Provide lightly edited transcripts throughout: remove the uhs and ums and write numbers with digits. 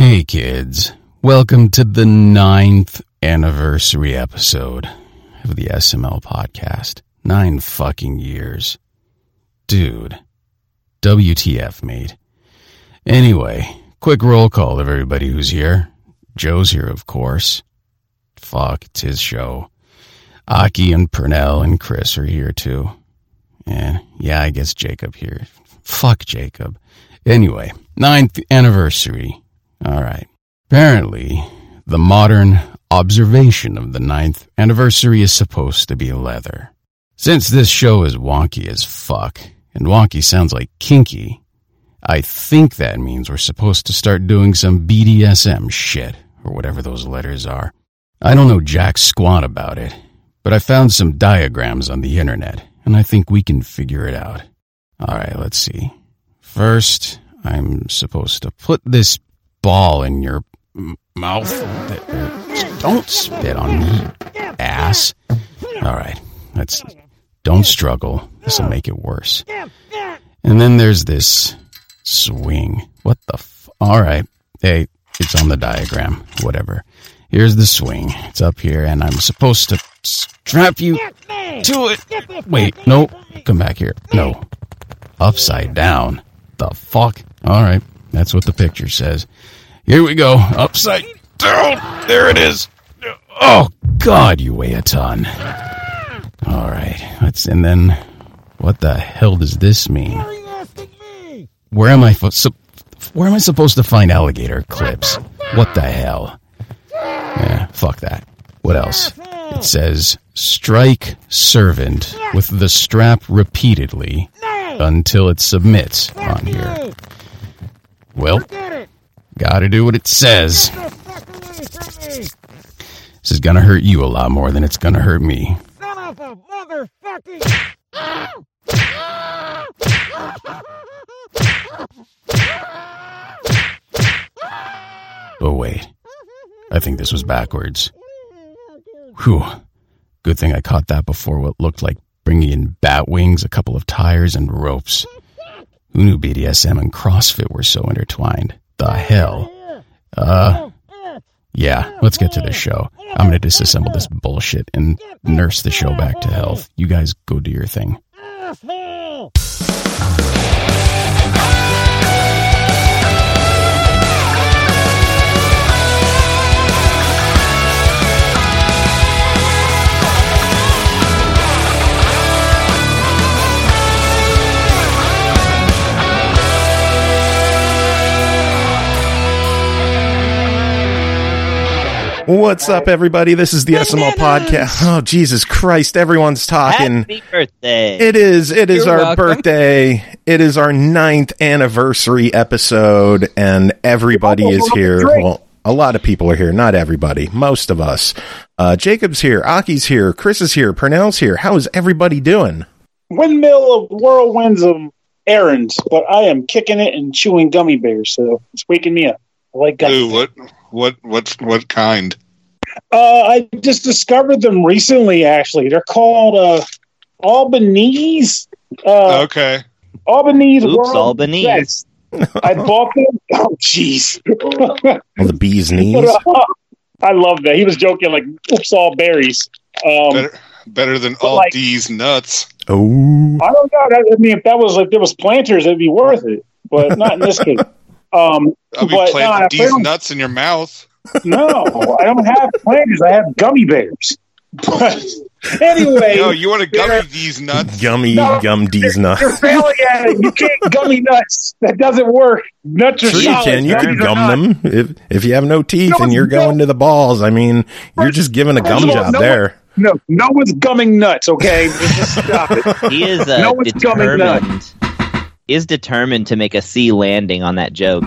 Hey kids, welcome to the 9th anniversary episode of the SML podcast. 9 fucking years. Dude. WTF, mate. Anyway, quick roll call of everybody who's here. Joe's here, of course. Fuck, it's his show. Aki and Pernell and Chris are here too. And yeah, I guess Jacob here. Fuck Jacob. Anyway, 9th anniversary. All right. Apparently, the modern observation of the 9th anniversary is supposed to be leather. Since this show is wonky as fuck, and wonky sounds like kinky, I think that means we're supposed to start doing some BDSM shit, or whatever those letters are. I don't know jack squat about it, but I found some diagrams on the internet, and I think we can figure it out. All right, let's see. First, I'm supposed to put this ball in your mouth. Don't spit on me, ass. All right, don't struggle. This will make it worse. And then there's this swing. What the all right. Hey, it's on the diagram. Whatever. Here's the swing. It's up here, and I'm supposed to strap you to it. Wait, no. Come back here. No. Upside down. The fuck? All right. That's what the picture says. Here we go. Upside down. There it is. Oh, God, you weigh a ton. All right. And then, what the hell does this mean? Where am I supposed to find alligator clips? What the hell? Yeah, fuck that. What else? It says, strike servant with the strap repeatedly until it submits on here. Well, gotta do what it says. This is gonna hurt you a lot more than it's gonna hurt me. Son of a motherfucking... Oh, wait. I think this was backwards. Whew. Good thing I caught that before what looked like bringing in bat wings, a couple of tires, and ropes. Who knew BDSM and CrossFit were so intertwined? The hell? Yeah, let's get to the show. I'm going to disassemble this bullshit and nurse the show back to health. You guys go do your thing. What's up, everybody? This is the SML podcast. Oh, Jesus Christ. Everyone's talking. Happy birthday. It is You're our welcome. birthday. It is our 9th anniversary episode, and everybody is here. Well, a lot of people are here. Not everybody. Most of us. Jacob's here. Aki's here. Chris is here. Pernell's here. How is everybody doing? Windmill of whirlwinds of errands, but I am kicking it and chewing gummy bears, so it's waking me up. I like gummy bears. What kind? I just discovered them recently, actually. They're called Albanese. Okay. Albanese. Oops, World Albanese. Best. I bought them. Oh, jeez. The bee's knees. I love that. He was joking like, oops, all berries. Better than all like, these nuts. Oh. I don't know. I mean, if that was like there was planters, it'd be worth it, but not in this case. I'll be planting these nuts in your mouth. No, I don't have planters. I have gummy bears. But anyway, No, you want to gummy these nuts? Gum these nuts. You're failing at it. You can't gummy nuts. That doesn't work. Nuts are Sure you solid. can. You can Gummies are gum not. them. If you have no teeth No, and you're no. going to the balls, I mean, you're just giving a gum First of all, job no there. No one's gumming nuts. Okay, just stop it. He is No one's gumming nuts. He is determined to make a C landing on that joke.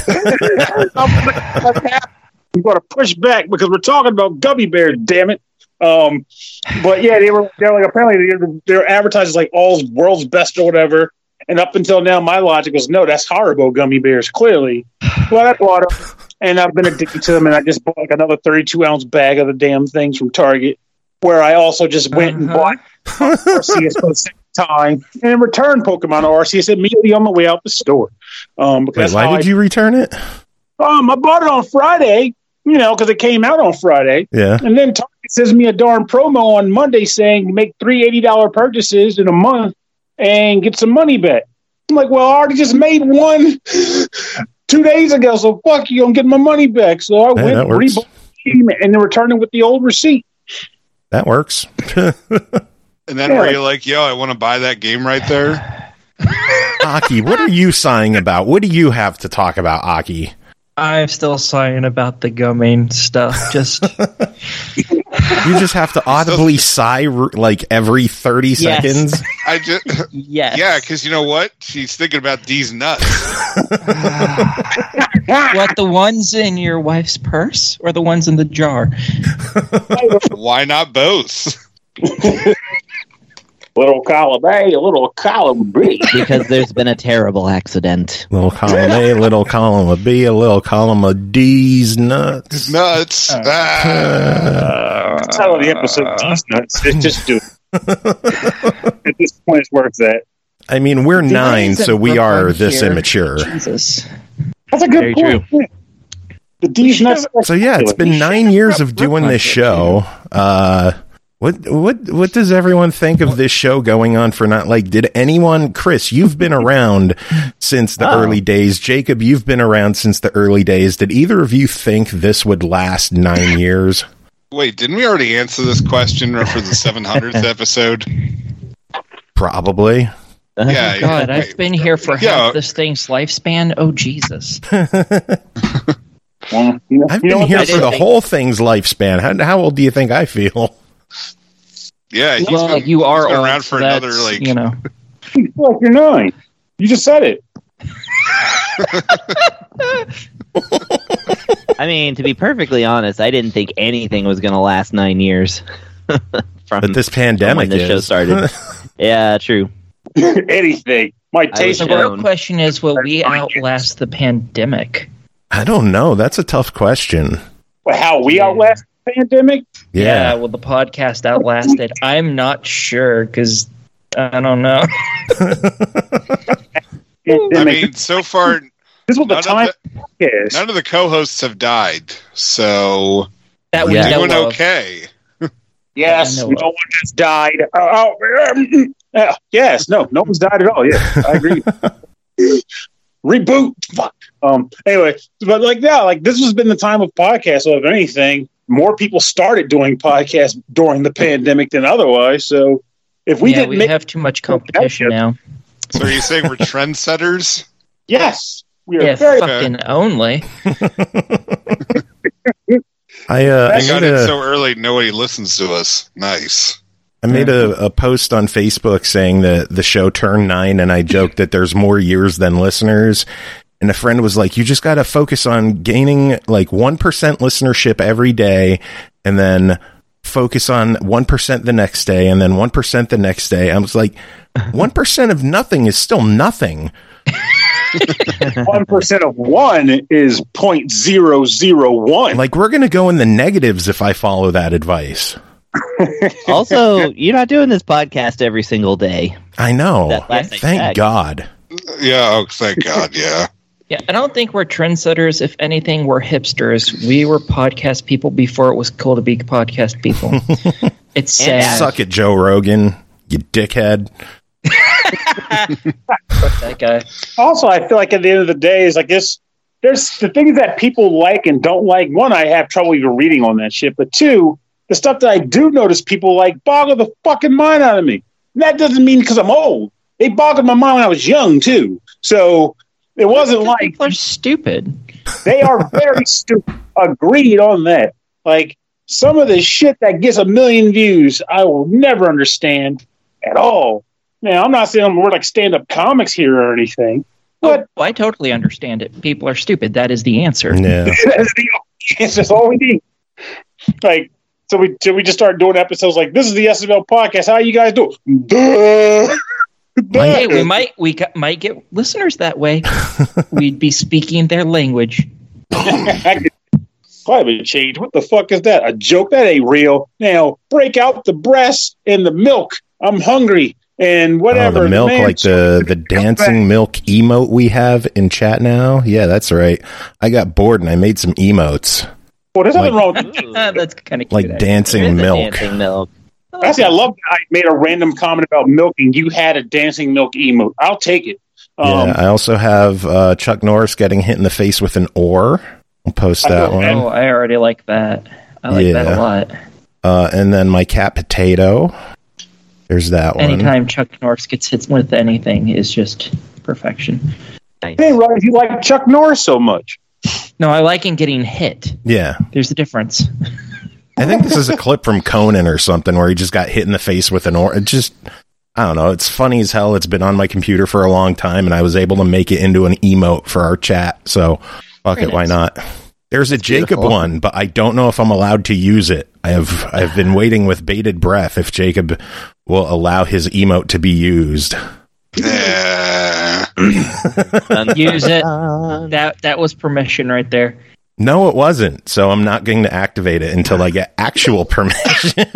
I'm going to push back because we're talking about gummy bears. Damn it! But yeah, they're like apparently they're advertised as like all world's best or whatever. And up until now, my logic was no, that's Haribo gummy bears. Clearly, well, I bought them, and I've been addicted to them. And I just bought like another 32-ounce bag of the damn things from Target, where I also just went and bought Arceus for the second time and returned Pokemon Arceus immediately on the way out the store. Wait, why did you return it? I bought it on Friday, because it came out on Friday. Yeah. And then Target sends me a darn promo on Monday saying make 3 $80 purchases in a month and get some money back. I'm like, well, I already just made one 2 days ago, so fuck you, I'm getting my money back. So I went and rebought the game and then returned it with the old receipt. That works. And then were you like, yo, I want to buy that game right there? Aki, what are you sighing about? What do you have to talk about, Aki? I'm still sighing about the gumming stuff. Just you just have to audibly sigh like every 30 seconds. I just yeah, because you know what? She's thinking about these nuts. What, the ones in your wife's purse or the ones in the jar? Why not both? Little column A, a little column B. Because there's been a terrible accident. Little column A, little column of B, a little column of D's nuts. Nuts. That's how the episode D's nuts. Just do it. At this point, it's worth that. I mean, we're 9, so we are this immature. Jesus. That's a good point. True. The D's nuts. So yeah, it's been 9 years of doing this show. What does everyone think of this show going on for not like, did anyone, Chris, you've been around since the early days. Jacob, you've been around since the early days. Did either of you think this would last 9 years? Wait, didn't we already answer this question for the 700th episode? Probably. Yeah. God, I've been here for half this thing's lifespan. Oh, Jesus. Well, I've been here for the whole thing's lifespan. How old do you think I feel? Yeah, you are been around for another, You feel like you're 9. You just said it. I mean, to be perfectly honest, I didn't think anything was going to last 9 years. But this pandemic when the show started. Yeah, true. Anything. My taste. The real question is, will we outlast the pandemic? I don't know. That's a tough question. How we outlast the pandemic? Yeah. Will the podcast outlast it? I'm not sure because I don't know. I mean, so far, this was the time. None of the co-hosts have died, so that we're doing okay. Yes, no one has died. Yes, no one's died at all. Yeah, I agree. Reboot. Fuck. Anyway, but this has been the time of podcasts. So if anything, more people started doing podcasts during the pandemic than otherwise. So if we didn't have too much competition now. So are you saying we're trendsetters? Yes, we are. Very fucking only. I got it so early, nobody listens to us. Nice. I made a post on Facebook saying that the show turned 9, and I joked that there's more years than listeners. And a friend was like, you just got to focus on gaining like 1% listenership every day, and then focus on 1% the next day, and then 1% the next day. I was like, 1% of nothing is still nothing. 1% of 1 is 0.001. Like, we're going to go in the negatives if I follow that advice. Also, you're not doing this podcast every single day. I know. Thank God. Yeah, thank God, yeah. Yeah, I don't think we're trendsetters. If anything, we're hipsters. We were podcast people before it was cool to be podcast people. It's sad. Suck it, Joe Rogan, you dickhead. That guy. Also, I feel like at the end of the day, is like this. There's the things that people like and don't like. One, I have trouble even reading on that shit. But two, the stuff that I do notice people like boggle the fucking mind out of me. And that doesn't mean because I'm old. They boggled my mind when I was young too. So it wasn't like people are stupid. They are very stupid. Agreed on that. Like some of the shit that gets 1 million views, I will never understand at all. Now, I'm not saying we're like stand-up comics here or anything, but I totally understand it. People are stupid. That is the answer. Yeah, that's all we need. Like, so we just start doing episodes like this is the SML podcast. How you guys do? Hey, we might get listeners that way. We'd be speaking their language. Climate change. What the fuck is that? A joke? That ain't real. Now break out the breasts and the milk. I'm hungry. and whatever. Oh, the milk, man, like the dancing milk emote we have in chat now. Yeah, that's right. I got bored and I made some emotes. Well, there's nothing wrong with that. That's kind of cute. Like actually. dancing milk. Dancing milk. Actually, I love that I made a random comment about milk and you had a dancing milk emote. I'll take it. Yeah, I also have Chuck Norris getting hit in the face with an oar. I'll post that one. Oh, I already like that. I like that a lot. And then my cat Potato. There's that one. Anytime Chuck Norris gets hit with anything is just perfection. I didn't realize you like Chuck Norris so much. No, I like him getting hit. Yeah. There's a difference. I think this is a clip from Conan or something where he just got hit in the face with an oar. It just, I don't know. It's funny as hell. It's been on my computer for a long time, and I was able to make it into an emote for our chat. So, fuck it, why not? There's a Jacob one, but I don't know if I'm allowed to use it. I've been waiting with bated breath if Jacob will allow his emote to be used. Use it. That was permission right there. No, it wasn't. So I'm not going to activate it until I get actual permission.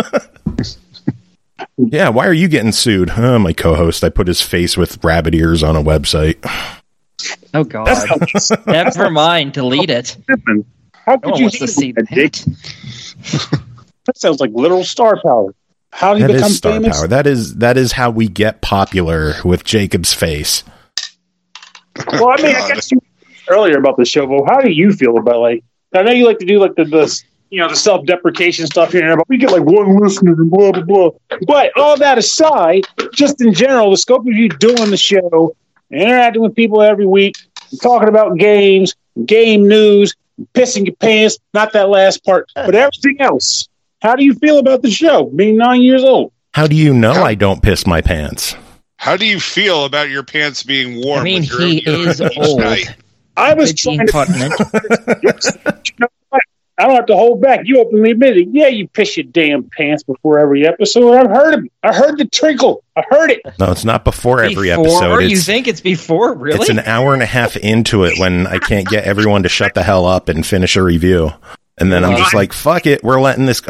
Yeah, why are you getting sued? My co-host, I put his face with rabbit ears on a website. Oh, God. Never mind. Delete it. How could No one you wants to see that. That sounds like literal star power. How do you That become is star famous? power. That is how we get popular with Jacob's face. Well, I mean, I guess you earlier about the show, but how do you feel about, like, I know you like to do like the self-deprecation stuff here and there, but we get like one listener and blah blah blah. But all that aside, just in general, the scope of you doing the show, interacting with people every week, talking about games, game news, pissing your pants, not that last part, but everything else. How do you feel about the show, being 9 years old? How do you know I don't piss my pants? How do you feel about your pants being warm? I mean, with your he is each old. night? I was It's trying to. incontinent. You know what? I don't have to hold back. You openly admitted, yeah, you piss your damn pants before every episode. I've heard it. I heard the trickle. I heard it. No, it's not before every Before? episode. You It's, think it's before? Really? it's an hour and a half into it when I can't get everyone to shut the hell up and finish a review. And then I'm just like, fuck it, we're letting this go.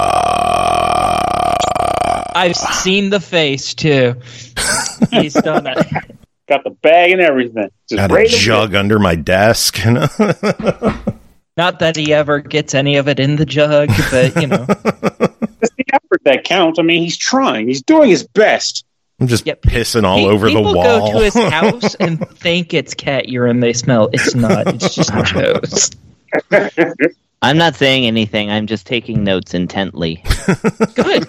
I've seen the face, too. He's done it. Got the bag and everything. Just Got a ready to jug under my desk. Not that he ever gets any of it in the jug, but, you know. It's the effort that counts. I mean, he's trying. He's doing his best. I'm just Yep. pissing all over the People wall. go to his house and think it's cat urine they smell. It's not. It's just Joe's. I'm not saying anything. I'm just taking notes intently. Good.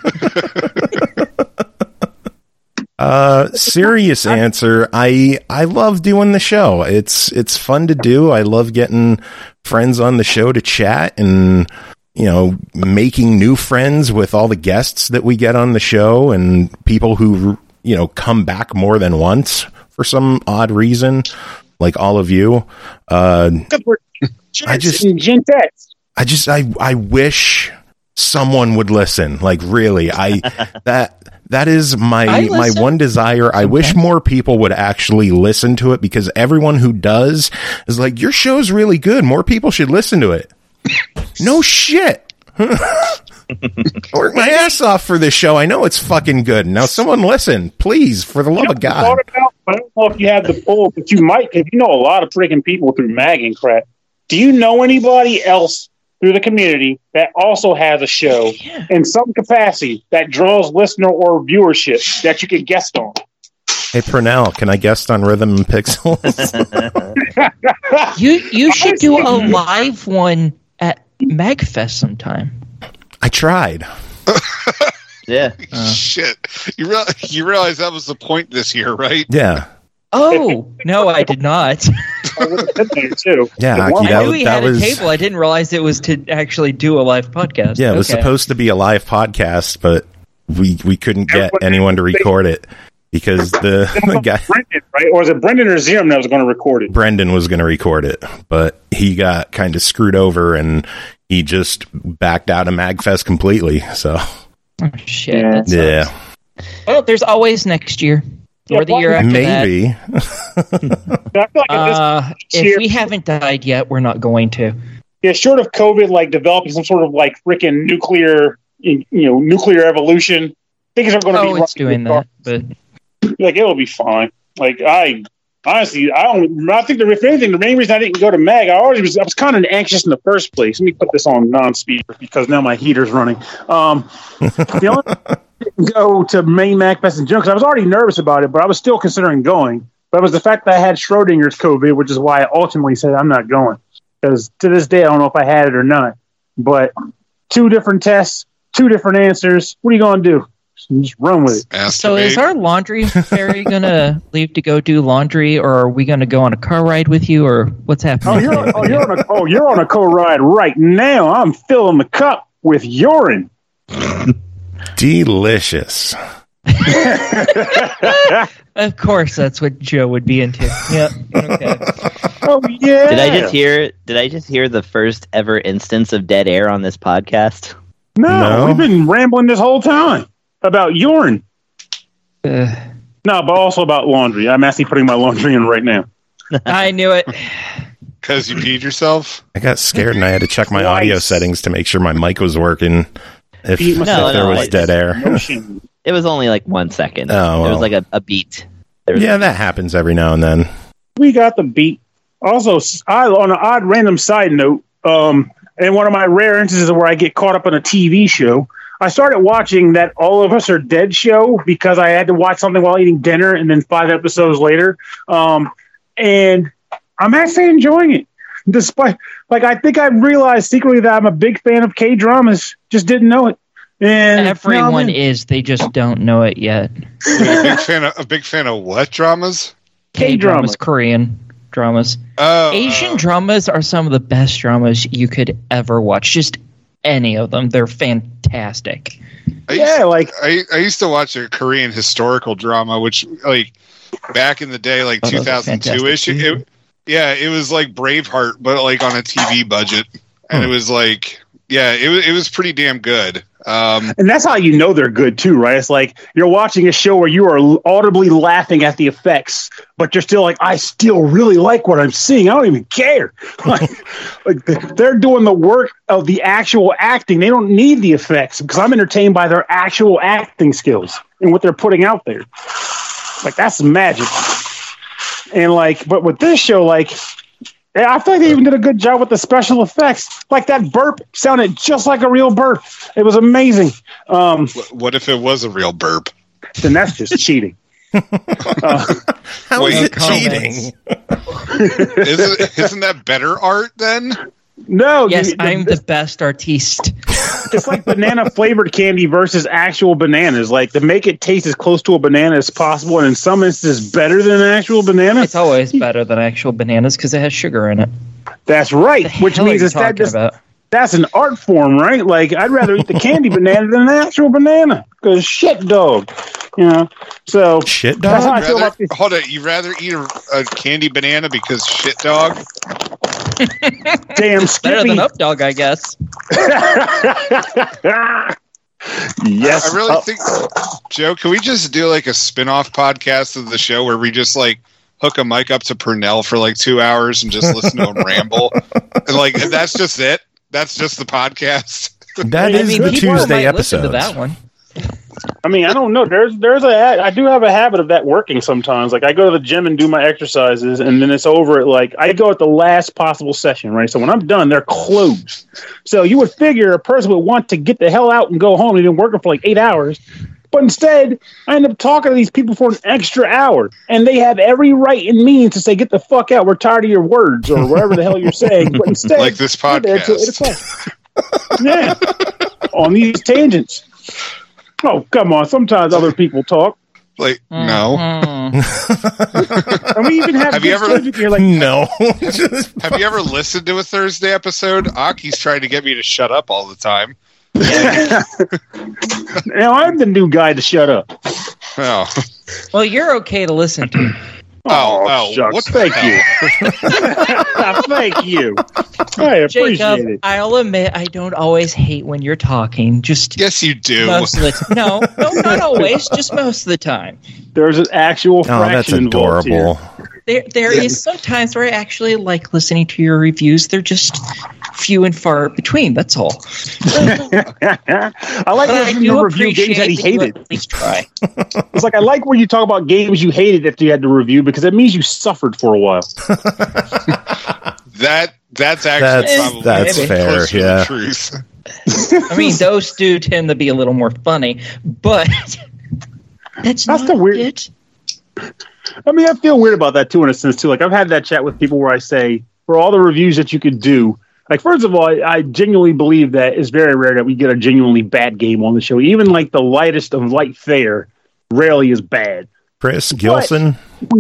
Serious answer. I love doing the show. It's fun to do. I love getting friends on the show to chat and, you know, making new friends with all the guests that we get on the show and people who, you know, come back more than once for some odd reason, like all of you. I wish someone would listen. Like, really, that is my one desire. I wish more people would actually listen to it, because everyone who does is like, your show's really good. More people should listen to it. No shit. I work my ass off for this show. I know it's fucking good. Now someone listen, please, for the love of God. I don't know if you have the poll, but you might, because you know a lot of freaking people through mag and crap. Do you know anybody else through the community that also has a show in some capacity that draws listener or viewership that you could guest on? Hey, Purnell, can I guest on Rhythm and Pixels? You should do a live one at MagFest sometime. I tried. Yeah. Shit. You realize that was the point this year, right? Yeah. Oh, no, I did not. I would have been there too. Yeah, Aki, I knew he had a table. I didn't realize it was to actually do a live podcast. Yeah, it was supposed to be a live podcast, but we couldn't get anyone to record it because the guy Brendan, right? Or was it Brendan or Zim that was going to record it? Brendan was going to record it, but he got kind of screwed over and he just backed out of MagFest completely. So, oh, shit. Yeah. Well, there's always next year. Or the year after maybe. I feel like if we haven't died yet, we're not going to. Yeah, short of COVID, like developing some sort of like freaking nuclear evolution, things are going to be. Oh, it's doing that, but like it'll be fine. Like I think if anything, the main reason I didn't go to Mag, I was kind of anxious in the first place. Let me put this on non-speaker because now my heater's running. The only reason I didn't go to main MagFest in general because I was already nervous about it, but I was still considering going. But it was the fact that I had Schrodinger's COVID, which is why I ultimately said I'm not going. Because to this day, I don't know if I had it or not. But 2 different tests, 2 different answers. What are you going to do? Just run with it. So is our laundry fairy going to leave to go do laundry, or are we going to go on a car ride with you, or what's happening? You're on a car ride right now. I'm filling the cup with urine. Delicious. Of course, that's what Joe would be into. Yeah. Okay. Oh yeah. Did I just hear the first ever instance of dead air on this podcast? No, we've been rambling this whole time about urine. No, but also about laundry. I'm actually putting my laundry in right now. I knew it. Because you peed yourself? I got scared and I had to check my audio settings to make sure my mic was working. If there was dead air. It was only like 1 second. Oh, well. It was like a beat. That happens every now and then. We got the beat. Also, on an odd random side note, and one of my rare instances where I get caught up on a TV show, I started watching that All of Us Are Dead show because I had to watch something while eating dinner, and then 5 episodes later. And I'm actually enjoying it. Despite, I think I realized secretly that I'm a big fan of K-dramas. Just didn't know it. And everyone is. They just don't know it yet. A big fan of what dramas? K-dramas, Korean dramas. Asian dramas are some of the best dramas you could ever watch. Just any of them. They're fantastic. I used to watch a Korean historical drama, which back in the day, 2002-ish. It was like Braveheart, but on a TV budget. And it was it was pretty damn good. And that's how you know they're good too, right? It's like you're watching a show where you are audibly laughing at the effects, but you're still I still really like what I'm seeing. I don't even care. They're doing the work of the actual acting. They don't need the effects because I'm entertained by their actual acting skills and what they're putting out there. That's magic. And but with this show, I feel like they even did a good job with the special effects. That burp sounded just like a real burp. It was amazing. What if it was a real burp? Then that's just cheating. How is it cheating? Isn't that better art then? No. Yes, I'm the best artiste. It's like banana flavored candy versus actual bananas. To make it taste as close to a banana as possible, and in some instances better than an actual banana. It's always better than actual bananas because it has sugar in it. That's right. Which means that's an art form, right? I'd rather eat the candy banana than an actual banana because shit dog. So shit dog. That's how I feel about this. Hold on, you rather eat a candy banana because shit dog? Damn Skippy. Better than Up Dog, I guess. Yes. I really think, Joe, can we just do a spin-off podcast of the show where we just hook a mic up to Purnell for 2 hours and just listen to him ramble? And that's just it? That's just the podcast? That is the Tuesday episode. That one. I don't know. I do have a habit of that working sometimes. I go to the gym and do my exercises, and then it's over at I go at the last possible session, right? So when I'm done, they're closed. So you would figure a person would want to get the hell out and go home. They've been working for 8 hours. But instead, I end up talking to these people for an extra hour, and they have every right and means to say, "Get the fuck out. We're tired of your words," or whatever the hell you're saying. But instead, like this podcast. Yeah, on these tangents. Oh, come on. Sometimes other people talk. No. And we even have you ever no. Have you ever listened to a Thursday episode? Aki's trying to get me to shut up all the time. Now I'm the new guy to shut up. Oh. Well, you're okay to listen to. Shucks. Thank you. Thank you. I appreciate Jacob, it. I'll admit I don't always hate when you're talking. Just yes, you do. Most of the time. No, not always. Just most of the time. There's an actual fraction that's adorable. There is some times where I actually like listening to your reviews. They're just few and far between. That's all. I like when you review games that he hated. At least try. It's like I like when you talk about games you hated that you had to review because that means you suffered for a while. That's actually probably that's fair. Yeah. The truth. I mean, those do tend to be a little more funny, but that's not the weird. it. I mean, I feel weird about that too, in a sense too. Like I've had that chat with people where I say, for all the reviews that you could do, like first of all, I genuinely believe that it's very rare that we get a genuinely bad game on the show. Even like the lightest of light fare rarely is bad. Chris Gilson.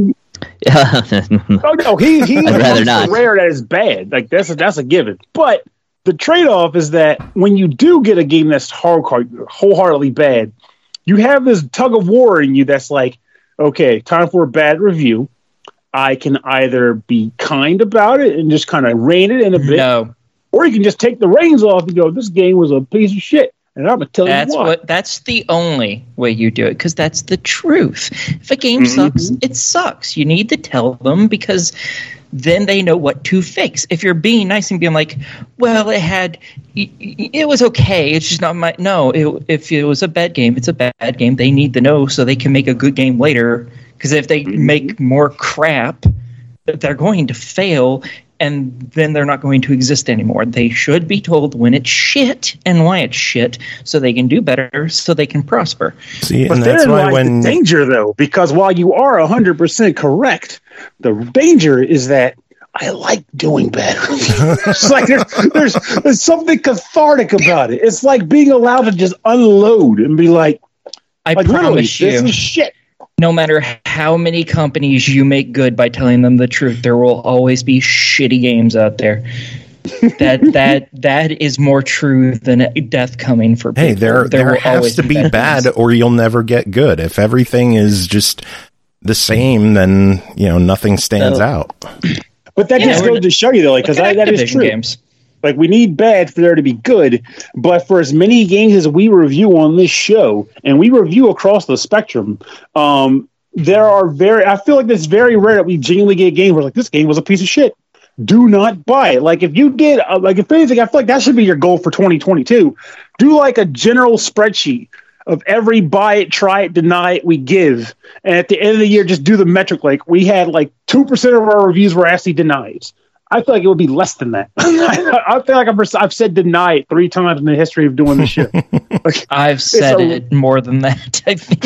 Oh no, he's rather not. Rare that is bad. Like that's a given. But the trade-off is that when you do get a game that's wholeheartedly bad, you have this tug of war in you that's like, okay, time for a bad review. I can either be kind about it and just kind of rein it in a bit, or you can just take the reins off and go, this game was a piece of shit. And I'm going to tell you why. That's the only way you do it, because that's the truth. If a game sucks, it sucks. You need to tell them, because then they know what to fix. If you're being nice and being like, well, it was okay, it's just not my... No, if it was a bad game, it's a bad game. They need to know so they can make a good game later, because if they make more crap, they're going to fail, and then they're not going to exist anymore. They should be told when it's shit and why it's shit, so they can do better, so they can prosper. See, but and that's why the danger, though, because while you are 100% correct, the danger is that I like doing bad reviews. It's like there's something cathartic about it. It's like being allowed to just unload and be like, I promise you, this is shit. No matter how many companies you make good by telling them the truth, there will always be shitty games out there. That is more true than death coming for people. Hey, there has to be bad, or you'll never get good. If everything is just the same, then nothing stands out. But that just goes to show you, though, because that is true. Games. Like, we need bad for there to be good, but for as many games as we review on this show, and we review across the spectrum, I feel like it's very rare that we genuinely get games where, like, this game was a piece of shit. Do not buy it. Like, if you did, if anything, I feel like that should be your goal for 2022. Do, like, a general spreadsheet of every buy it, try it, deny it we give. And at the end of the year, just do the metric. Like, we had, like, 2% of our reviews were actually denies. I feel like it would be less than that. I feel like I've said deny it 3 times in the history of doing this shit. Like, I've said it more than that, I think.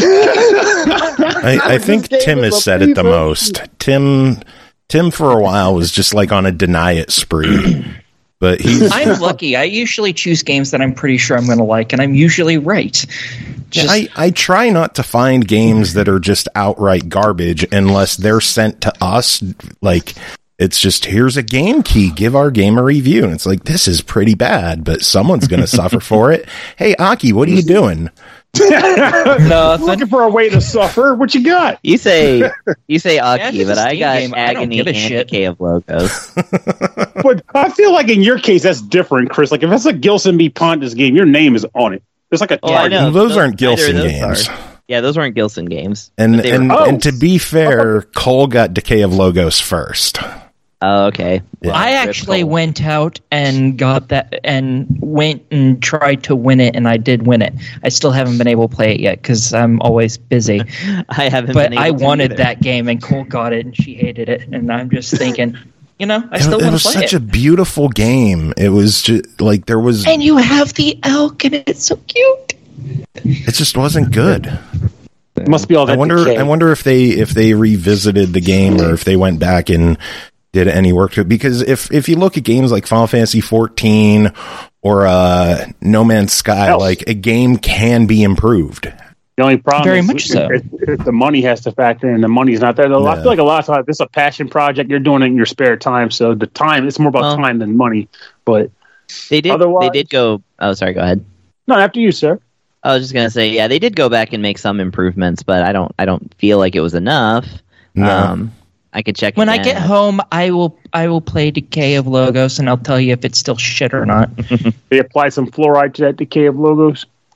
I think Tim has said it the most. Tim for a while was just like on a deny it spree. But I'm lucky. I usually choose games that I'm pretty sure I'm going to like, and I'm usually right. I try not to find games that are just outright garbage unless they're sent to us, like... It's just, here's a game key, give our game a review. And it's like, this is pretty bad, but someone's going to suffer for it. Hey, Aki, what are you doing? Nothing. Looking for a way to suffer. What you got? You say Aki, but I got Agony and Decay of Logos. But I feel like in your case, that's different, Chris. Like, if it's a Gilson B. Pontus game, your name is on it. It's like a target. Those aren't Gilson games. Yeah, those weren't Gilson games. And to be fair, Cole got Decay of Logos first. Oh, okay. Well, I actually went out and got that and went and tried to win it, and I did win it. I still haven't been able to play it yet because I'm always busy. I haven't but been able I wanted that game, and Cole got it, and she hated it. And I'm just thinking, I still want to play it. It was such a beautiful game. It was just like there was... And you have the elk, and it's so cute. It just wasn't good. It must be all that I wonder if they revisited the game or if they went back and did any work to it, because if you look at games like Final Fantasy 14 or No Man's Sky, like a game can be improved. The only problem is the money has to factor in. The money's not there. I feel like a lot of times this is a passion project. You're doing it in your spare time, so the time, it's more about time than money. But they did go. Oh, sorry. Go ahead. No, after you, sir. I was just gonna say, yeah, they did go back and make some improvements, but I don't feel like it was enough. No. I could check when I get home. I will play Decay of Logos, and I'll tell you if it's still shit or not. They apply some fluoride to that Decay of Logos.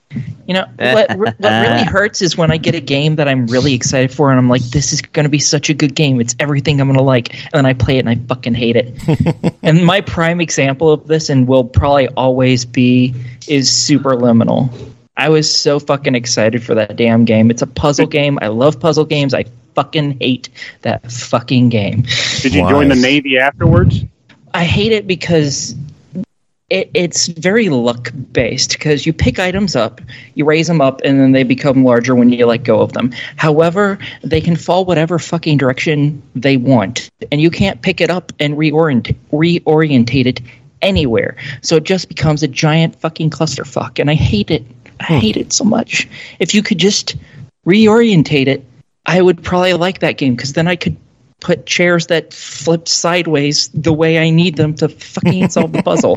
You know, what really hurts is when I get a game that I'm really excited for, and I'm like, this is going to be such a good game. It's everything I'm going to like. And then I play it, and I fucking hate it. And my prime example of this, and will probably always be, is Superliminal. I was so fucking excited for that damn game. It's a puzzle game. I love puzzle games. I fucking hate that fucking game. Did you join the Navy afterwards? I hate it because it's very luck based, because you pick items up, you raise them up, and then they become larger when you let go of them. However, they can fall whatever fucking direction they want, and you can't pick it up and reorientate it anywhere. So it just becomes a giant fucking clusterfuck, and I hate it. I hate it so much. If you could just reorientate it, I would probably like that game, because then I could put chairs that flip sideways the way I need them to fucking solve the puzzle.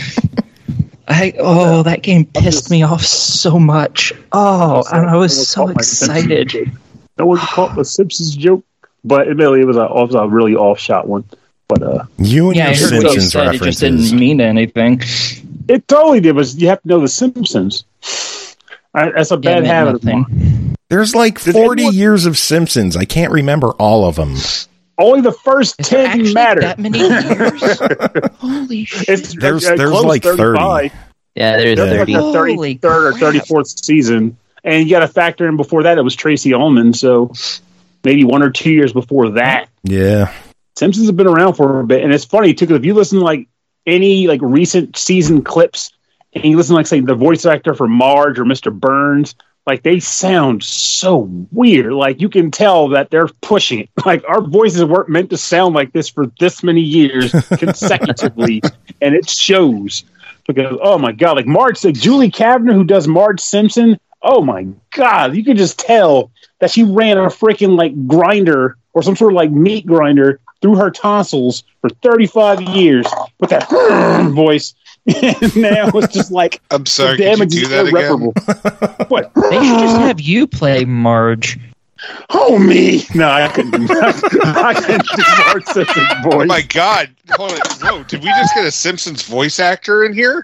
That game pissed me off so much. And I was so excited. No one caught the Simpsons joke, but admittedly, it was a really off-shot one. But you and your Simpsons references. It just didn't mean anything. It totally did. But you have to know the Simpsons. That's a bad habit of mine. There's like 40 years of Simpsons. I can't remember all of them. Only the first 10 matter. That many years? Holy shit! There's like 30. Yeah, there's 30. Like the 33rd or 34th season, and you got to factor in before that it was Tracy Ullman, so maybe 1 or 2 years before that. Yeah, Simpsons have been around for a bit, and it's funny too, because if you listen to like any like recent season clips, and you listen to, like, say, the voice actor for Marge or Mr. Burns, like, they sound so weird. Like, you can tell that they're pushing it. Like, our voices weren't meant to sound like this for this many years consecutively, and it shows. Because, oh my God, like Marge, like Julie Kavner, who does Marge Simpson, oh my God, you can just tell that she ran a freaking, like, grinder or some sort of, like, meat grinder through her tonsils for 35 years with that voice. And now it's just like, I'm sorry, could you do that irreparable. again? What? They should just have you play Marge. Oh, me? No, I couldn't do that. I couldn't do Marge Simpson's voice. Oh my God. Hold on. Whoa, did we just get a Simpsons voice actor in here?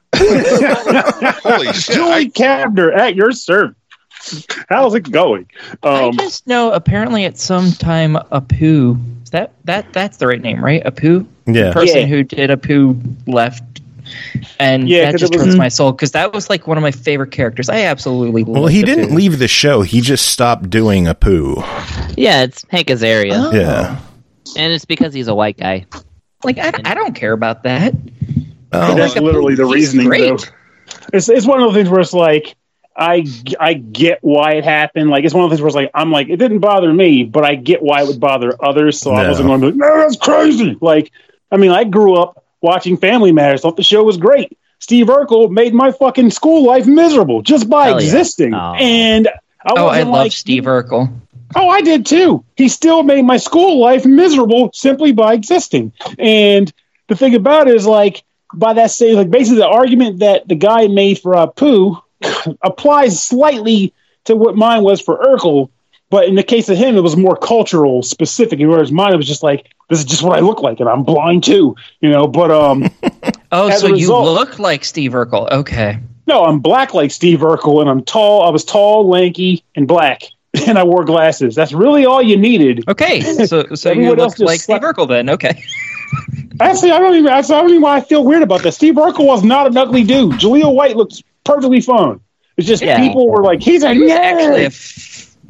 Holy shit. Julie Kavner at your service. How's it going? I just know apparently at some time Apu, that's the right name, right? Apu? Yeah. The person who did Apu left. And that just hurts my soul, because that was like one of my favorite characters. I absolutely loved he didn't leave the show. He just stopped doing Apu. Yeah, it's Hank Azaria. Oh. Yeah. And it's because he's a white guy. Like, I don't care about that. Oh, that's literally the reasoning, though. It's one of those things where it's like, I get why it happened. Like, it's one of those things where it's like, I'm like, it didn't bother me, but I get why it would bother others. So I wasn't going to be like, no, that's crazy. Like, I mean, I grew up watching Family Matters, thought the show was great. Steve Urkel made my fucking school life miserable just by existing. Oh. And I love Steve Urkel. Oh, I did too. He still made my school life miserable simply by existing. And the thing about it is, like, by that stage, like, basically the argument that the guy made for Apu applies slightly to what mine was for Urkel. But in the case of him, it was more cultural specific, whereas mine was just like, this is just what I look like, and I'm blind too, you know. But so you look like Steve Urkel? Okay. No, I'm black like Steve Urkel, and I'm tall. I was tall, lanky, and black, and I wore glasses. That's really all you needed. Okay, so you look like Steve Urkel then? Okay. Actually, I don't even why I feel weird about that. Steve Urkel was not an ugly dude. Jaleel White looks perfectly fine. It's just people were like, he's a nerd.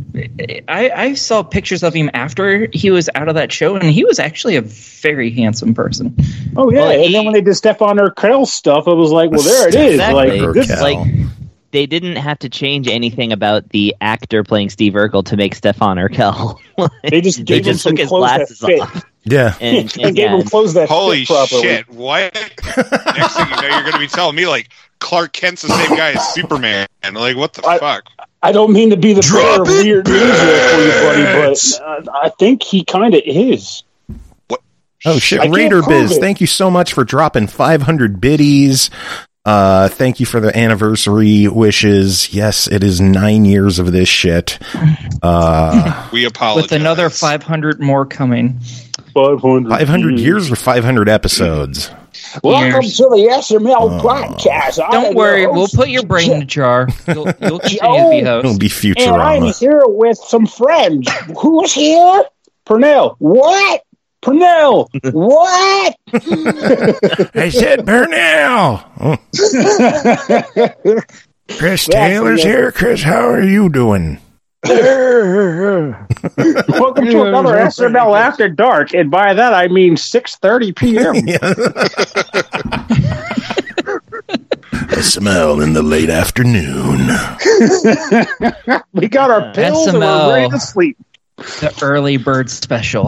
I saw pictures of him after he was out of that show, and he was actually a very handsome person. Oh yeah, and then when they did Stefan Urkel stuff, it was like, well, there it is. Exactly. Like, this is like, they didn't have to change anything about the actor playing Steve Urkel to make Stefan Urkel. They just gave him some took his clothes glasses that fit. off. Yeah, and gave him clothes that holy fit properly. Shit! What? Next thing you know, you're going to be telling me like Clark Kent's the same guy as Superman. Like, what the fuck? I don't mean to be the bearer of weird news for you, buddy, but I think he kind of is. What? Oh shit! Raider Biz, thank you so much for dropping 500 biddies. Thank you for the anniversary wishes. Yes, it is 9 years of this shit. We apologize. With another 500 more coming. 500 years or 500 episodes? Welcome to the SML podcast. Don't worry, we'll put your brain in a jar. You'll continue to be host. It'll be And I'm Futurama. here with some friends. Who's here? Purnell. What? Purnell. What? I said Purnell. Oh. Chris Taylor's here. Chris, how are you doing? Welcome to another SML After Dark, and by that I mean 6:30 p.m. SML in the late afternoon. We got our pills and SML. we're ready to sleep. The early bird special.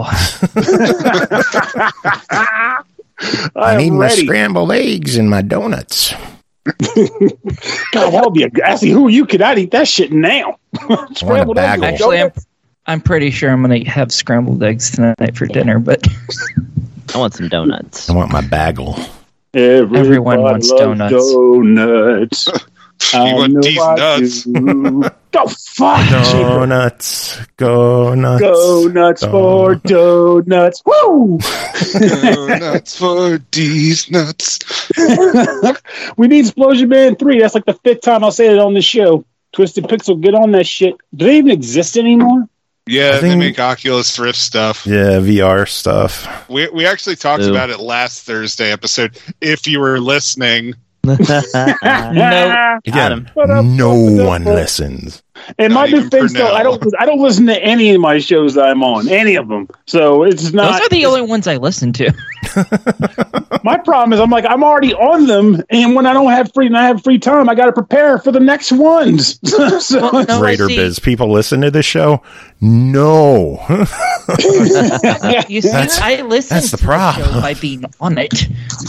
I need I'm my ready. scrambled eggs and my donuts. God help you, Gassy. Who are you? Could I eat that shit now? Scrambled eggs bagel. and Actually, donuts? I'm pretty sure I'm going to have scrambled eggs tonight for dinner, but I want some donuts. I want my bagel. Everyone wants loves donuts. I You want know these I nuts? do. Go fuck, Donuts. Go nuts. Go nuts Go. for donuts. Woo! Nuts for these nuts. We need Explosion Man 3. That's like the 5th time I'll say it on this show. Twisted Pixel, get on that shit. Do they even exist anymore? Yeah, I they think- make Oculus Rift stuff. Yeah, VR stuff. We actually talked Ooh. about it last Thursday episode. If you were listening, no. Again, What up? no one listens. In my Not even defense, though, Purnell. I don't listen to any of my shows that I'm on. Any of them. So it's not. Those are the only ones I listen to. My problem is I'm already on them, and when I don't have free time, I got to prepare for the next ones. So Well, no, Raider see- Biz, people listen to this show? No. You see, I listen that's the to the problem. show by being on it.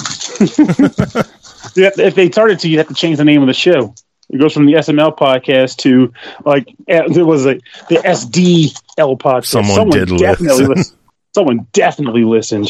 if they started to, you have to change the name of the show. It goes from the SML podcast to there was the SDL podcast. Someone did definitely listen. Someone definitely listened.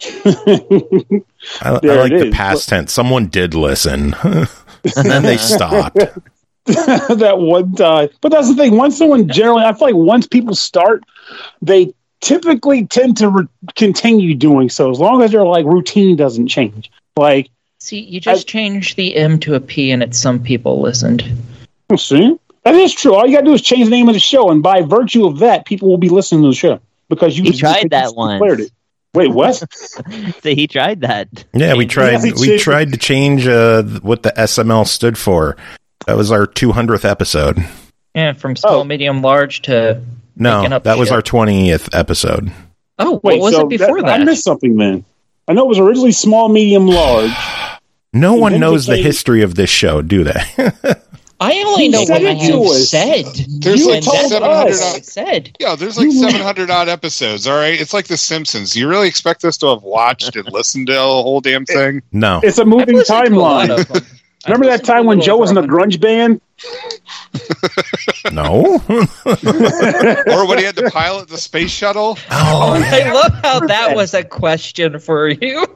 I There like it the is. past tense. Someone did listen. And then they stopped. That one time. But that's the thing. Once someone generally, I feel like once people start, they typically tend to continue doing so, as long as their routine doesn't change. Like, See, you just changed the M to a P, and it's some people listened. see, that is true. All you got to do is change the name of the show, and by virtue of that, people will be listening to the show because you He tried that declared once. it. Wait, what? So he tried that. Yeah, we tried. Yeah, We tried to change what the SML stood for. That was our 200th episode. Yeah, from small, medium, large to No, making up that was shit. our 20th episode. Oh, Wait, what was so it before I that? missed something then. I know it was originally small, medium, large. No one then knows the became- history of this show, do they? I only know said what it to you us. said. There's You like told 700 us. odd, I said. yeah, there's like 700 odd episodes. All right, it's like The Simpsons. You really expect us to have watched and listened to the whole damn thing? No. It's a I've moving listened to a lot timeline. of them. I've Remember that listened to time when little Joe was in a over grunge band? No. Or when he had to pilot the space shuttle? Oh, I love how that was a question for you.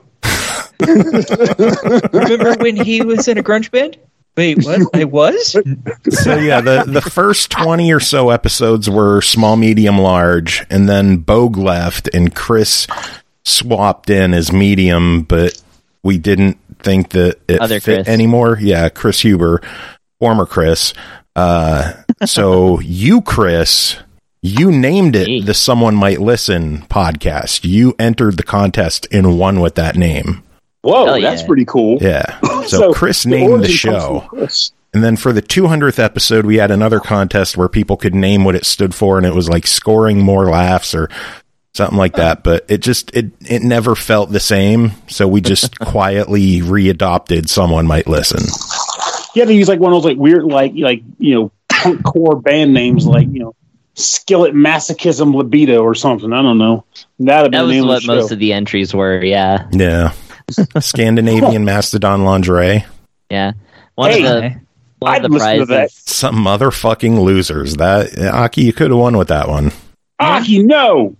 Remember when he was in a grunge band? Wait, what? I was? so yeah, the first 20 or so episodes were small, medium, large, and then Bogue left and Chris swapped in as medium, but we didn't think that it Other fit Chris. anymore. Yeah, Chris Huber, former Chris. So you, Chris, you named it Hey. the Someone Might Listen podcast. You entered the contest and won with that name. Whoa, Hell yeah. that's pretty cool. Yeah. So Chris named the origin comes show. from Chris. And then for the 200th episode, we had another contest where people could name what it stood for, and it was like scoring more laughs or something like that. But it never felt the same, so we just quietly readopted Someone Might Listen. You had to use one of those weird punk core band names Skillet Masochism Libido or something. I don't know. That'd That be the was name what of the most show. of the entries were. Yeah, Yeah. Scandinavian Mastodon Lingerie. yeah. One Hey. of Okay. I'd the listen to prizes. Some motherfucking losers. That Aki, you could have won with that one. Aki, no.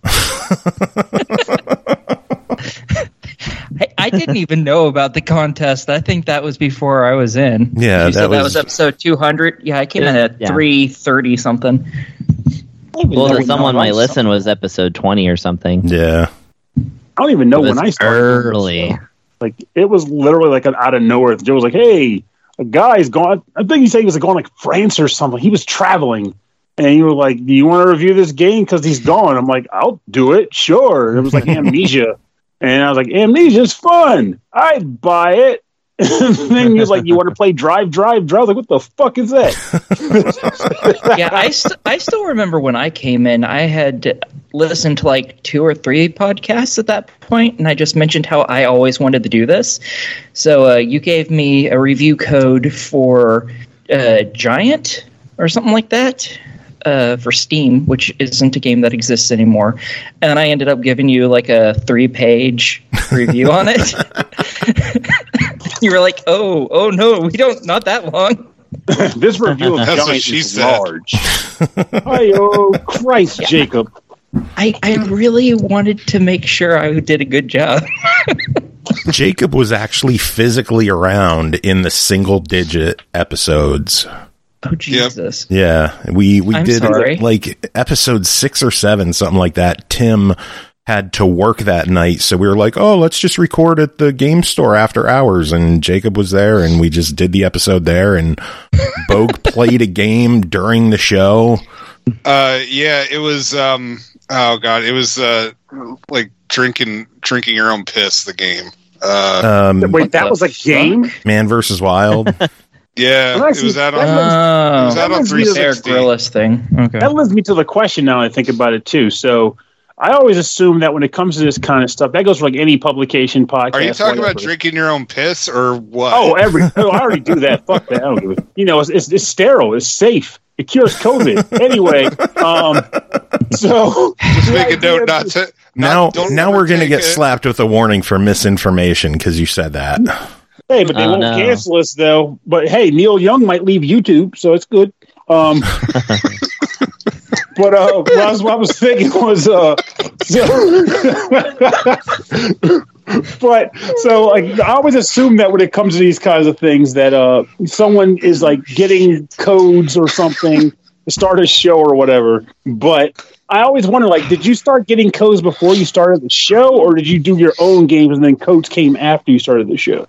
I didn't even know about the contest. I think that was before I was in. Yeah, You said that that was- was episode 200. Yeah, I came in at Yeah. 330 something. Well, Never the Someone know. Might Listen was episode 20 or something. Yeah. I don't even know It when was I started. early. Like, it was literally like an out of nowhere. Joe was like, hey, a guy's gone. I think he said he was going like France or something. He was traveling. And you were like, do you want to review this game? Because he's gone. I'm like, I'll do it. Sure. It was like Amnesia. And I was like, Amnesia's fun. I'd buy it. And then he was like, you want to play Drive? I was like, what the fuck is that? Yeah, I still remember when I came in, I had listened to like 2 or 3 podcasts at that point, and I just mentioned how I always wanted to do this. So you gave me a review code for Giant or something like that. For Steam, which isn't a game that exists anymore. And I ended up giving you like a 3-page review on it. You were like, oh no, we don't, not that long. This review of Giant is large. Oh, Christ, yeah. Jacob. I really wanted to make sure I did a good job. Jacob was actually physically around in the single-digit episodes. Oh, Jesus. Yep. Yeah, we did sorry. like episode 6 or 7, something like that. Tim had to work that night, so we were like, oh, let's just record at the game store after hours. And Jacob was there, and we just did the episode there, and Bogue played a game during the show. Yeah, it was, oh God, it was like drinking your own piss, the game. Wait, that was a game? Man vs. Wild. Yeah, it was out on 360. Bear Grylls thing. Okay. That leads me to the question now I think about it too. So I always assume that when it comes to this kind of stuff, that goes for like any publication, podcast. Are you talking about drinking your own piss or what? Oh, I already do that. Fuck that. I don't give a, it's sterile. It's safe. It cures COVID. Anyway, so just make a note not to. Now we're going to get slapped with a warning for misinformation because you said that. Hey, but they won't cancel us, though. But hey, Neil Young might leave YouTube, so it's good. But what I was thinking was, but so like I always assume that when it comes to these kinds of things, that someone is like getting codes or something to start a show or whatever. But I always wonder, like, did you start getting codes before you started the show, or did you do your own games and then codes came after you started the show?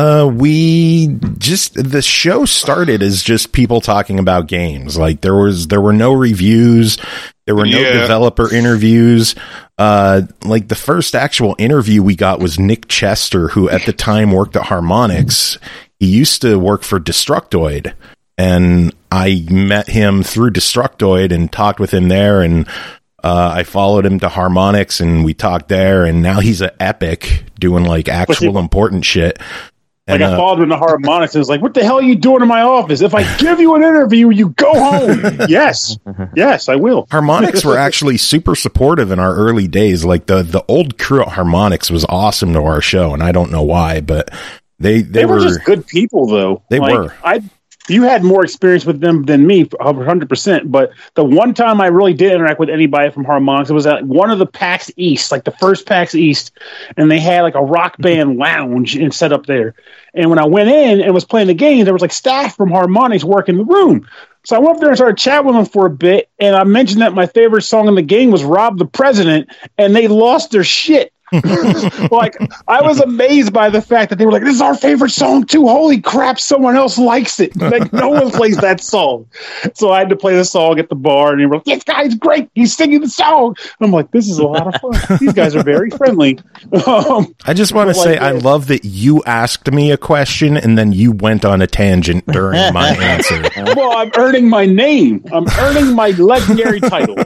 The show started as just people talking about games. Like there were no reviews. There were no developer interviews. Like the first actual interview we got was Nick Chester, who at the time worked at Harmonix. He used to work for Destructoid, and I met him through Destructoid and talked with him there, and I followed him to Harmonix and we talked there, and now he's at Epic doing like actual important shit. Like I followed him to Harmonix and was like, what the hell are you doing in my office? If I give you an interview, you go home. Yes, I will. Harmonix were actually super supportive in our early days. Like the old crew at Harmonix was awesome to our show, and I don't know why, but they were just good people, though. They were. You had more experience with them than me, 100%. But the one time I really did interact with anybody from Harmonix, it was at one of the PAX East, like the first PAX East, and they had like a rock band lounge and set up there. And when I went in and was playing the game, there was like staff from Harmonix working the room. So I went up there and started chatting with them for a bit, and I mentioned that my favorite song in the game was Rob the President, and they lost their shit. Like, I was amazed by the fact that they were like, this is our favorite song too. Holy crap, someone else likes it. Like, no one plays that song. So I had to play the song at the bar, and they were like, this guy's great. He's singing the song. I'm like, this is a lot of fun. These guys are very friendly. I just want to say, I love that you asked me a question and then you went on a tangent during my answer. Well, I'm earning my name. I'm earning my legendary title.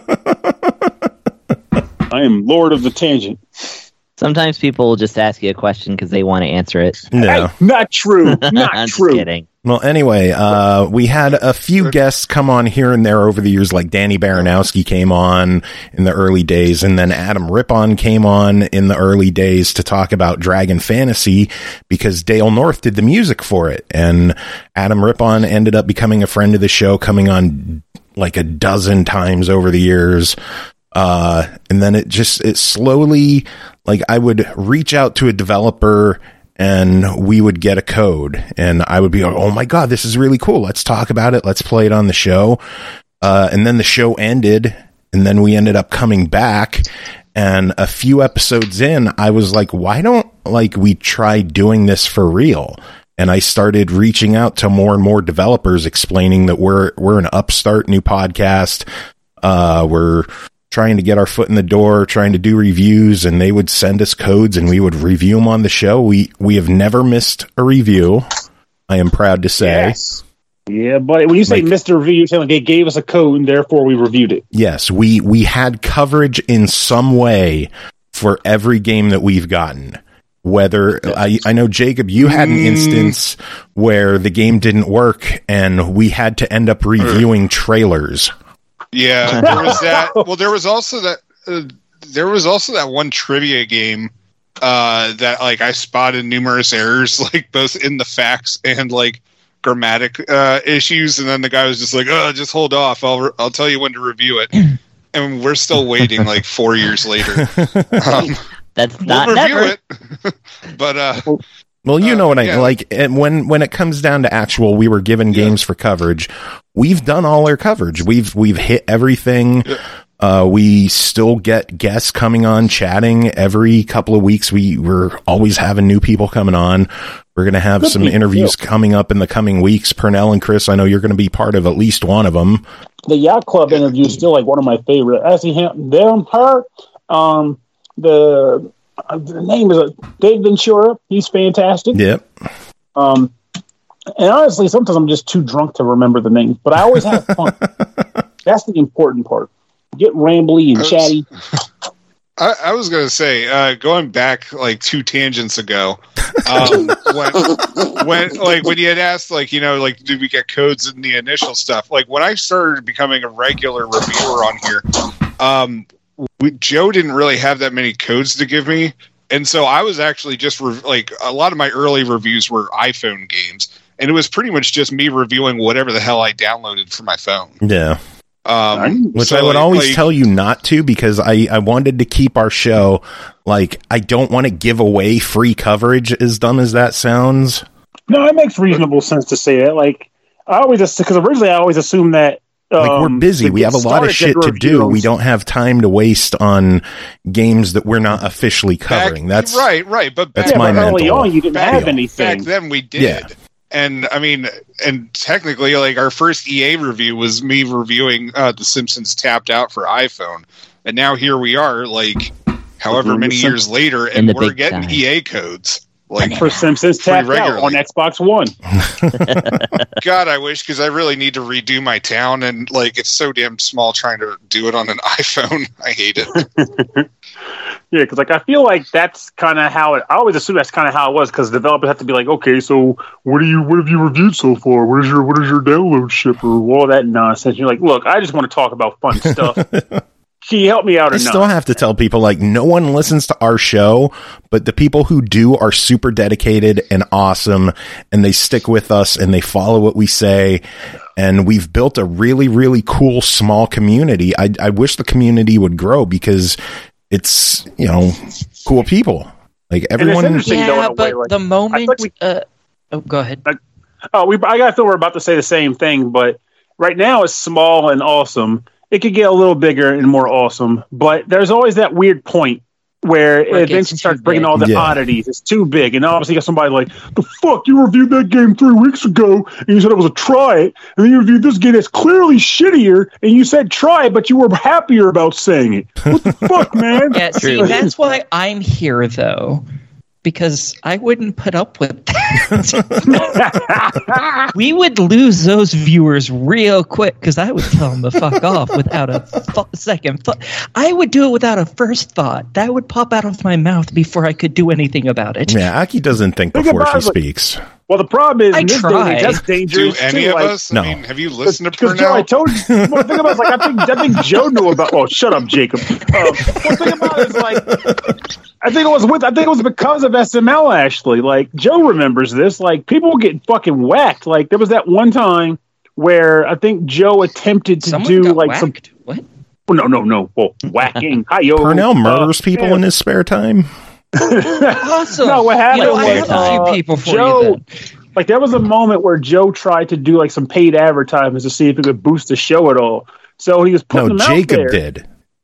I am Lord of the Tangent. Sometimes people will just ask you a question because they want to answer it. No. Hey, not true. Not I'm true. Just kidding. Well, anyway, we had a few guests come on here and there over the years, like Danny Baranowski came on in the early days, and then Adam Rippon came on in the early days to talk about Dragon Fantasy because Dale North did the music for it. And Adam Rippon ended up becoming a friend of the show, coming on like a dozen times over the years. And then it slowly, like, I would reach out to a developer and we would get a code and I would be, oh my God, this is really cool. Let's talk about it. Let's play it on the show. And then the show ended, and then we ended up coming back, And a few episodes in, I was like, why don't we try doing this for real? And I started reaching out to more and more developers, explaining that we're an upstart new podcast. We're trying to get our foot in the door, trying to do reviews, and they would send us codes and we would review them on the show. We have never missed a review, I am proud to say. Yes. Yeah, but when you say Mr. Review, you're saying they gave us a code and therefore we reviewed it. Yes, we had coverage in some way for every game that we've gotten. Whether I know, Jacob, you had an instance where the game didn't work and we had to end up reviewing trailers. Yeah, there was that. Well, there was also that one trivia game that I spotted numerous errors, both in the facts and grammatic issues, and then the guy was just like, "Oh, just hold off. I'll tell you when to review it." And we're still waiting 4 years later. That's not we'll review never. it. But well, you know what I like. And when it comes down to actual, we were given games for coverage. We've done all our coverage. We've hit everything. We still get guests coming on, chatting every couple of weeks. We're always having new people coming on. We're going to have some interviews coming up in the coming weeks. Pernell and Chris, I know you're going to be part of at least one of them. The Yacht Club interview is still one of my favorite. Actually, them, her, the name is Dave Ventura. He's fantastic. Yep. And honestly, sometimes I'm just too drunk to remember the names, but I always have fun. That's the important part. Get rambly and chatty. I was going to say, going back 2 tangents ago, when you had asked, did we get codes in the initial stuff? When I started becoming a regular reviewer on here, Joe didn't really have that many codes to give me. And so I was actually just a lot of my early reviews were iPhone games, and it was pretty much just me reviewing whatever the hell I downloaded for my phone. Yeah. Which I would always tell you not to, because I wanted to keep our show, I don't want to give away free coverage, as dumb as that sounds. No, it makes reasonable sense to say that. I always, because originally I always assumed that we're busy. We have a lot of shit to do. We don't have time to waste on games that we're not officially covering. That's right. But that's my mental. Early on, you didn't have anything. Back then, we did. Yeah. And I mean, and technically, our first EA review was me reviewing The Simpsons Tapped Out for iPhone, and now here we are, however many years later, and we're getting time. EA codes. For Simpsons Tapped Out on Xbox One. God, I wish, because I really need to redo my town, and it's so damn small trying to do it on an iPhone. I hate it. Yeah, because I feel that's kind of how it. I always assume that's kind of how it was, because developers have to be okay, so what have you reviewed so far? What is your download shipper? All that nonsense. You're look, I just want to talk about fun stuff. Can you help me out? I still have to tell people no one listens to our show, but the people who do are super dedicated and awesome, and they stick with us and they follow what we say. And we've built a really, really cool small community. I wish the community would grow, because it's, cool people. Everyone. Yeah, but the moment. Go ahead. I got to feel we're about to say the same thing, but right now it's small and awesome. It could get a little bigger and more awesome, but there's always that weird point where it eventually starts bringing all the oddities. It's too big, and obviously you got somebody the fuck, you reviewed that game 3 weeks ago, and you said it was a try it, and then you reviewed this game that's clearly shittier, and you said try it, but you were happier about saying it. What the fuck, man? Yeah, see, that's why I'm here, though. Because I wouldn't put up with that. We would lose those viewers real quick, because I would tell them to fuck off without a second thought. I would do it without a first thought. That would pop out of my mouth before I could do anything about it. Yeah, Aki doesn't think before she speaks. Well, the problem is, I try. That's dangerous. Do any of us? No. I mean, have you listened to Pernell? Joe, I told you. Well, the thing about it, I think Joe knew about. Oh, shut up, Jacob. The thing about it is, I think it was because of SML. Actually, Joe remembers this. People get fucking whacked. There was that one time where I think Joe attempted to do some. What? No. Well, whacking. Hi-yo. Pernell murders people in his spare time. Awesome. No, what happened I have a few people for Joe, you then. There was a moment where Joe tried to do some paid advertisements to see if it could boost the show at all. So he was putting them out there.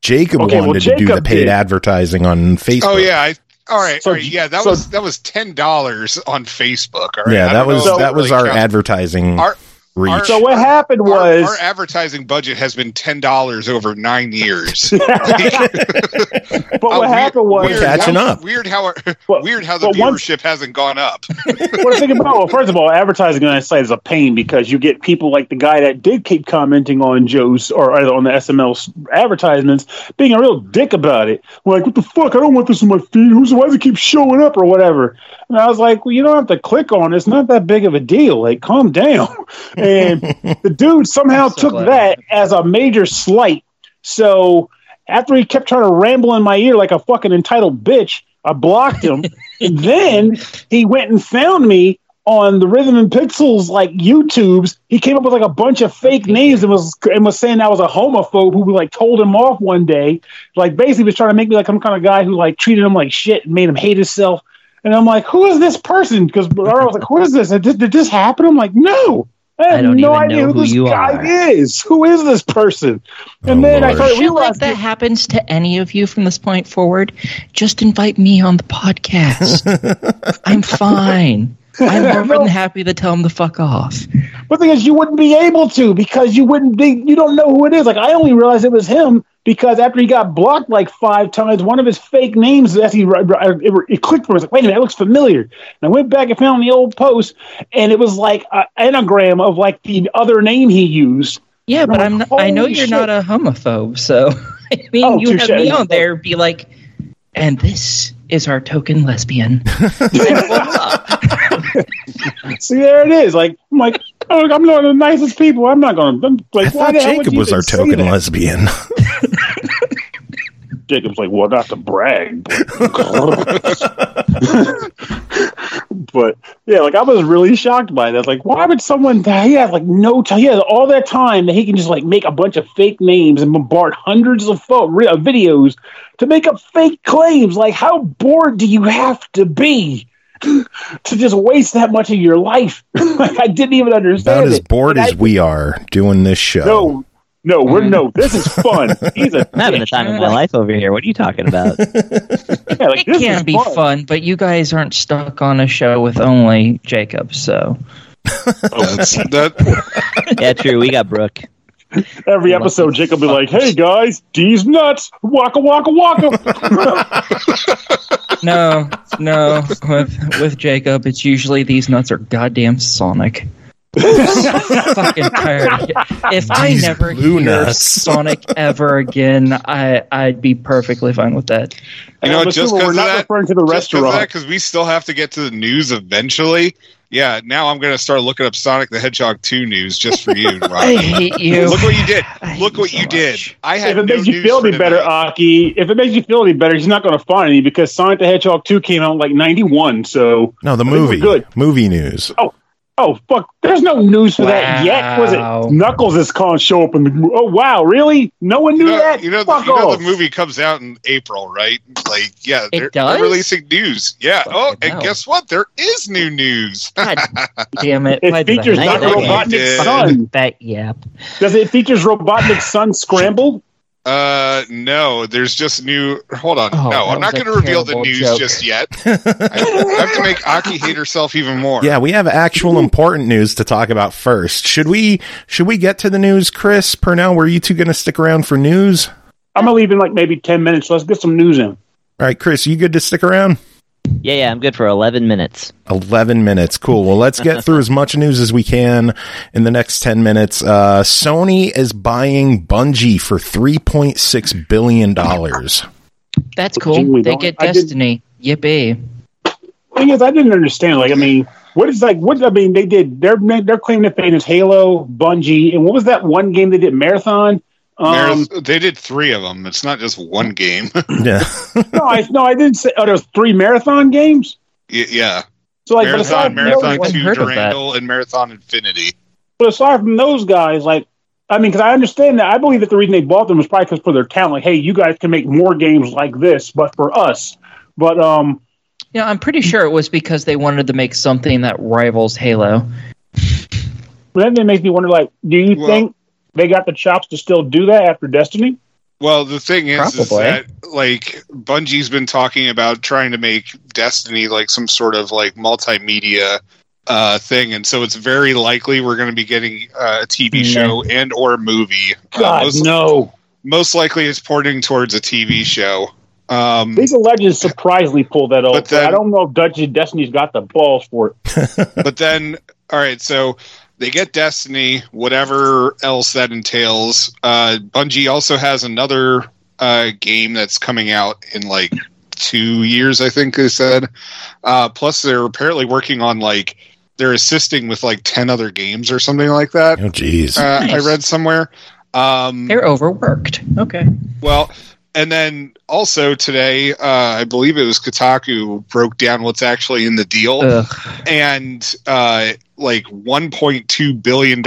Jacob wanted to do the paid advertising on Facebook. Oh yeah, all right. Yeah, that was $10 on Facebook. All right? Yeah, that was our advertising. So what happened was our advertising budget has been $10 over 9 years. But what happened was we're catching up. Weird how the viewership hasn't gone up. Well, think about first of all, advertising on that site is a pain because you get people like the guy that did keep commenting on Joe's or on the SML advertisements, being a real dick about it. Like, what the fuck? I don't want this in my feed. Why does it keep showing up or whatever? And I was like, well, you don't have to click on it. It's not that big of a deal. Like, calm down. And the dude somehow took that as a major slight. So after he kept trying to ramble in my ear like a fucking entitled bitch, I blocked him. And then he went and found me on the Rhythm and Pixels like YouTubes. He came up with like a bunch of fake names and was saying I was a homophobe who like told him off one day. Like basically was trying to make me like some kind of guy who like treated him like shit and made him hate himself. And I'm like, who is this person? Because I was like, who is this? Did this happen? I'm like, no. I have no idea who this guy is. Who is this person? And then I started realizing like that happens to any of you from this point forward. Just invite me on the podcast. I'm fine. I'm more than happy to tell him to fuck off. But the thing is, you wouldn't be able to because you don't know who it is. Like I only realized it was him because after he got blocked like 5 times, one of his fake names it clicked for me. I was like, wait a minute, that looks familiar. And I went back and found the old post, and it was like an anagram of like the other name he used. Yeah, but I know you're not a homophobe, so I mean, you have me on there be like, and this is our token lesbian. See, there it is. Like, I'm like, oh, I'm not the nicest people. I'm not going to. Like, I thought Jacob was our token lesbian. Jacob's like, well, not to brag, but yeah, like I was really shocked by that. Like, why would someone? He has like no time. He has all that time that he can just like make a bunch of fake names and bombard hundreds of videos to make up fake claims. Like, how bored do you have to be to just waste that much of your life? Like, I didn't even understand. About as bored as we are doing this show. No, this is fun. I'm having the time of my life over here. What are you talking about? Yeah, like, it can be fun, but you guys aren't stuck on a show with only Jacob, so. Yeah, true. We got Brooke. Every episode, Jacob will be like, hey, guys, D's nuts. Waka, waka, waka. No. With Jacob, it's usually these nuts are goddamn Sonic. Fucking tired. If I never hear Sonic ever again, I'd be perfectly fine with that. You know, just because we're not referring to the restaurant, because we still have to get to the news eventually. Yeah, now I'm going to start looking up Sonic the Hedgehog 2 news just for you, Rob. I hate you. Look what you did. Look what you did. I had if it makes you feel any better, Aki, if it makes you feel any better, he's not going to find any because Sonic the Hedgehog 2 came out in like 91. So no, the movie. Good. Movie news. Oh, fuck. There's no news for that yet. Was it Knuckles is going to show up in the... Oh, wow. Really? No one knew that? You know the movie comes out in April, right? Like, yeah. They're releasing news. Yeah. Oh, and guess what? There is new news. God damn it. It features Dr. Robotnik's son. That yap. Does it features Robotnik's son Scrambled? No, there's just new. Hold on. No, I'm not going to reveal the news just yet. I have to make Aki hate herself even more. Yeah, we have actual important news to talk about first. Should we get to the news, Chris Purnell? Were you two going to stick around for news? I'm going to leave in like maybe 10 minutes. Let's get some news in. All right, Chris, you good to stick around? Yeah, I'm good for 11 minutes. 11 minutes. Cool. Well, let's get through as much news as we can in the next 10 minutes. Sony is buying Bungie for $3.6 billion. That's cool. They get Destiny. Yippee. Thing is, I didn't understand. Like, I mean, they did. Their claim to fame is Halo, Bungie, and what was that one game they did? Marathon? They did 3 of them. It's not just one game. Yeah. No, I didn't say. Oh, there's 3 marathon games. Yeah. So like, Marathon 2, Durandal, and Marathon Infinity. But aside from those guys, like, I mean, because I understand that. I believe that the reason they bought them was probably because for their talent. Like, hey, you guys can make more games like this, but for us. But yeah, I'm pretty sure it was because they wanted to make something that rivals Halo. But then it makes me wonder, like, do you think they got the chops to still do that after Destiny? Well, the thing is Probably. that like Bungie's been talking about trying to make Destiny like some sort of like multimedia thing, and so it's very likely we're going to be getting a TV show and or movie. God, no. Most likely, it's porting towards a TV show. League of Legends surprisingly pulled that off. But then- I don't know if Destiny's got the balls for it. But then, all right, so they get Destiny, whatever else that entails. Bungie also has another game that's coming out in like 2 years, I think they said. Plus, they're apparently working on like they're assisting with like 10 other games or something like that. Oh, geez. Nice. I read somewhere. They're overworked. Okay. Well, and then also today, I believe it was Kotaku broke down what's actually in the deal, and like $1.2 billion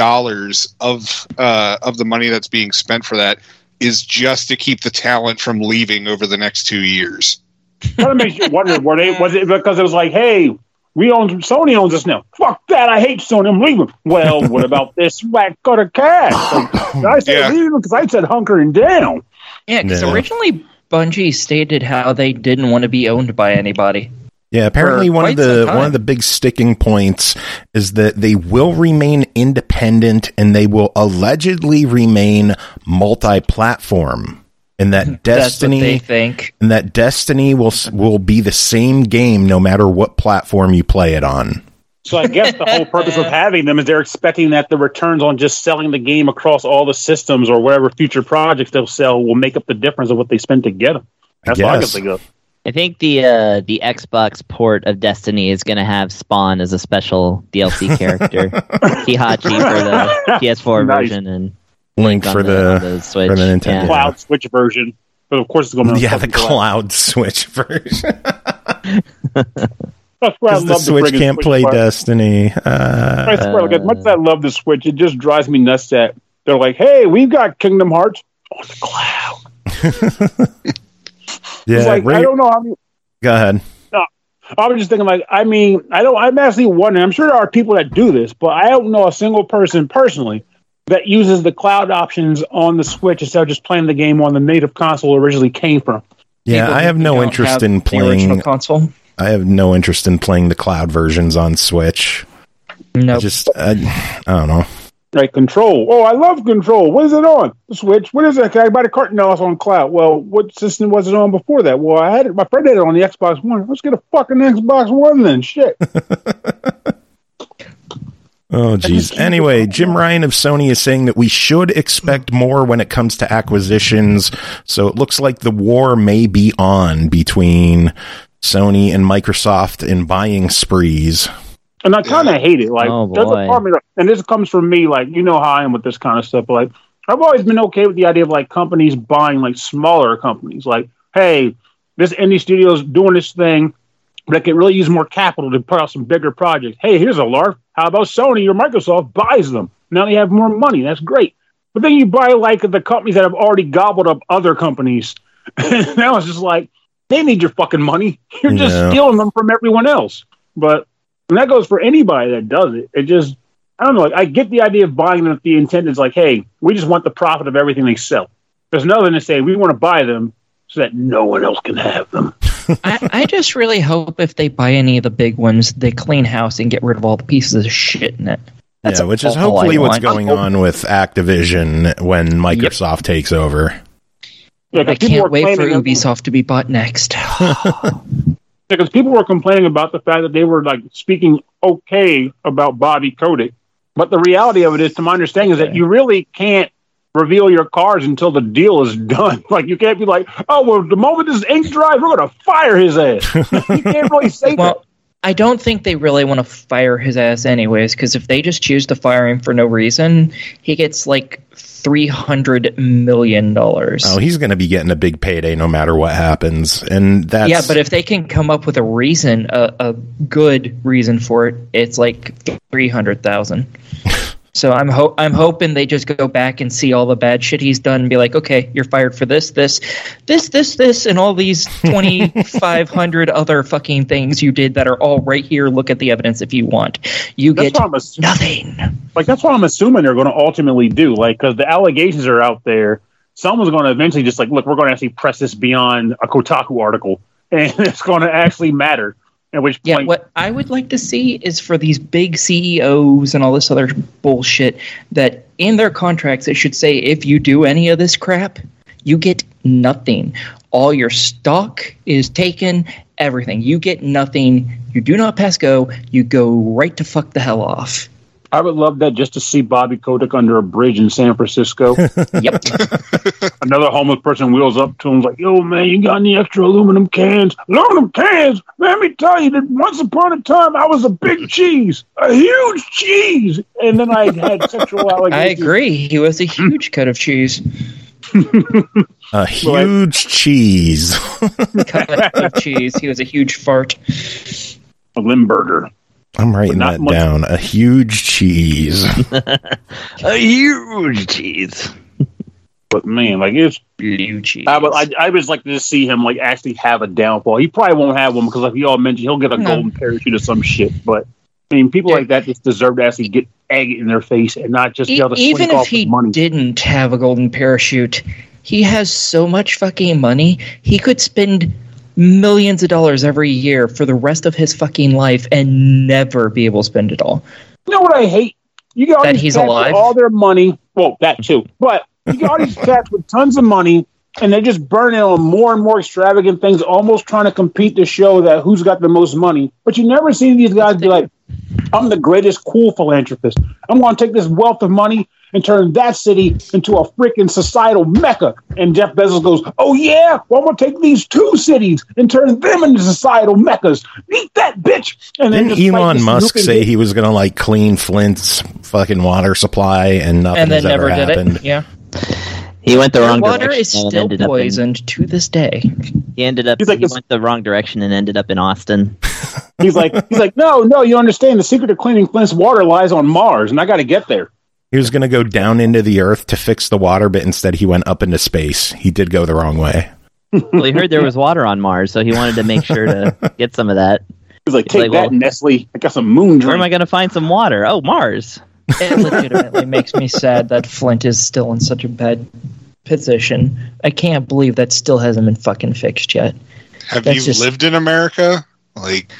of the money that's being spent for that is just to keep the talent from leaving over the next 2 years. Kind of makes you wonder, was it because it was like, hey, Sony owns us now. Fuck that, I hate Sony, I'm leaving. Well, what about this whack cut of cash? Like, I said leaving because I said hunkering down. Yeah, because No. originally Bungie stated how they didn't want to be owned by anybody. Yeah, apparently For one of quite some time. the big sticking points is that they will remain independent and they will allegedly remain multi-platform, and that That's what they Destiny think. and that Destiny will be the same game no matter what platform you play it on. So I guess the whole purpose of having them is they're expecting that the returns on just selling the game across all the systems or whatever future projects they'll sell will make up the difference of what they spent to get them. That's what I can guess. think of. I think the Xbox port of Destiny is going to have Spawn as a special DLC character. Kihachi for the PS4 Nice. version and Link on for the Switch. for the Nintendo. Yeah. Cloud Switch version. But of course it's going to be on the fucking cloud Switch version. That's why I Because the love Switch friggin' can't Switch play part. Destiny. I swear, like, as much as I love the Switch, it just drives me nuts that they're like, hey, we've got Kingdom Hearts on the cloud. Yeah, It's like, I don't know how many. go ahead. I was just thinking, like, I mean, I'm actually wondering, I'm sure there are people that do this, but I don't know a single person personally that uses the cloud options on the Switch instead of just playing the game on the native console it originally came from. Yeah, People I have who no don't interest have in the original playing. console. I have no interest in playing the cloud versions on Switch. No, I don't know. Like Control. Oh, I love Control. What is it on? The Switch. What is it? Can I buy the carton? No, it's on cloud. Well, what system was it on before that? Well, I had it. My friend had it on the Xbox One. Let's get a fucking Xbox One then. Shit. Oh, geez. Anyway, Jim Ryan of Sony is saying that we should expect more when it comes to acquisitions. So it looks like the war may be on between Sony and Microsoft in buying sprees. And I kind of hate it. Like, Oh, there's a boy. part of me, and this comes from me, like, you know how I am with this kind of stuff. But, like, I've always been okay with the idea of, like, companies buying, like, smaller companies. Like, hey, this indie studio's doing this thing, but it can really use more capital to put out some bigger projects. Hey, here's a LARP. How about Sony or Microsoft buys them? Now they have more money. That's great. But then you buy, like, the companies that have already gobbled up other companies. And now it's just like, they need your fucking money. You're just Yeah. stealing them from everyone else. But and that goes for anybody that does it. It just, I don't know. Like, I get the idea of buying them if the intent is like, hey, we just want the profit of everything they sell. There's nothing to say we want to buy them so that no one else can have them. I just really hope if they buy any of the big ones, they clean house and get rid of all the pieces of shit in it. That's Yeah, which is all hopefully I what's want. going on with Activision when Microsoft takes over. Yeah, I 'cause people can't were wait for complaining- Ubisoft to be bought next. Because people were complaining about the fact that they were like speaking okay about Bobby Kotick. But the reality of it is, to my understanding, is that you really can't reveal your cards until the deal is done. Like, you can't be like, oh, well, the moment this ink dries, we're going to fire his ass. You can't really say Well, I don't think they really want to fire his ass anyways, because if they just choose to fire him for no reason, he gets like $300 million. Oh, he's going to be getting a big payday no matter what happens. And that's... Yeah, but if they can come up with a reason, a good reason for it, it's like $300,000. So I'm hoping they just go back and see all the bad shit he's done and be like, okay, you're fired for this, and all these 2,500 other fucking things you did that are all right here. Look at the evidence if you want. You That's get what I'm assuming. nothing. Like, that's what I'm assuming they're going to ultimately do. Like, because the allegations are out there someone's going to eventually just like, look, we're going to actually press this beyond a Kotaku article, and it's going to actually matter. At which point, what I would like to see is for these big CEOs and all this other bullshit that in their contracts it should say if you do any of this crap, you get nothing. All your stock is taken, everything. You get nothing. You do not pass go. You go right to fuck the hell off. I would love that just to see Bobby Kotick under a bridge in San Francisco. Yep. Another homeless person wheels up to him like, yo, man, you got any extra aluminum cans? Aluminum cans? Man, let me tell you that once upon a time I was a big cheese. A huge cheese. And then I had sexual allegations. I agree. He was a huge cut of cheese. A huge cheese. Cut of cheese. He was a huge fart. A Limburger. I'm writing that down. A huge cheese. A huge cheese. But man, like it's blue cheese. I would like to see him like actually have a downfall. He probably won't have one because, like you all mentioned, he'll get a golden parachute or some shit. But I mean, people like that just deserve to actually get agate in their face and not just be able to even if he money. Didn't have a golden parachute, he has so much fucking money. He could spend millions of dollars every year for the rest of his fucking life and never be able to spend it all. You know what I hate? You got all that these he's cats alive. with all their money. Well, that too. But you got all these cats with tons of money, and they're just burning on more and more extravagant things, almost trying to compete to show that who's got the most money. But you never see these guys be like, I'm the greatest cool philanthropist. I'm going to take this wealth of money and turn that city into a freaking societal mecca. And Jeff Bezos goes, oh yeah, well, I'm going to take these two cities and turn them into societal meccas. Eat that bitch. And then didn't Elon Musk say he was going to like clean Flint's fucking water supply and nothing and then has ever never did happened? it? Yeah. He went the wrong water direction. is still poisoned to this day. He ended up. He went the wrong direction and ended up in Austin. He's like, no, you understand. The secret of cleaning Flint's water lies on Mars, and I got to get there. He was going to go down into the earth to fix the water, but instead he went up into space. He did go the wrong way. Well, he heard there was water on Mars, so he wanted to make sure to get some of that. He's like, take that, Nestle. I got some moon drink. Where am I going to find some water? Oh, Mars. It legitimately makes me sad that Flint is still in such a bad position. I can't believe that still hasn't been fucking fixed yet. Have you lived in America? Like...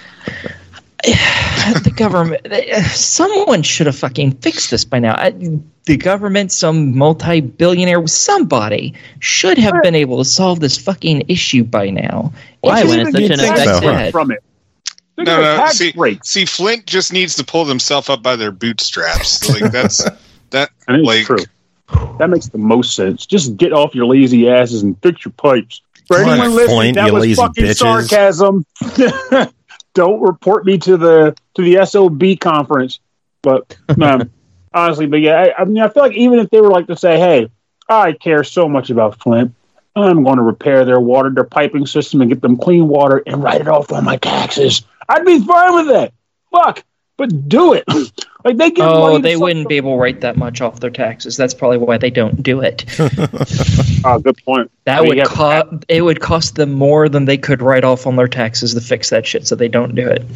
The government, someone should have fucking fixed this by now. The government, some multi-billionaire, somebody should have been able to solve this fucking issue by now. Why? When it's such an effective from it. No. See, Flint just needs to pull themselves up by their bootstraps. Like that's that. Like true. That makes the most sense. Just get off your lazy asses and fix your pipes. For anyone listening, that was fucking bitches. Sarcasm. Don't report me to the SOB conference. But honestly, but yeah, I mean, I feel like even if they were like to say, hey, I care so much about Flint, I'm going to repair their piping system and get them clean water and write it off on my taxes, I'd be fine with that. Fuck, but do it. Like they give money they wouldn't be able to write that much off their taxes. That's probably why they don't do it. Good point. It would cost them more than they could write off on their taxes to fix that shit, so they don't do it.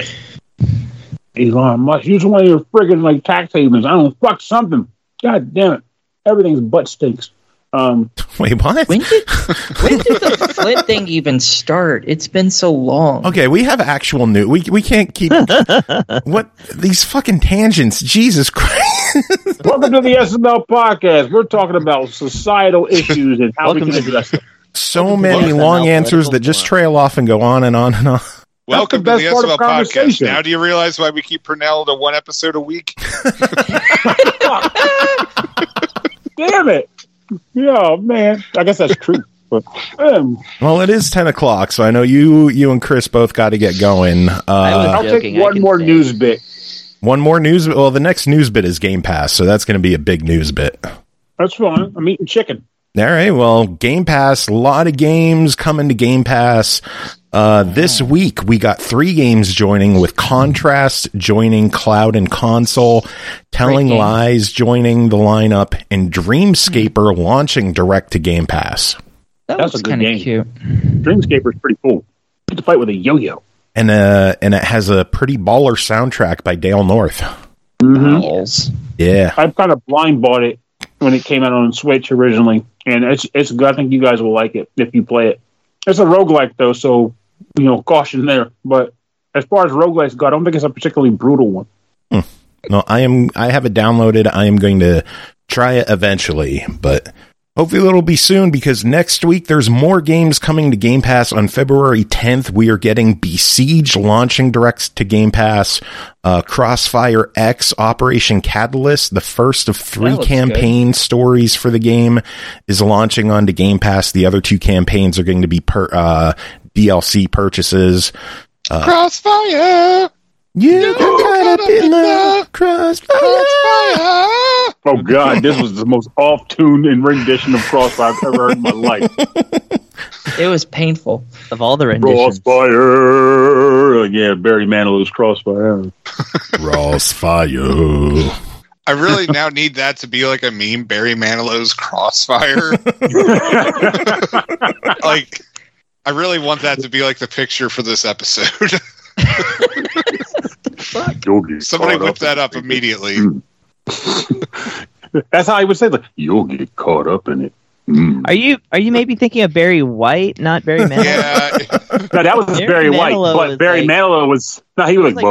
Elon Musk, use one of your friggin' like tax havens. I don't fuck something. God damn it, everything's butt stinks. Wait, what? When did the Flint thing even start? It's been so long. Okay, we have actual news. We can't keep what these fucking tangents. Jesus Christ! Welcome to the SML podcast. We're talking about societal issues and how we can address them. So many long answers that just trail off and go on and on and on. Welcome to the SML podcast. Now, do you realize why we keep Purnell to one episode a week? Damn it! Yeah, man. I guess that's true. But, well, it is 10 o'clock, so I know you and Chris both got to get going. I'll take one more news bit. One more news. Well, the next news bit is Game Pass, so that's going to be a big news bit. That's fine. I'm eating chicken. All right. Well, Game Pass, a lot of games coming to Game Pass. This week, we got 3 games joining, with Contrast joining Cloud and Console, Telling Lies joining the lineup, and Dreamscaper launching direct to Game Pass. That's a good game. Cute. Dreamscaper is pretty cool. You get to fight with a yo-yo. And it has a pretty baller soundtrack by Dale North. Mm-hmm. Yeah. I've kind of blind bought it when it came out on Switch originally. and it's good. I think you guys will like it if you play it. It's a roguelike though, so caution there. But as far as roguelikes go, I don't think it's a particularly brutal one. No, I have it downloaded. I am going to try it eventually, but hopefully it'll be soon, because next week there's more games coming to Game Pass. On February 10th, we are getting Besiege launching direct to Game Pass. Crossfire X Operation Catalyst, the first of 3 campaign stories for the game, is launching onto Game Pass. The other 2 campaigns are going to be DLC purchases. Crossfire! You got up in the crossfire. Oh God, this was the most off-tuned and rendition of Crossfire I've ever heard in my life. It was painful. Of all the renditions. Crossfire. Yeah, Barry Manilow's Crossfire. Crossfire. I really now need that to be like a meme. Barry Manilow's Crossfire. Like, I really want that to be like the picture for this episode. Somebody whip that up immediately. That's how I would say, like, you'll get caught up in it. Are you maybe thinking of Barry White, not Barry Manilow? Yeah. No, that was Barry White, but Barry Manilow was... No, he was like...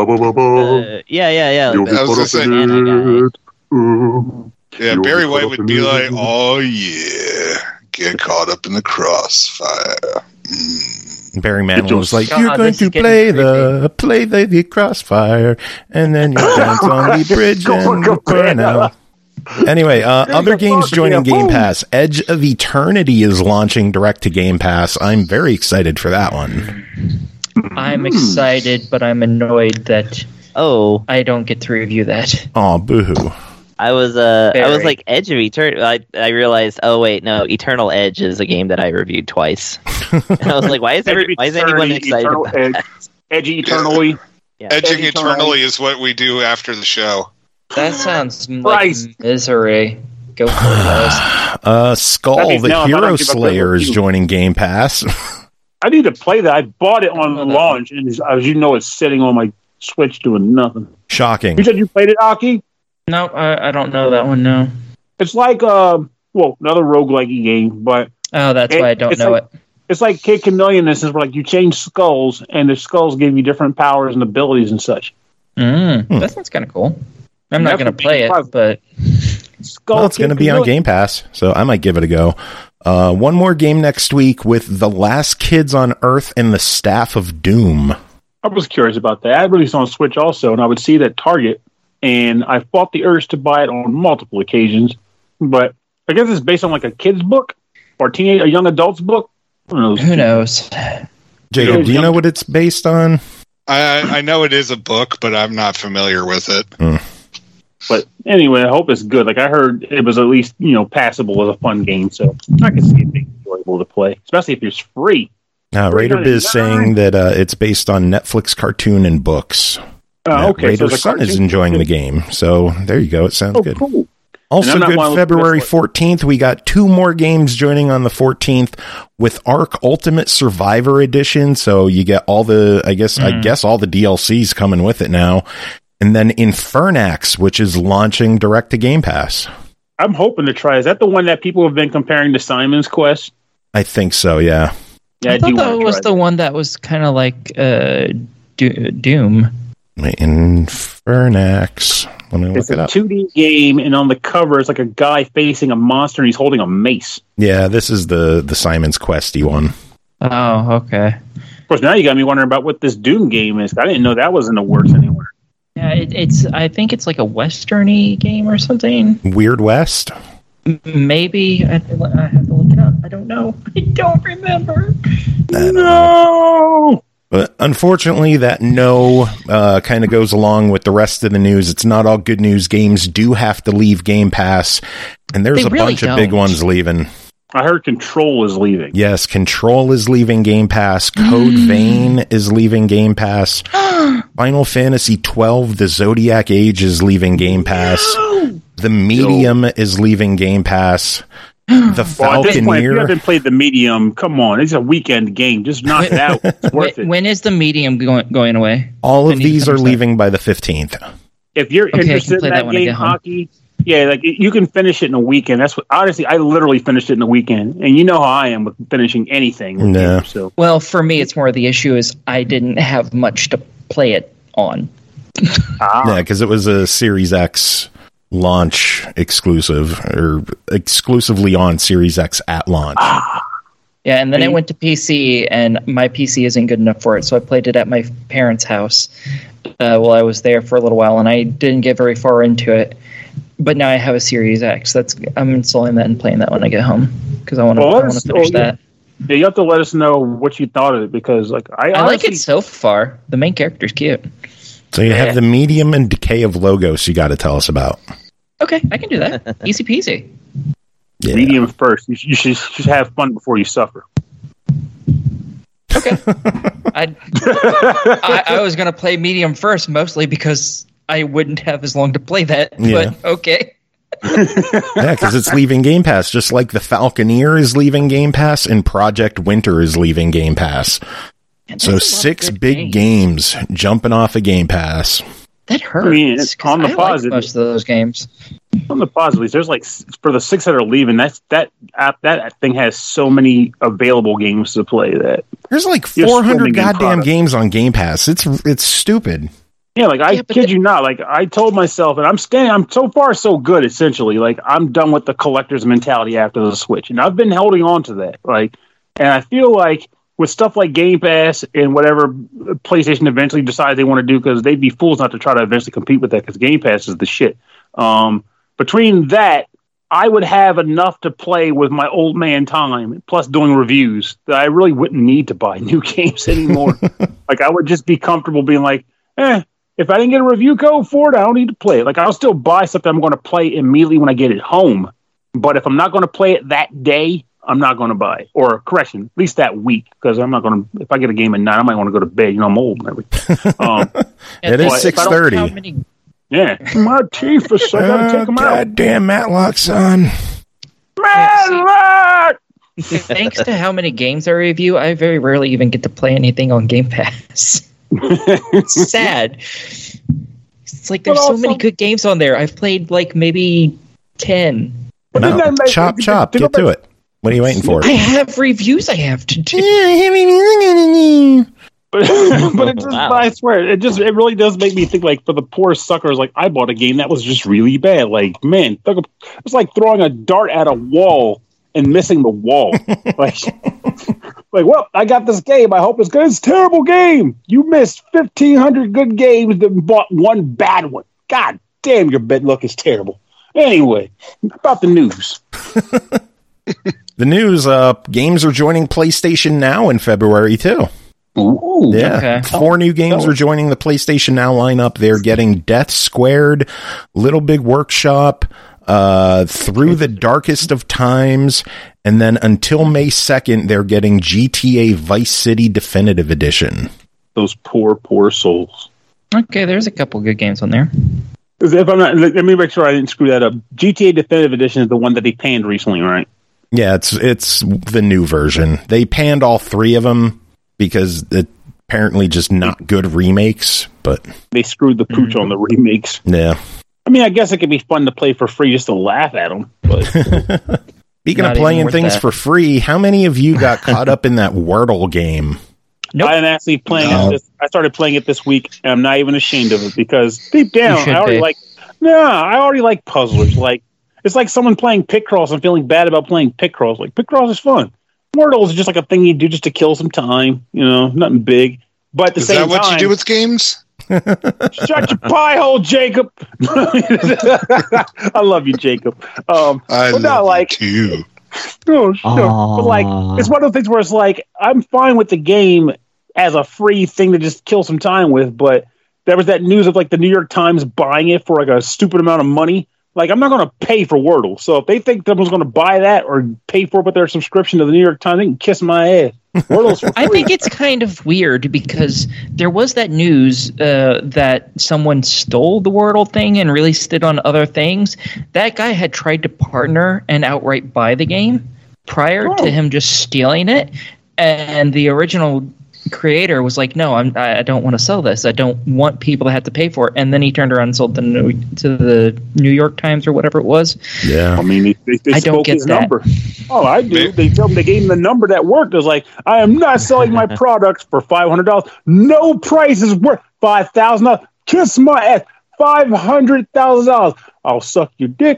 Yeah. You'll get I was caught up gonna in it. Yeah, Barry White would be like, oh yeah, get caught up in the crossfire. Barry Manilow was like, God, you're going to play the crossfire, and then you dance on the bridge and you burn out. Anyway, other games joining Game Pass. Edge of Eternity is launching direct to Game Pass. I'm very excited for that one. I'm excited, but I'm annoyed that I don't get to review that. Oh, boo-hoo. I was like Edge of Eternity. I realized, oh wait, no, Eternal Edge is a game that I reviewed twice. And I was like, why is anyone excited about that? Edgy Eternally. Yeah. Edging eternally is what we do after the show. That sounds like misery. Go for it, guys. Skull, the Hero Slayer, is joining Game Pass. I need to play that. I bought it on launch, and as you know, it's sitting on my Switch doing nothing. Shocking. You said you played it, Aki? No, I don't know that one, no. It's like, another roguelike game, but... Oh, that's why I don't know it. It's like Kid Chameleon. This is where, like, you change skulls, and the skulls give you different powers and abilities and such. That sounds kind of cool. I'm not going to play it, but... Well, it's going to be on Game Pass, so I might give it a go. One more game next week with The Last Kids on Earth and the Staff of Doom. I was curious about that. I released on Switch also, and I would see that Target, and I fought the urge to buy it on multiple occasions, but I guess it's based on like a kid's book or a young adult's book. Who knows? Jacob, do you know what it's based on? I know it is a book, but I'm not familiar with it. But anyway, I hope it's good. Like I heard it was at least, passable as a fun game, so I can see it being enjoyable to play, especially if it's free. Raider is saying that it's based on Netflix cartoon and books. Okay. Raider's son is enjoying the game, so there you go. It sounds good. Cool. Also good, February 14th, we got 2 more games joining on the 14th with Ark Ultimate Survivor Edition, so you get all the, I guess all the DLCs coming with it now. And then Infernax, which is launching direct to Game Pass. I'm hoping to try. Is that the one that people have been comparing to Simon's Quest? I think so, yeah. I thought that was the one that was kind of like Doom. Infernax. Let me look it up. It's a 2D game, and on the cover, it's like a guy facing a monster, and he's holding a mace. Yeah, this is the Simon's Questy one. Oh, okay. Of course, now you got me wondering about what this Doom game is. I didn't know that was in the works anywhere. Yeah, it's. I think it's like a Western-y game or something. Weird West? Maybe. I have to look it up. I don't know. I don't remember. No! But unfortunately, that kind of goes along with the rest of the news. It's not all good news. Games do have to leave Game Pass, and there's a bunch of big ones leaving. I heard Control is leaving. Yes, Control is leaving Game Pass. Code Vein is leaving Game Pass. Final Fantasy XII, The Zodiac Age is leaving Game Pass. The Medium is leaving Game Pass. The Falconeer. At this point, if you haven't played The Medium, come on. It's a weekend game. Just knock it out. It's worth it. When is The Medium going away? All of these are leaving by the 15th. If you're interested in that game, Hockey, Yeah, like you can finish it in a weekend. That's what honestly, I literally finished it in a weekend, and you know how I am with finishing anything. With games, so. Well, for me, it's more the issue is I didn't have much to play it on. Yeah, because it was a Series X launch exclusive, or exclusively on Series X at launch. Yeah, and then I went to PC, and my PC isn't good enough for it, so I played it at my parents' house while I was there for a little while, and I didn't get very far into it. But now I have a Series X. I'm installing that and playing that when I get home because I want to finish that. Yeah, you have to let us know what you thought of it because, like, I like it so far. The main character's cute. So you have the Medium and Decay of Logos you got to tell us about. Okay, I can do that. Easy peasy. Yeah. Medium first. You should have fun before you suffer. Okay. I was going to play Medium first, mostly because I wouldn't have as long to play that. Yeah. But okay. Yeah, because it's leaving Game Pass, just like the Falconeer is leaving Game Pass and Project Winter is leaving Game Pass. So 6 big games jumping off of Game Pass. That hurts. I mean, on the positive, like most of those games. On the positives, there's like for the 6 that are leaving, that thing has so many available games to play that there's like 400 goddamn games on Game Pass. It's stupid. Yeah, like I kid you not. Like I told myself, and I'm so far so good. Essentially, like I'm done with the collector's mentality after the Switch, and I've been holding on to that. Like, and I feel like with stuff like Game Pass and whatever PlayStation eventually decides they want to do, because they'd be fools not to try to eventually compete with that, because Game Pass is the shit. Between that, I would have enough to play with my old man time, plus doing reviews, that I really wouldn't need to buy new games anymore. Like, I would just be comfortable being like, if I didn't get a review code for it, I don't need to play it. Like, I'll still buy something I'm going to play immediately when I get it home. But if I'm not going to play it that day, I'm not going to buy it. Or, correction, at least that week, because I'm not going to, if I get a game at night, I might want to go to bed. You know, I'm old and everything. It is 6:30. Yeah, my teeth are so I gotta take them out. Goddamn Matlock, son. Matlock! Thanks to how many games I review, I very rarely even get to play anything on Game Pass. It's sad. It's like there's so many good games on there. I've played like maybe 10. No, chop, get to it. What are you waiting for? I have reviews I have to do. But it just, I swear, it really does make me think, like, for the poor suckers, like, I bought a game that was just really bad. Like, man, it's like throwing a dart at a wall and missing the wall. like, well, I got this game. I hope it's good. It's a terrible game. You missed 1,500 good games and bought one bad one. God damn, your bed luck is terrible. Anyway, about the news. The news, games are joining PlayStation Now in February, too. Ooh, yeah. Okay. 4 new games are joining the PlayStation Now lineup. They're getting Death Squared, Little Big Workshop, Through the Darkest of Times, and then until May 2nd, they're getting GTA Vice City Definitive Edition. Those poor souls. Okay, there's a couple good games on there. If I'm not, let me make sure I didn't screw that up. GTA Definitive Edition is the one that they panned recently, right? Yeah, it's the new version. They panned all 3 of them because it apparently just not good remakes, but they screwed the pooch on the remakes. Yeah. I mean, I guess it could be fun to play for free just to laugh at them. But speaking of playing things for free, how many of you got caught up in that Wordle game? Nope. I am actually playing it. I started playing it this week, and I'm not even ashamed of it because deep down, I already like puzzlers. Like, it's like someone playing Picross and feeling bad about playing Picross. Like, Picross is fun. Wordle is just like a thing you do just to kill some time, you know, nothing big. But at the same time, is that what you do with games? Shut your pie hole, Jacob. I love you, Jacob. I love you too. No, but like, it's one of the things where it's like, I'm fine with the game as a free thing to just kill some time with, but there was that news of like the New York Times buying it for like a stupid amount of money. Like, I'm not going to pay for Wordle. So if they think someone's going to buy that or pay for it with their subscription to the New York Times, they can kiss my ass. Wordle's for free. I think it's kind of weird because there was that news that someone stole the Wordle thing and released it on other things. That guy had tried to partner and outright buy the game prior to him just stealing it. And the original creator was like, no, I don't want to sell this. I don't want people to have to pay for it. And then he turned around and sold to the New York Times or whatever it was. Yeah. I mean, they I don't get his that. number. Oh, I do. They gave him the number that worked. It was like, I am not selling my products for $500. No price is worth $5,000. Kiss my ass. $500,000. I'll suck your dick.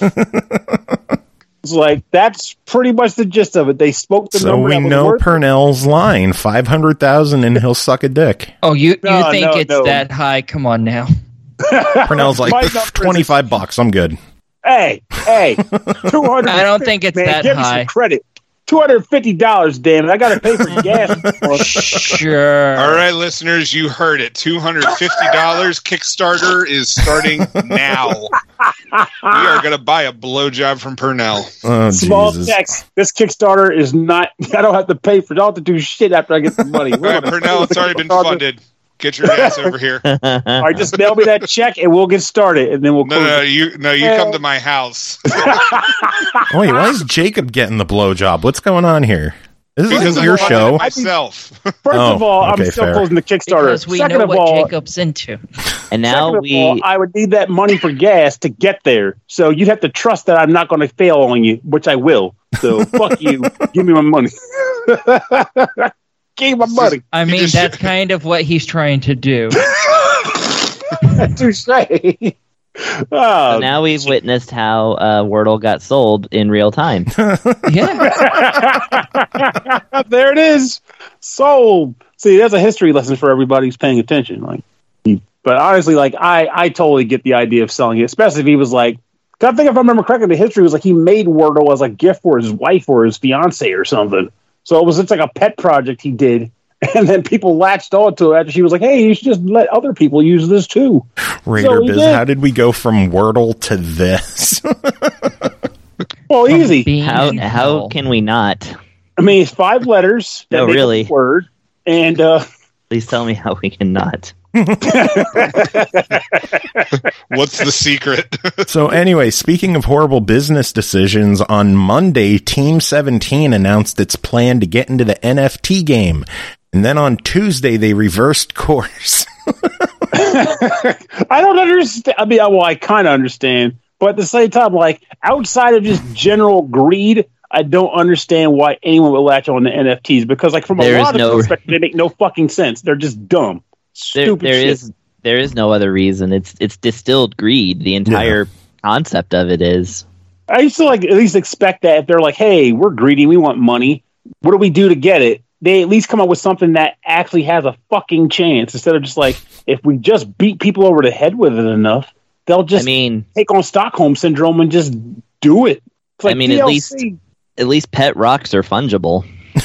It's like, that's pretty much the gist of it. They spoke the number. So we know Purnell's line, 500,000 and he'll suck a dick. Oh, you think it's that high? Come on now. Purnell's like, $25. I'm good. Hey, 200. I don't think it's that give high. Me some credit. $250, damn it. I got to pay for gas. Sure. All right, listeners, you heard it. $250. Kickstarter is starting now. We are going to buy a blowjob from Purnell. Oh, Small Jesus. text. This Kickstarter is not. I don't have to pay for. I don't have to do shit after I get the money. All right, Purnell, it's already been funded. Get your ass over here. All right, just mail me that check and we'll get started, and then we'll. You come to my house. Wait, why is Jacob getting the blowjob? What's going on here? This Because is I your funded show. it myself. First of all, okay, I'm still fair. closing the Kickstarter. Because we Second know of what all, Jacob's into. And now second of all, I would need that money for gas to get there. So you'd have to trust that I'm not going to fail on you, which I will. So fuck you. Give me my money. Give me my money. I mean, that's kind of what he's trying to do. Touche. So now we've witnessed how Wordle got sold in real time. Yeah. There it is. Sold. See, that's a history lesson for everybody who's paying attention. Like, but honestly, like I totally get the idea of selling it, especially if he was like, I think if I remember correctly, the history was like he made Wordle as a gift for his wife or his fiance or something. So it's like a pet project he did. And then people latched onto it after she was like, hey, you should just let other people use this too. Raider Biz, how did we go from Wordle to this? Well, easy. How can we not? I mean, it's 5 letters. No, make really. a word. And Please tell me how we can not. What's the secret? So anyway, speaking of horrible business decisions, on Monday, Team 17 announced its plan to get into the NFT game. And then on Tuesday, they reversed course. I don't understand. I mean, well, I kind of understand. But at the same time, like, outside of just general greed, I don't understand why anyone would latch on to NFTs. Because, like, from a lot of perspectives, they make no fucking sense. They're just dumb. Stupid shit. There is no other reason. It's distilled greed. The entire concept of it is. I used to like at least expect that if they're like, hey, we're greedy, we want money. What do we do to get it? They at least come up with something that actually has a fucking chance instead of just like, if we just beat people over the head with it enough, they'll just take on Stockholm Syndrome and just do it. It's like DLC. at least pet rocks are fungible.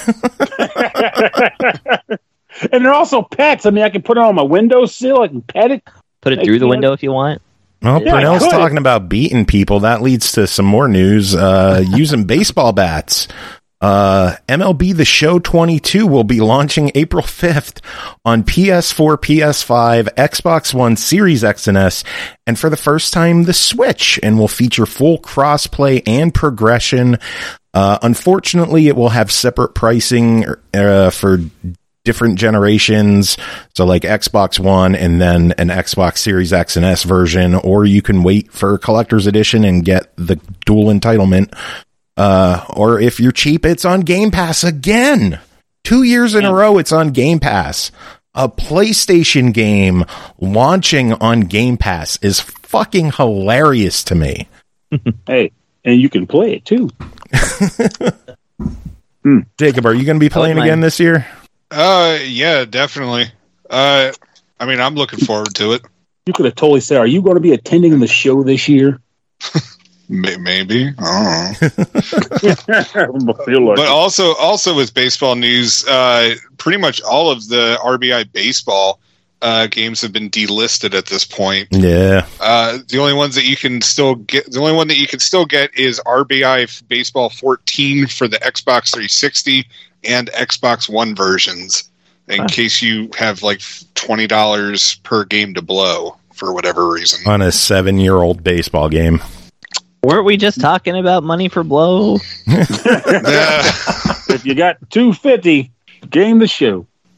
And they're also pets. I mean, I can put it on my windowsill. I can pet it. Put it through the window if you want. Well, Purnell's talking about beating people. That leads to some more news. Using baseball bats. MLB The Show 22 will be launching April 5th on PS4, PS5, Xbox One, Series X and S, and for the first time, the Switch, and will feature full crossplay and progression. Unfortunately, it will have separate pricing for different generations, so like Xbox One and then an Xbox Series X and S version, or you can wait for Collector's Edition and get the dual entitlement. Or if you're cheap, it's on Game Pass again. 2 years in a row, it's on Game Pass. A PlayStation game launching on Game Pass is fucking hilarious to me. Hey, and you can play it too. Jacob, are you going to be playing again this year? Yeah, definitely. I mean, I'm looking forward to it. You could have totally said, are you going to be attending the show this year? Maybe. I don't know. But also with baseball news, pretty much all of the RBI baseball games have been delisted at this point. Yeah. The only ones that you can still get, the only one that you can still get is RBI Baseball 14 for the Xbox 360 and Xbox One versions, in case you have like $20 per game to blow for whatever reason. On a 7-year-old baseball game. Weren't we just talking about money for blow? If you got $250, game the show.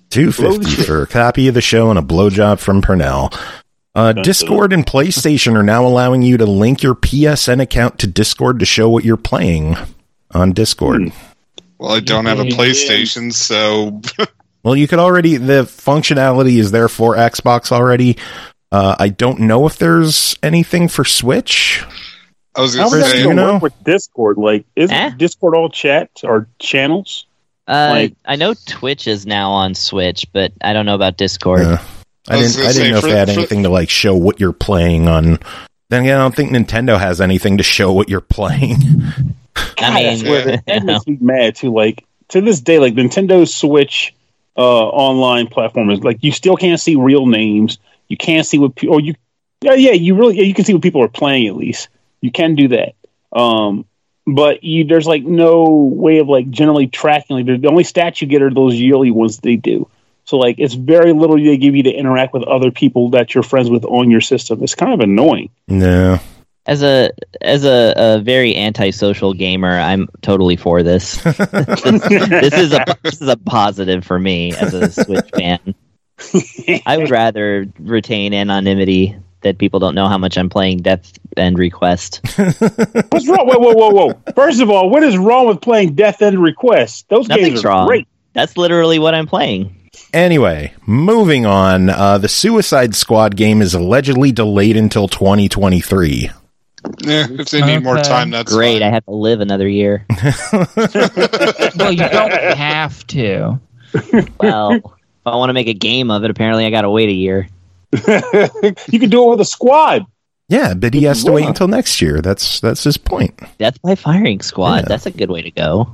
$250 for a copy of the show and a blowjob from Purnell. Discord and PlayStation are now allowing you to link your PSN account to Discord to show what you're playing on Discord. Well, I don't have a PlayStation, so... Well, you could already... The functionality is there for Xbox already. I don't know if there's anything for Switch. I was How going does to that say... work with Discord? Like, isn't Discord all chats or channels? I know Twitch is now on Switch, but I don't know about Discord. I didn't know if they had anything to like show what you're playing on. Then again, I don't think Nintendo has anything to show what you're playing. I mean, that makes me mad too. Like to this day, like Nintendo Switch online platform is like you still can't see real names. You can't see what you can see what people are playing. At least you can do that. But there's like no way of like generally tracking. Like the only stats you get are those yearly ones they do. So like it's very little they give you to interact with other people that you're friends with on your system. It's kind of annoying. No. As a very antisocial gamer, I'm totally for this. This is a positive for me as a Switch fan. I would rather retain anonymity that people don't know how much I'm playing Death End Request. What's wrong? Whoa. First of all, what is wrong with playing Death End Request? Those games are wrong. Great. That's literally what I'm playing. Anyway, moving on. The Suicide Squad game is allegedly delayed until 2023. If they need more time, that's great. fine. I have to live another year. Well, you don't have to. Well, if I want to make a game of it, apparently I got to wait a year. You can do it with a squad. Yeah, but he has to wait until next year. That's his point. Death by Firing Squad. Yeah. That's a good way to go.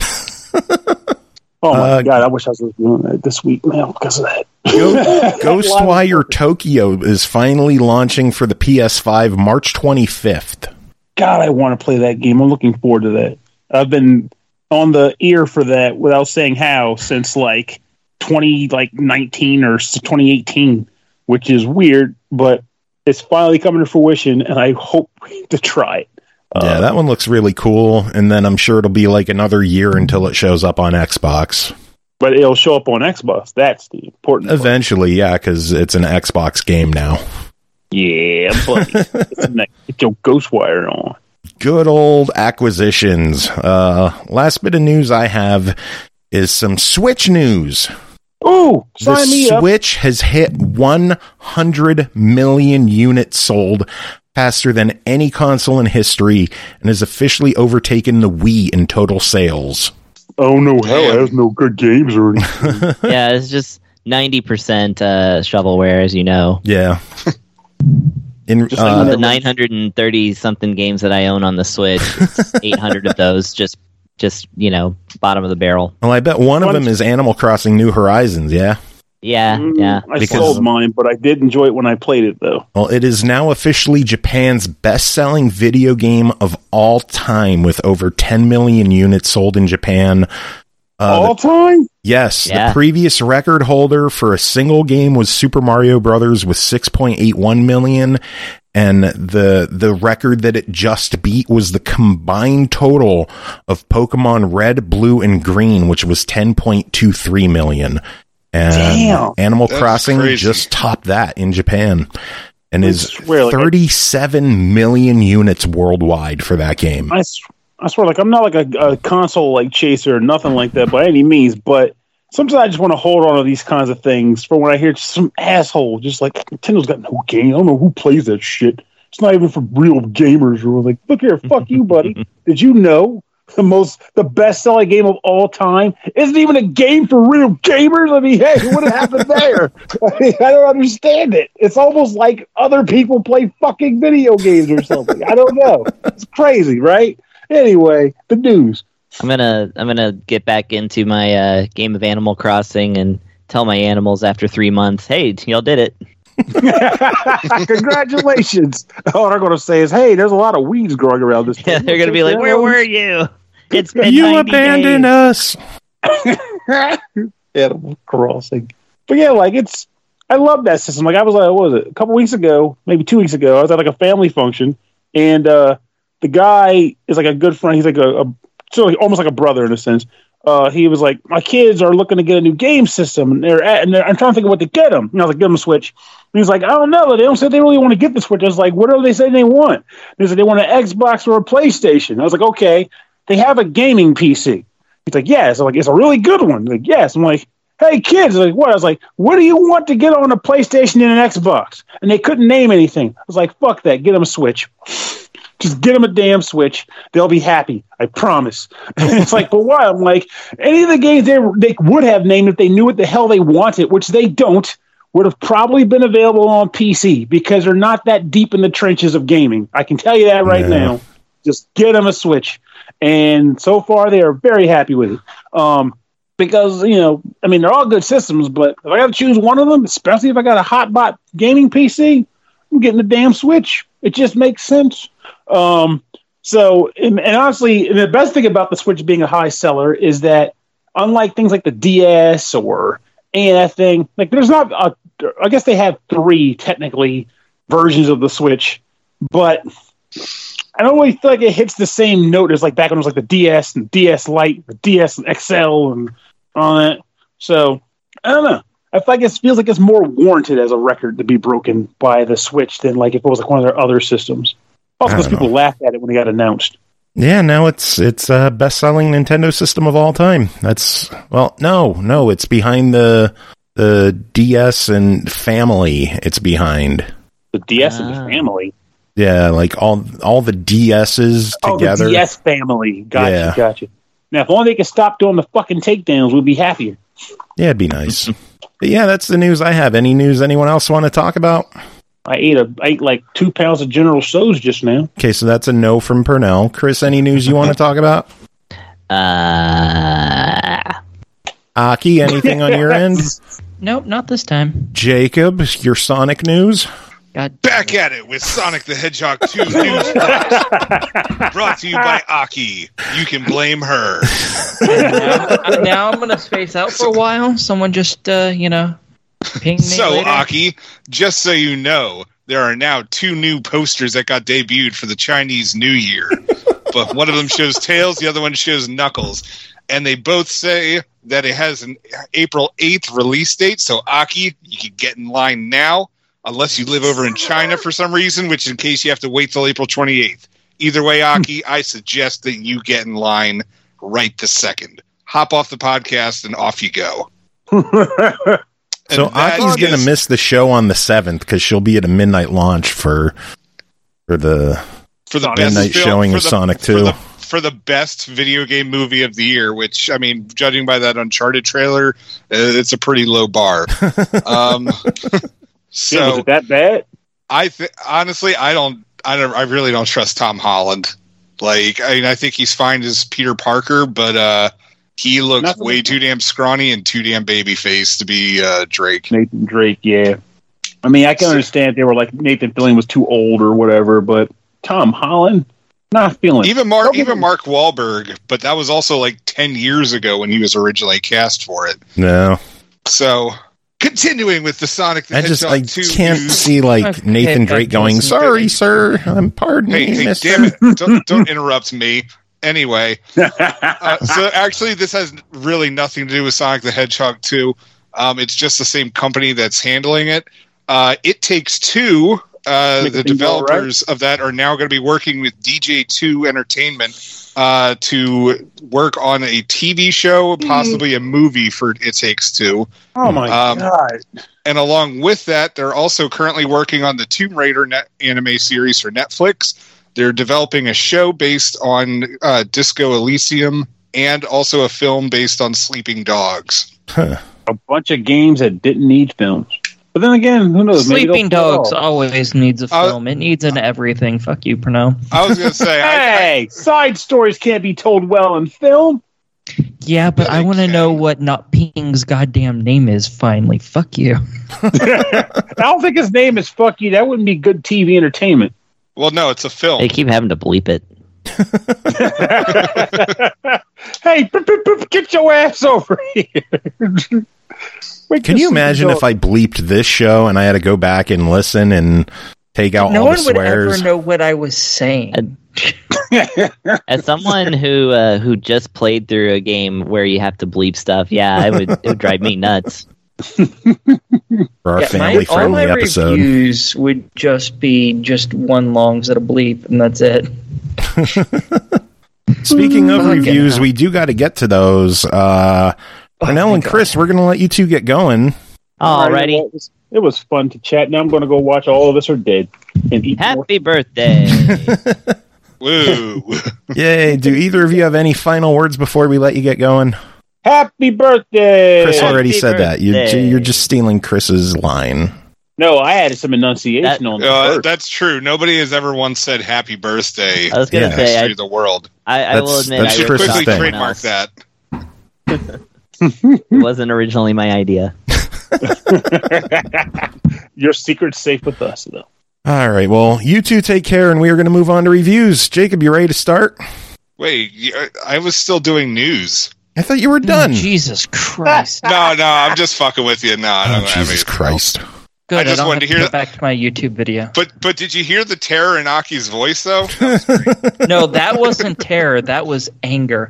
Oh my god! I wish I was doing that this week, man, because of that. Ghostwire Tokyo is finally launching for the PS5 March 25th. God, I want to play that game. I'm looking forward to that. I've been on the ear for that without saying how since like 2019 or 2018, which is weird, but it's finally coming to fruition, and I hope to try it. Yeah, that one looks really cool, and then I'm sure it'll be like another year until it shows up on Xbox. But it'll show up on Xbox. That's the important part. Eventually, yeah, because it's an Xbox game now. Yeah, buddy. Get your Ghostwire on. Good old acquisitions. Last bit of news I have is some Switch news. Ooh, sign me The up. Switch has hit 100 million units sold, faster than any console in history, and has officially overtaken the Wii in total sales. Oh no, hell, it has no good games or anything. Yeah, it's just 90% shovelware, as you know. Yeah. In Just like The 930 something games that I own on the Switch, 800 of those just bottom of the barrel. well, I bet one of them is Animal Crossing New Horizons, yeah? Yeah. I sold mine, but I did enjoy it when I played it, though. Well, it is now officially Japan's best-selling video game of all time, with over 10 million units sold in Japan. All time? Yes, Yeah. the previous record holder for a single game was Super Mario Brothers with 6.81 million, and the record that it just beat was the combined total of Pokemon Red, Blue, and Green, which was 10.23 million. And Damn. Animal That's Crossing crazy. just topped that in Japan, and is swear, like, 37 million units worldwide for that game. I swear, like, I'm not like a console like chaser or nothing like that by any means, but sometimes I just want to hold on to these kinds of things for when I hear some asshole just like Nintendo's got no game. I don't know who plays that shit. It's not even for real gamers. Or like, look here, fuck you, buddy. Did you know the best-selling game of all time isn't even a game for real gamers? I mean, hey, what happened there? I mean, I don't understand it. It's almost like other people play fucking video games or something. I don't know. It's crazy, right? Anyway, the news. I'm gonna get back into my game of Animal Crossing and tell my animals after 3 months, hey, y'all did it. Congratulations. All they're going to say is, hey, there's a lot of weeds growing around this Yeah, thing. they're gonna be like, where were you? It's been You 90 abandoned days. us. Animal Crossing. But yeah, like I love that system. Like I was like, what was it? A couple weeks ago, maybe 2 weeks ago, I was at like a family function, and the guy is like a good friend. He's like so like, almost like a brother in a sense he was like, my kids are looking to get a new game system, and I'm trying to think of what to get them. And I was like, get them a Switch. And he's like, I don't know. They don't say they really want to get the Switch. I was like, what do they say they want? They said they want an Xbox or a PlayStation. I was like, okay, they have a gaming PC. He's like, yes. I'm like, it's a really good one. He's like, yes. I'm like, hey, kids. Like, what? I was like, what do you want to get on a PlayStation and an Xbox? And they couldn't name anything. I was like, fuck that. Get them a Switch. Just get them a damn Switch. They'll be happy. I promise. And it's like, but why? I'm like, any of the games they would have named if they knew what the hell they wanted, which they don't, would have probably been available on PC because they're not that deep in the trenches of gaming. I can tell you that right now. Just get them a Switch. And so far, they are very happy with it. Because, you know, I mean, they're all good systems, but if I got to choose one of them, especially if I got a hotbot gaming PC, I'm getting the damn Switch. It just makes sense. So, and honestly, the best thing about the Switch being a high seller is that unlike things like the DS or ANF thing, like there's not, I guess they have 3 technically versions of the Switch, but I don't really feel like it hits the same note as like back when it was like the DS and DS Lite, the DS and XL and all that. So I don't know. I feel like it feels like it's more warranted as a record to be broken by the Switch than like if it was like one of their other systems. Also, because people laughed at it when it got announced. Yeah, now it's best-selling Nintendo system of all time. That's no, it's behind the DS and Family. It's behind the DS and the Family. Yeah, like all the DSs together. The DS Family. Gotcha. Now, if only they could stop doing the fucking takedowns, we'd be happier. Yeah, it'd be nice. But yeah, that's the news I have. Any news anyone else want to talk about? I ate like 2 pounds of General Tso's just now. Okay, so that's a no from Purnell. Chris, any news you want to talk about? Aki, anything on your end? Nope, not this time. Jacob, your Sonic news? Back at it with Sonic the Hedgehog 2 news flash. Brought to you by Aki. You can blame her. Now I'm going to space out for a while. Someone just, ping me So, later. Aki, just so you know, there are now 2 new posters that got debuted for the Chinese New Year. But one of them shows Tails, the other one shows Knuckles. And they both say that it has an April 8th release date. So, Aki, you can get in line now. Unless you live over in China for some reason, which in case you have to wait till April 28th. Either way, Aki, I suggest that you get in line right this second. Hop off the podcast and off you go. So Aki's going to miss the show on the 7th because she'll be at a midnight launch for the midnight showing of Sonic 2. For the best video game movie of the year, which, I mean, judging by that Uncharted trailer, it's a pretty low bar. So was it that bad? Honestly, I really don't trust Tom Holland. Like, I think he's fine as Peter Parker, but he looks way too damn scrawny and too damn baby faced to be Drake. Nathan Drake, yeah. I mean, I can understand they were like Nathan Fillion was too old or whatever, but Tom Holland, not feeling even Mark Wahlberg, but that was also like 10 years ago when he was originally cast for it. No. So. Continuing with the Sonic the Hedgehog 2 I can't see like Nathan Drake going, sorry, sir, I'm pardon me, hey, mister. Damn it, don't interrupt me. Anyway, so actually this has really nothing to do with Sonic the Hedgehog 2. It's just the same company that's handling it. It Takes Two, the developers of that are now going to be working with DJ2 Entertainment to work on a TV show, possibly a movie for It Takes Two. Oh my God. And along with that, they're also currently working on the Tomb Raider anime series for Netflix. They're developing a show based on Disco Elysium and also a film based on Sleeping Dogs. Huh. A bunch of games that didn't need films. But then again, who knows? Sleeping Dogs always needs a film. It needs an everything. Fuck you, Pernell. I was going to say... hey, side stories can't be told well in film. Yeah, but I want to know what Not Ping's goddamn name is, finally. Fuck you. I don't think his name is Fuck You. That wouldn't be good TV entertainment. Well, no, it's a film. They keep having to bleep it. Hey, get your ass over here. Can you imagine if I bleeped this show and I had to go back and listen and take out all the swears? No one would ever know what I was saying. As someone who just played through a game where you have to bleep stuff, it would drive me nuts. For our family-friendly episode. Reviews would just be one long set of bleep, and that's it. Speaking of reviews, we do got to get to those. Pernell and Chris, we're going to let you two get going. Alrighty. It was fun to chat. Now I'm going to go watch All of Us Are Dead and eat Happy birthday. Woo. Yay. Do either of you have any final words before we let you get going? Happy birthday! Chris already Happy said that. birthday. You're just stealing Chris's line. No, I added some enunciation on the that's true. Nobody has ever once said happy birthday. I was going to say, to the world. I will admit, that's I should Chris's quickly thing. trademark that. It wasn't originally my idea. Your secret's safe with us, though. All right. Well, you two take care, and we are going to move on to reviews. Jacob, you ready to start? Wait, I was still doing news. I thought you were done. Jesus Christ. No, I'm just fucking with you. No, I don't have Jesus anything Christ. else. Good, I just don't wanted have to hear go back to my YouTube video. But did you hear the terror in Aki's voice, though? No, that wasn't terror. That was anger.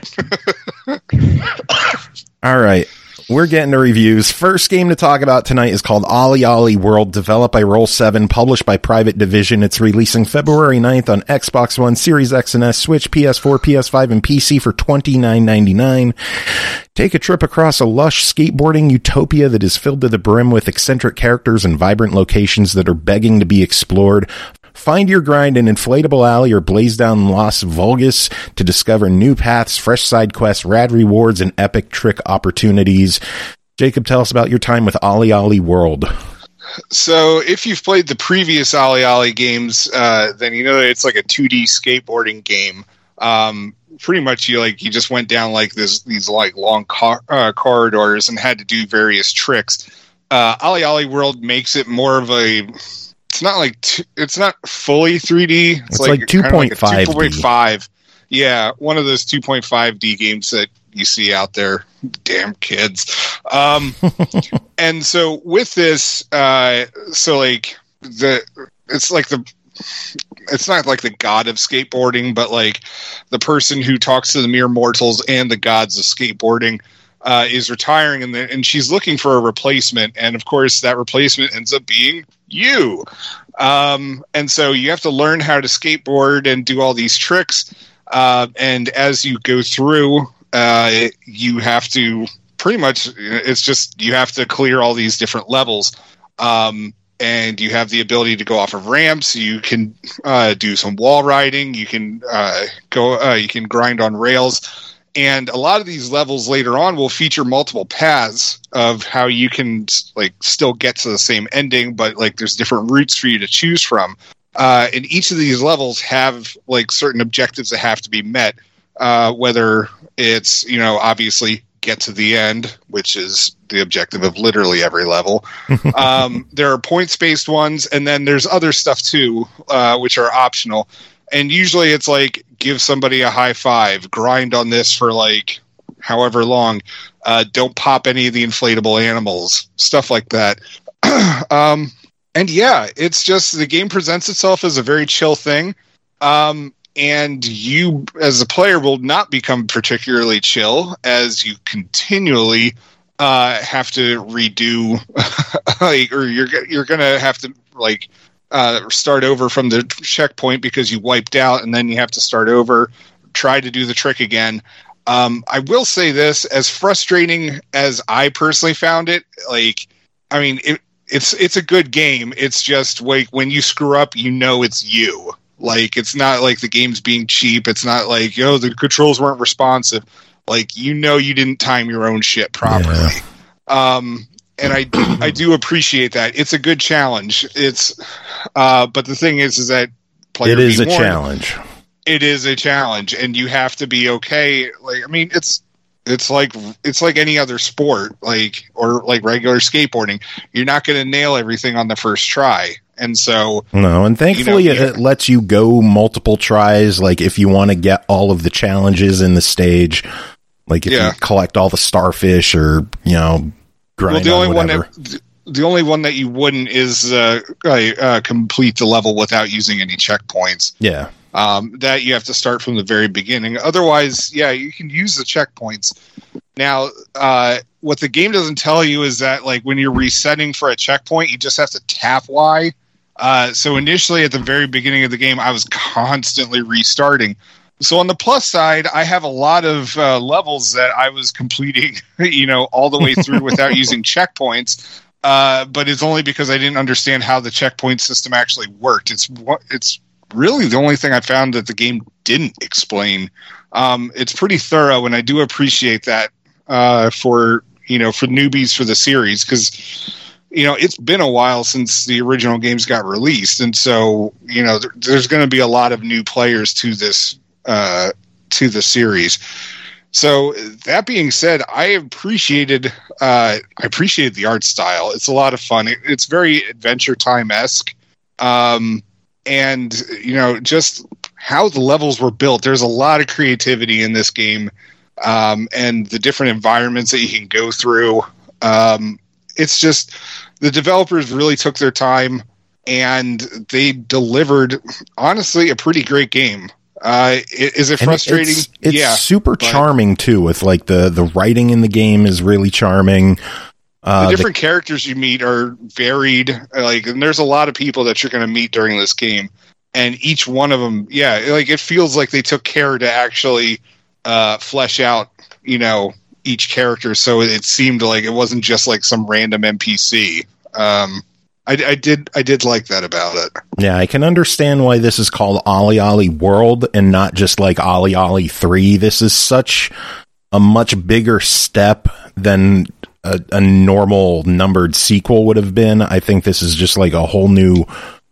All right. We're getting to reviews. First game to talk about tonight is called Ollie Ollie World, developed by Roll7, published by Private Division. It's releasing February 9th on Xbox One, Series X and S, Switch, PS4, PS5, and PC for $29.99. Take a trip across a lush skateboarding utopia that is filled to the brim with eccentric characters and vibrant locations that are begging to be explored. Find your grind in Inflatable Alley or blaze down Las Vulgus to discover new paths, fresh side quests, rad rewards, and epic trick opportunities. Jacob, tell us about your time with Ollie Ollie World. So if you've played the previous Ollie Ollie games, then you know that it's like a 2D skateboarding game. Pretty much you just went down like these like long corridors and had to do various tricks. Ollie Ollie World makes it more of a... It's not fully 3D. It's like 2.5. 2.5. Yeah, one of those 2.5D games that you see out there. Damn kids. And so with this, it's not like the god of skateboarding, but like the person who talks to the mere mortals and the gods of skateboarding is retiring, and she's looking for a replacement, and of course that replacement ends up being you. And so you have to learn how to skateboard and do all these tricks, and as you go through, you have to you have to clear all these different levels, and you have the ability to go off of ramps. You can do some wall riding. You can you can grind on rails. And a lot of these levels later on will feature multiple paths of how you can still get to the same ending, but there's different routes for you to choose from. And each of these levels have certain objectives that have to be met, whether it's, obviously get to the end, which is the objective of literally every level. There are points-based ones, and then there's other stuff too, which are optional. And usually it's give somebody a high five, grind on this for however long, don't pop any of the inflatable animals, stuff like that. And yeah, it's just the game presents itself as a very chill thing. And you as a player will not become particularly chill as you continually have to redo or you're going to have to start over from the checkpoint because you wiped out, and then you have to start over, try to do the trick again. I will say this, as frustrating as I personally found it, it's a good game. It's just when you screw up, it's you. It's not like the game's being cheap. It's not the controls weren't responsive. You didn't time your own shit properly. Yeah. And I do appreciate that. It's a good challenge. But the thing is that it is a challenge. It is a challenge, and you have to be okay. It's like any other sport, or regular skateboarding. You're not going to nail everything on the first try, and so no. And thankfully, it lets you go multiple tries. If you want to get all of the challenges in the stage, if you collect all the starfish, or grind the only one that you wouldn't is complete the level without using any checkpoints. Yeah. that you have to start from the very beginning. Otherwise, yeah, you can use the checkpoints. Now, what the game doesn't tell you is that, like, when you're resetting for a checkpoint, you just have to tap Y. So initially, at the very beginning of the game, I was constantly restarting. So on the plus side, I have a lot of levels that I was completing, all the way through without using checkpoints. But it's only because I didn't understand how the checkpoint system actually worked. It's really the only thing I found that the game didn't explain. It's pretty thorough, and I do appreciate that for newbies for the series, because it's been a while since the original games got released, and so there's going to be a lot of new players to this to the series. So that being said, I appreciated the art style. It's a lot of fun. It's very Adventure Time-esque. And just how the levels were built. There's a lot of creativity in this game, and the different environments that you can go through. It's just the developers really took their time, and they delivered, honestly, a pretty great game. Is it frustrating? It's super charming too. With like the writing in the game is really charming. The different characters you meet are varied, and there's a lot of people that you're going to meet during this game, and each one of them, it feels like they took care to actually flesh out, each character, so it seemed like it wasn't just like some random NPC. I did like that about it. Yeah, I can understand why this is called OlliOlli World and not just like OlliOlli 3. This is such a much bigger step than a normal numbered sequel would have been. I think this is just like a whole new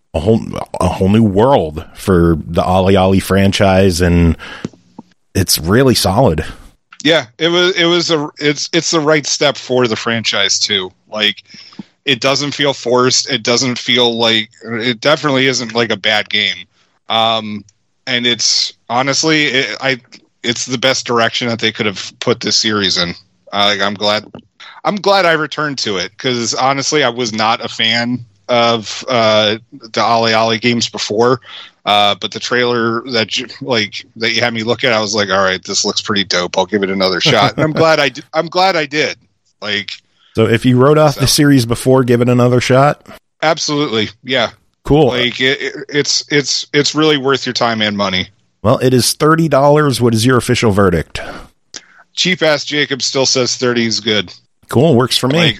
world for the OlliOlli franchise, and it's really solid. Yeah, it's the right step for the franchise too. Like, it doesn't feel forced. It doesn't feel like, it definitely isn't like a bad game. And it's honestly, it's the best direction that they could have put this series in. I'm glad I returned to it, because honestly, I was not a fan of the OlliOlli games before. But the trailer that you had me look at, I was like, all right, this looks pretty dope. I'll give it another shot. And I'm glad I did. So if you wrote off the series before, give it another shot? Absolutely. Yeah. Cool. It's really worth your time and money. Well, it is $30. What is your official verdict? Cheap ass Jacob still says 30 is good. Cool. Works for me.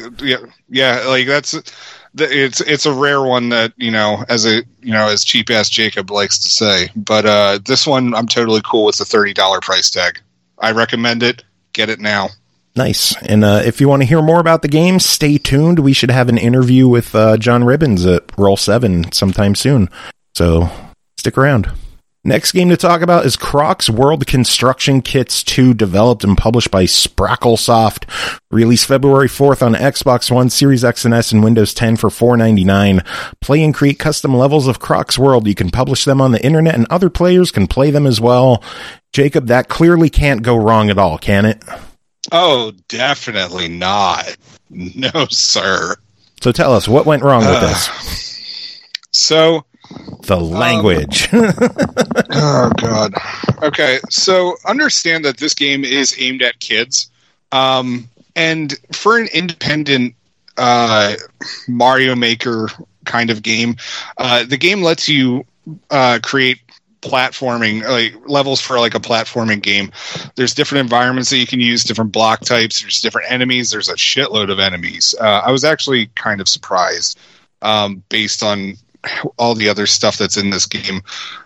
It's a rare one that, as cheap ass Jacob likes to say, but this one I'm totally cool with the $30 price tag. I recommend it. Get it now. Nice. And if you want to hear more about the game, stay tuned. We should have an interview with John Ribbons at Roll7 sometime soon. So stick around. Next game to talk about is Crocs World Construction Kits 2, developed and published by Spracklesoft. Released February 4th on Xbox One, Series X and S, and Windows 10 for $4.99. Play and create custom levels of Crocs World. You can publish them on the internet, and other players can play them as well. Jacob, that clearly can't go wrong at all, can it? Oh, definitely not. No, sir. So tell us, what went wrong with this? So... the language. Oh, God. Okay, so understand that this game is aimed at kids. And for an independent Mario Maker kind of game, the game lets you create platforming, levels for a platforming game. There's different environments that you can use, different block types, there's different enemies, there's a shitload of enemies. I was actually kind of surprised based on all the other stuff that's in this game.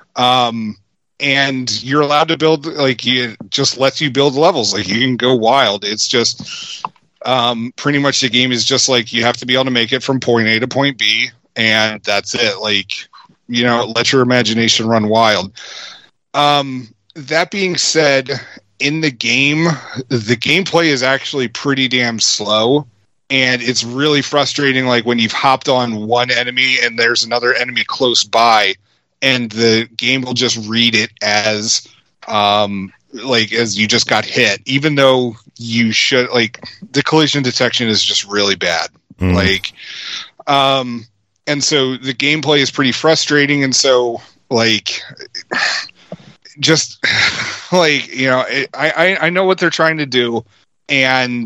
And you're allowed to build, it just lets you build levels. You can go wild. It's just pretty much the game is just you have to be able to make it from point A to point B, and that's it. Let your imagination run wild. That being said, in the game, the gameplay is actually pretty damn slow. And it's really frustrating, when you've hopped on one enemy and there's another enemy close by, and the game will just read it as you just got hit, even though you should, the collision detection is just really bad. And so the gameplay is pretty frustrating. And so, like just like, you know, I know what they're trying to do, and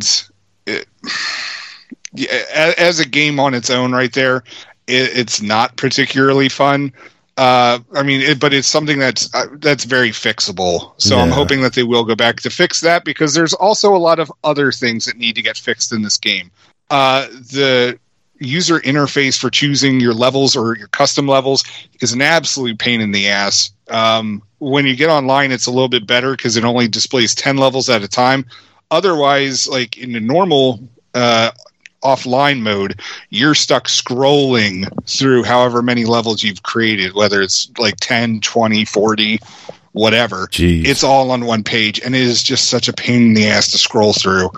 as a game on its own right there, it's not particularly fun. I mean, but it's something that's very fixable. So I'm hoping that they will go back to fix that, because there's also a lot of other things that need to get fixed in this game. The user interface for choosing your levels or your custom levels is an absolute pain in the ass. When you get online, it's a little bit better because it only displays 10 levels at a time. Otherwise, like in the normal offline mode, you're stuck scrolling through however many levels you've created, whether it's like 10, 20, 40, whatever. Jeez. It's all on one page, and it is just such a pain in the ass to scroll through.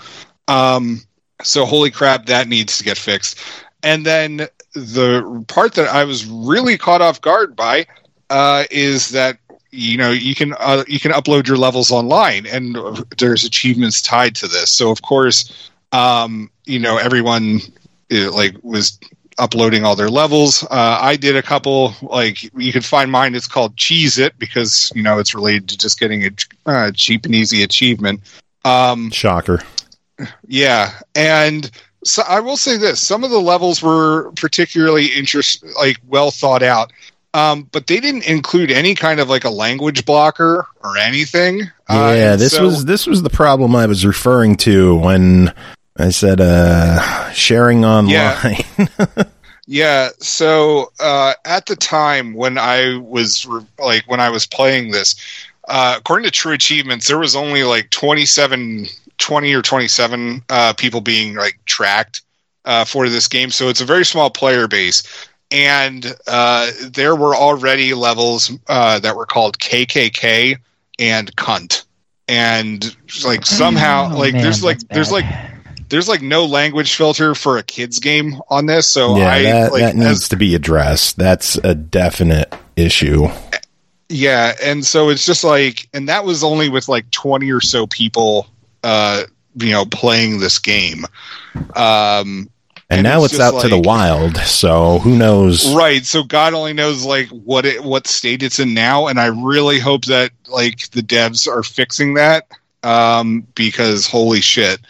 So holy crap, that needs to get fixed. And then the part that I was really caught off guard by is that, you know, you can upload your levels online, and there's achievements tied to this. So of course, you know, everyone like was uploading all their levels. I did a couple. Like, you can find mine. It's called Cheese It, because, you know, it's related to just getting a cheap and easy achievement. Shocker. Yeah, and so I will say this: some of the levels were particularly well thought out. But they didn't include any kind of like a language blocker or anything. Yeah, this was the problem I was referring to when I said sharing online. Yeah. So at the time when I was playing this, according to True Achievements, there was only like 20 or 27 people being like tracked for this game. So it's a very small player base. And there were already levels that were called KKK and cunt, and like somehow there's no language filter for a kids game on this. So yeah, that needs to be addressed. That's a definite issue. Yeah, and so it's just like, and that was only with like 20 or so people, you know, playing this game. And now it's out to the wild, so who knows? Right, so God only knows like what state it's in now, and I really hope that like the devs are fixing that, because holy shit,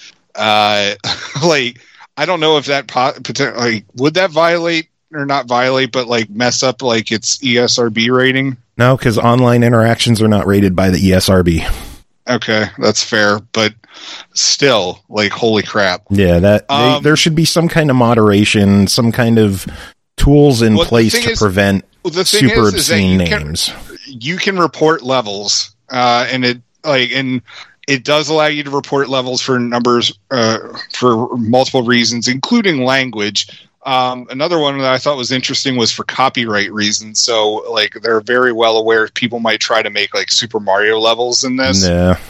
like I don't know if that potentially would that violate or not violate, but like mess up like its ESRB rating. No, because online interactions are not rated by the ESRB. Okay, that's fair, but still, like, holy crap. Yeah, there should be some kind of moderation, some kind of tools in place to prevent super obscene names. You can report levels, and it does allow you to report levels for numbers for multiple reasons, including language. Another one that I thought was interesting was for copyright reasons. So, like, they're very well aware people might try to make like Super Mario levels in this. Yeah.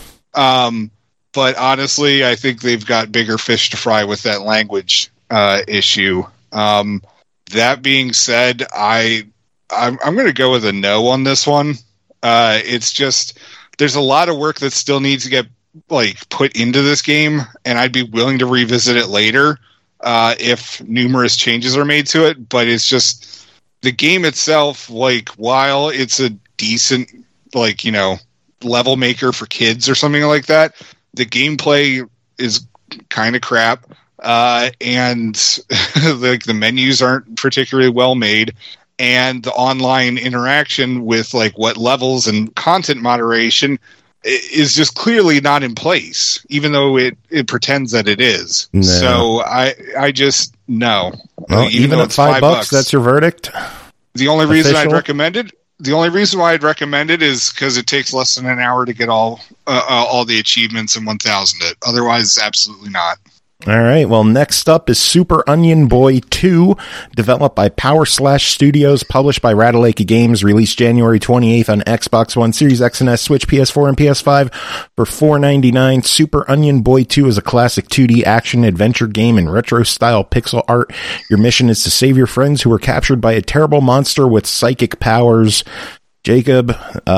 But honestly, I think they've got bigger fish to fry with that language issue. That being said, I'm going to go with a no on this one. It's just there's a lot of work that still needs to get like put into this game, and I'd be willing to revisit it later if numerous changes are made to it. But it's just the game itself, like, while it's a decent, like, you know, level maker for kids or something like that, the gameplay is kind of crap, and like the menus aren't particularly well made, and the online interaction with like what levels and content moderation is just clearly not in place, even though it pretends that it is. No. So I just no. Well, even at $5, that's your verdict. The only reason I'd recommend it. The only reason why I'd recommend it is because it takes less than an hour to get all the achievements and 1,000 it. Otherwise, absolutely not. All right. Well, next up is Super Onion Boy 2, developed by Power Slash Studios, published by Ratalaika Games, released January 28th on Xbox One, Series X and S, Switch, PS4, and PS5 for $4.99. Super Onion Boy 2 is a classic 2D action-adventure game in retro-style pixel art. Your mission is to save your friends who were captured by a terrible monster with psychic powers. Jacob,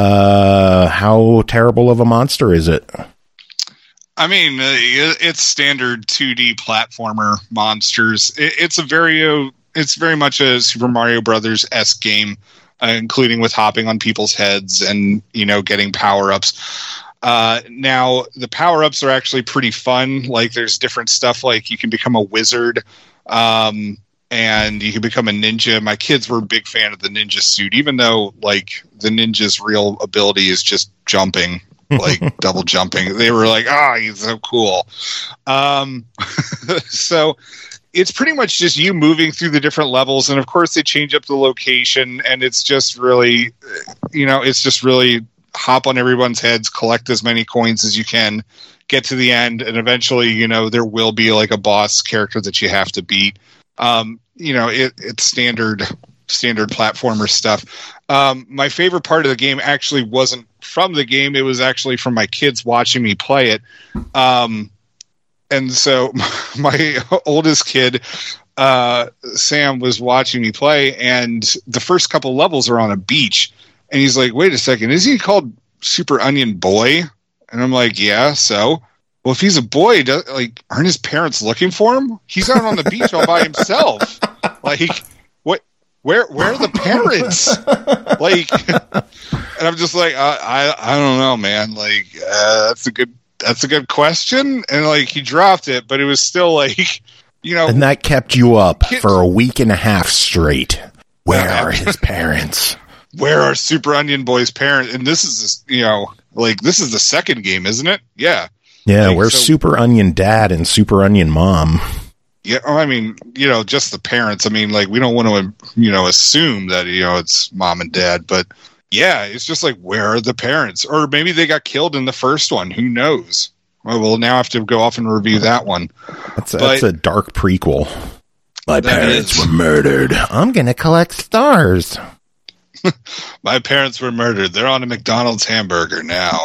how terrible of a monster is it? I mean, it's standard 2D platformer monsters. It's very much a Super Mario Brothers-esque game. including with hopping on people's heads and, getting power-ups. Now, the power-ups are actually pretty fun. Like, there's different stuff, like you can become a wizard, and you can become a ninja. My kids were a big fan of the ninja suit, even though, like, the ninja's real ability is just jumping, like double jumping. They were like, he's so cool. So it's pretty much just you moving through the different levels. And of course they change up the location, and it's just really, hop on everyone's heads, collect as many coins as you can, get to the end. And eventually, there will be like a boss character that you have to beat. It's standard platformer stuff. My favorite part of the game actually wasn't from the game. It was actually from my kids watching me play it. And so my oldest kid, Sam, was watching me play, and the first couple levels are on a beach. And he's like, wait a second, is he called Super Onion Boy? And I'm like, yeah, so? Well, if he's a boy, aren't his parents looking for him? He's out on the beach all by himself. Like, what? Where are the parents? Like, and I'm just like, I don't know, man. Like, that's a good question. And like, he dropped it, but it was still like, And that kept you up for a week and a half straight. Where are his parents? Where are Super Onion Boy's parents? And this is, this is the second game, isn't it? Yeah. Yeah, like, where's Super Onion Dad and Super Onion Mom? Yeah, I mean, just the parents. I mean, like, we don't want to, assume that, it's mom and dad. But, yeah, it's just like, where are the parents? Or maybe they got killed in the first one. Who knows? Well, we'll now have to go off and review that one. That's a dark prequel. My parents were murdered. I'm going to collect stars. My parents were murdered. They're on a McDonald's hamburger now.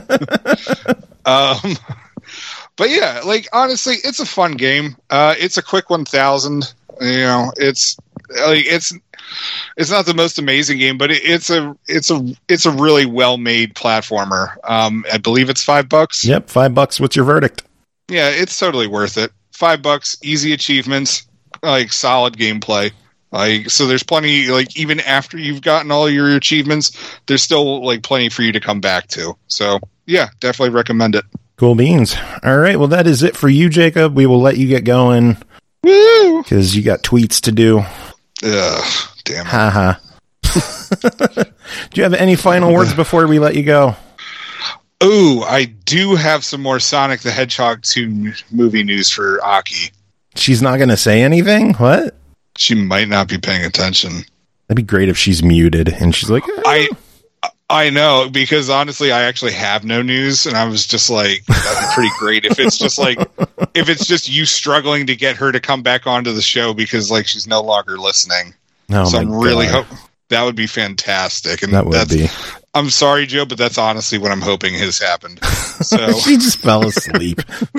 But yeah, like, honestly, it's a fun game. It's a quick 1,000. It's not the most amazing game, but it's a really well made platformer. I believe it's $5. Yep, $5. What's your verdict? Yeah, it's totally worth it. $5, easy achievements, like solid gameplay. Like, so there's plenty, like, even after you've gotten all your achievements, there's still like plenty for you to come back to. So yeah, definitely recommend it. Cool beans. All right, well, that is it for you, Jacob. We will let you get going. Woo! Because you got tweets to do. Ugh, damn it. Haha. Do you have any final words before we let you go? Oh, I do have some more Sonic the Hedgehog 2 movie news for Aki. She's not going to say anything? What? She might not be paying attention. That'd be great if she's muted and she's like, I know, because honestly, I actually have no news, and I was just like, that'd be pretty great if it's just like, if it's just you struggling to get her to come back onto the show because like she's no longer listening. Oh, so I'm really that would be fantastic, and that would be. I'm sorry, Joe, but that's honestly what I'm hoping has happened. So she just fell asleep.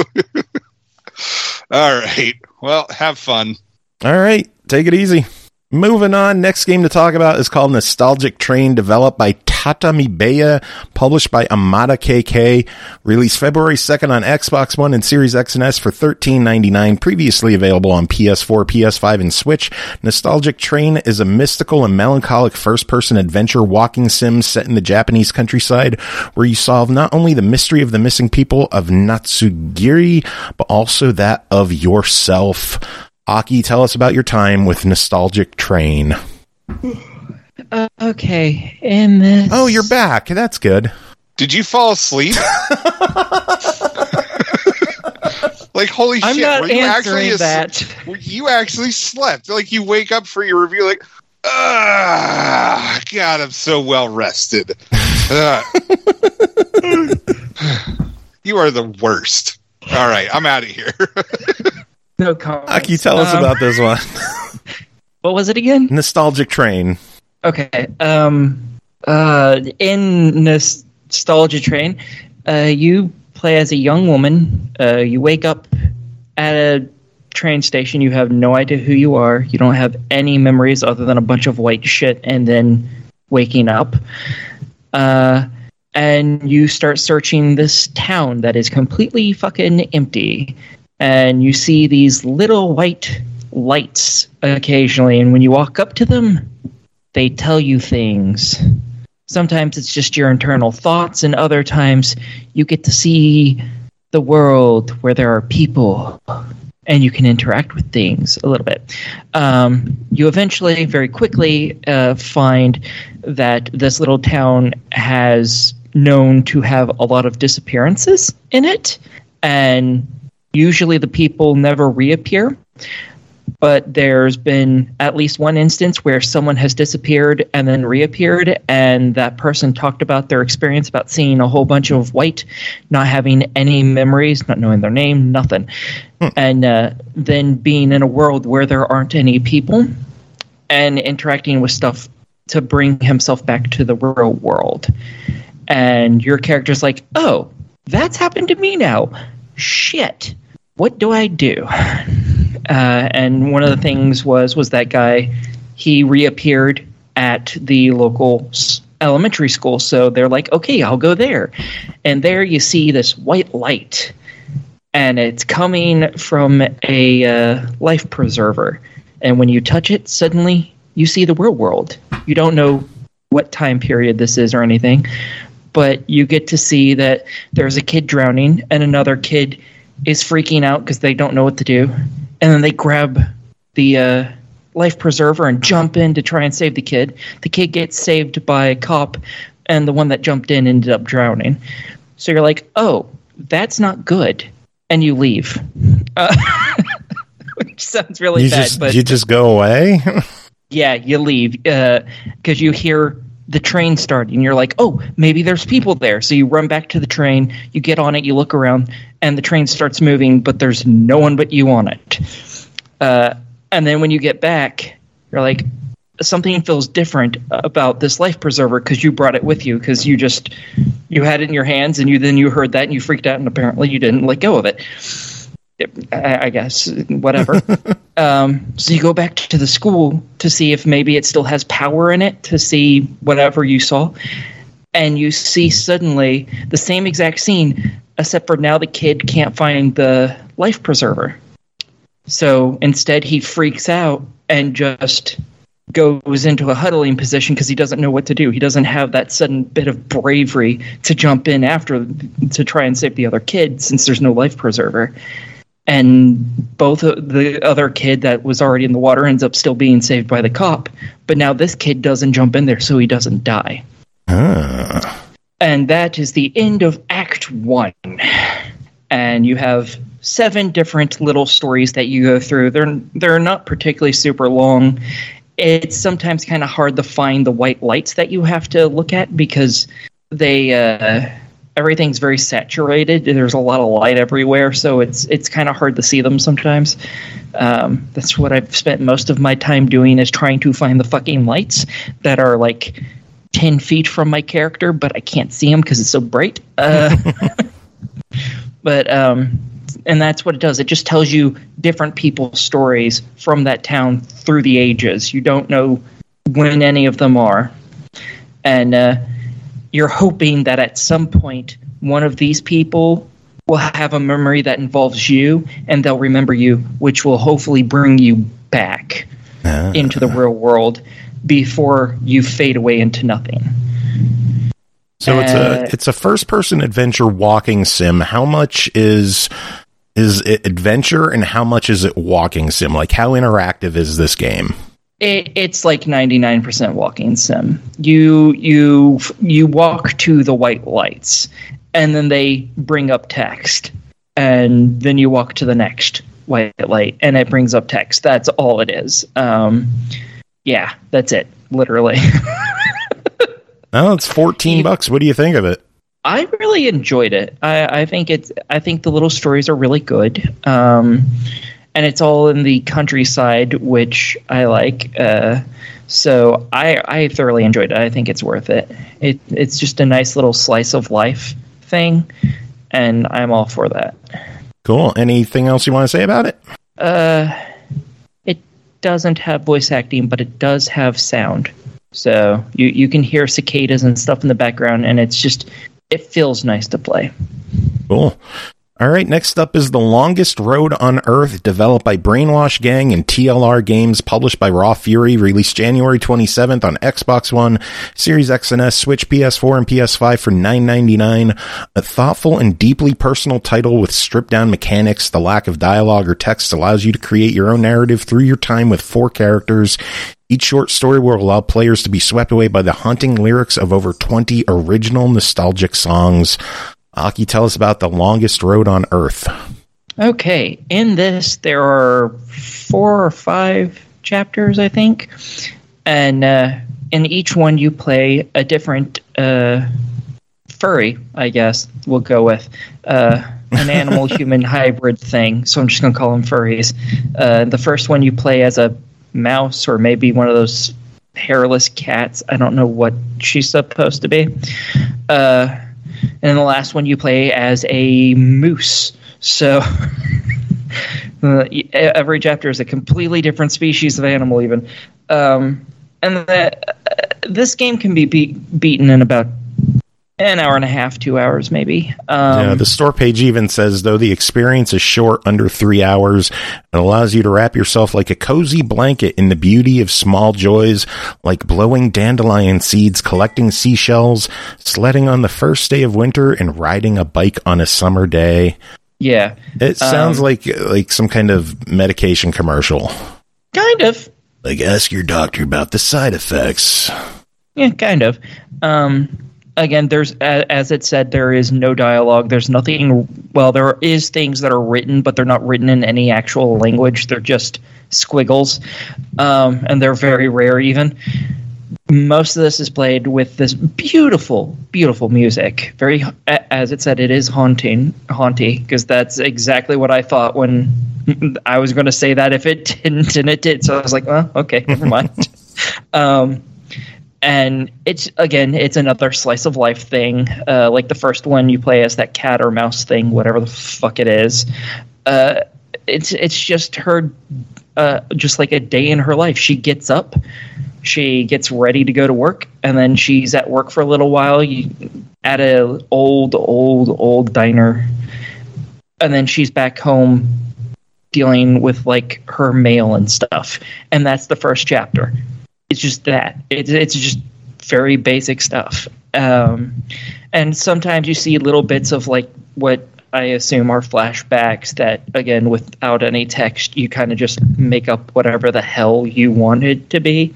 All right, well, have fun. All right, take it easy. Moving on, next game to talk about is called Nostalgic Train, developed by Tatamibeya, published by Amada KK, released February 2nd on Xbox One and Series X and S for $13.99, previously available on PS4, PS5, and Switch. Nostalgic Train is a mystical and melancholic first-person adventure walking sim set in the Japanese countryside, where you solve not only the mystery of the missing people of Natsugiri, but also that of yourself. Aki, tell us about your time with Nostalgic Train. Okay, in this... Oh, you're back. That's good. Did you fall asleep? Like, holy I'm shit. not answering that. You actually slept. Like, you wake up for your review like, God, I'm so well rested. You are the worst. All right, I'm out of here. No comments. Aki, tell us about this one. What was it again? Nostalgic Train. Okay. In Nostalgia Train, you play as a young woman. You wake up at a train station. You have no idea who you are. You don't have any memories other than a bunch of white shit and then waking up. And you start searching this town that is completely fucking empty. And you see these little white lights occasionally. And when you walk up to them, they tell you things. Sometimes it's just your internal thoughts, and other times you get to see the world where there are people and you can interact with things a little bit. You eventually, very quickly, find that this little town has known to have a lot of disappearances in it, and usually the people never reappear. But there's been at least one instance where someone has disappeared and then reappeared, and that person talked about their experience about seeing a whole bunch of white, not having any memories, not knowing their name, nothing. And then being in a world where there aren't any people and interacting with stuff to bring himself back to the real world. And your character's like, oh, that's happened to me now. Shit. What do I do? And one of the things was that guy, he reappeared at the local elementary school. So they're like, okay, I'll go there. And there you see this white light. And it's coming from a life preserver. And when you touch it, suddenly you see the real world. You don't know what time period this is or anything. But you get to see that there's a kid drowning and another kid is freaking out because they don't know what to do. And then they grab the life preserver and jump in to try and save the kid. The kid gets saved by a cop, and the one that jumped in ended up drowning. So you're like, oh, that's not good. And you leave. Which sounds really bad. But you just go away? Yeah, you leave. Because you hear the train starting. You're like, oh, maybe there's people there. So you run back to the train, you get on it, you look around, and the train starts moving, but there's no one but you on it. And then when you get back, you're like, something feels different about this life preserver because you brought it with you, because you had it in your hands, and you heard that and you freaked out, and apparently you didn't let go of it. I guess, whatever. So you go back to the school to see if maybe it still has power in it, to see whatever you saw. And you see suddenly the same exact scene, except for now the kid can't find the life preserver. So instead he freaks out and just goes into a huddling position because he doesn't know what to do. He doesn't have that sudden bit of bravery to jump in after to try and save the other kid, since there's no life preserver. And both the other kid that was already in the water ends up still being saved by the cop. But now this kid doesn't jump in there, so he doesn't die. And that is the end of Act 1. And you have 7 different little stories that you go through. They're not particularly super long. It's sometimes kind of hard to find the white lights that you have to look at, because they... everything's very saturated. There's a lot of light everywhere, so it's kind of hard to see them sometimes. That's what I've spent most of my time doing, is trying to find the fucking lights that are like 10 feet from my character, but I can't see them because it's so bright. But and that's what it does. It just tells you different people's stories from that town through the ages. You don't know when any of them are. And you're hoping that at some point one of these people will have a memory that involves you, and they'll remember you, which will hopefully bring you back into the real world before you fade away into nothing. So it's a first-person adventure walking sim. How much is it adventure, and how much is it walking sim? Like, how interactive is this game? It's like 99% walking sim. You walk to the white lights, and then they bring up text, and then you walk to the next white light, and it brings up text. That's all it is. Yeah, that's it, literally. Oh, it's $14. What do you think of it? I really enjoyed it. I think the little stories are really good. And it's all in the countryside, which I like. So I thoroughly enjoyed it. I think it's worth it. It's just a nice little slice of life thing, and I'm all for that. Cool. Anything else you want to say about it? It doesn't have voice acting, but it does have sound. So you can hear cicadas and stuff in the background, and it feels nice to play. Cool. All right, next up is The Longest Road on Earth, developed by Brainwash Gang and TLR Games, published by Raw Fury, released January 27th on Xbox One, Series X and S, Switch, PS4, and PS5 for $9.99. A thoughtful and deeply personal title with stripped-down mechanics. The lack of dialogue or text allows you to create your own narrative through your time with 4 characters. Each short story will allow players to be swept away by the haunting lyrics of over 20 original nostalgic songs. Aki, tell us about The Longest Road on Earth. Okay, in this, there are 4 or 5 chapters, I think. And in each one, you play a different furry, I guess we'll go with. An animal-human hybrid thing, so I'm just going to call them furries. The first one, you play as a mouse or maybe one of those hairless cats. I don't know what she's supposed to be. And the last one you play as a moose. So every chapter is a completely different species of animal even. This game can be beaten in about an hour and a half, 2 hours maybe. The store page even says, though the experience is short, under 3 hours, it allows you to wrap yourself like a cozy blanket in the beauty of small joys, like blowing dandelion seeds, collecting seashells, sledding on the first day of winter, and riding a bike on a summer day. Yeah. It sounds like some kind of medication commercial. Kind of. Like, ask your doctor about the side effects. Yeah, kind of. Again, there's, as it said, there is no dialogue. There's nothing. Well, there is things that are written, but they're not written in any actual language. They're just squiggles, and they're very rare. Even most of this is played with this beautiful, beautiful music. Very, as it said, it is haunting, because that's exactly what I thought when I was going to say that. If it didn't, and it did, so I was like, well, okay, never mind. And it's another slice of life thing. Like the first one, you play as that cat or mouse thing, whatever the fuck it is. It's just her, just like a day in her life. She gets up, she gets ready to go to work, and then she's at work for a little while at a old diner, and then she's back home dealing with like her mail and stuff. And that's the first chapter. It's just that. It's just very basic stuff. And sometimes you see little bits of like what I assume are flashbacks that, again, without any text, you kind of just make up whatever the hell you want it to be.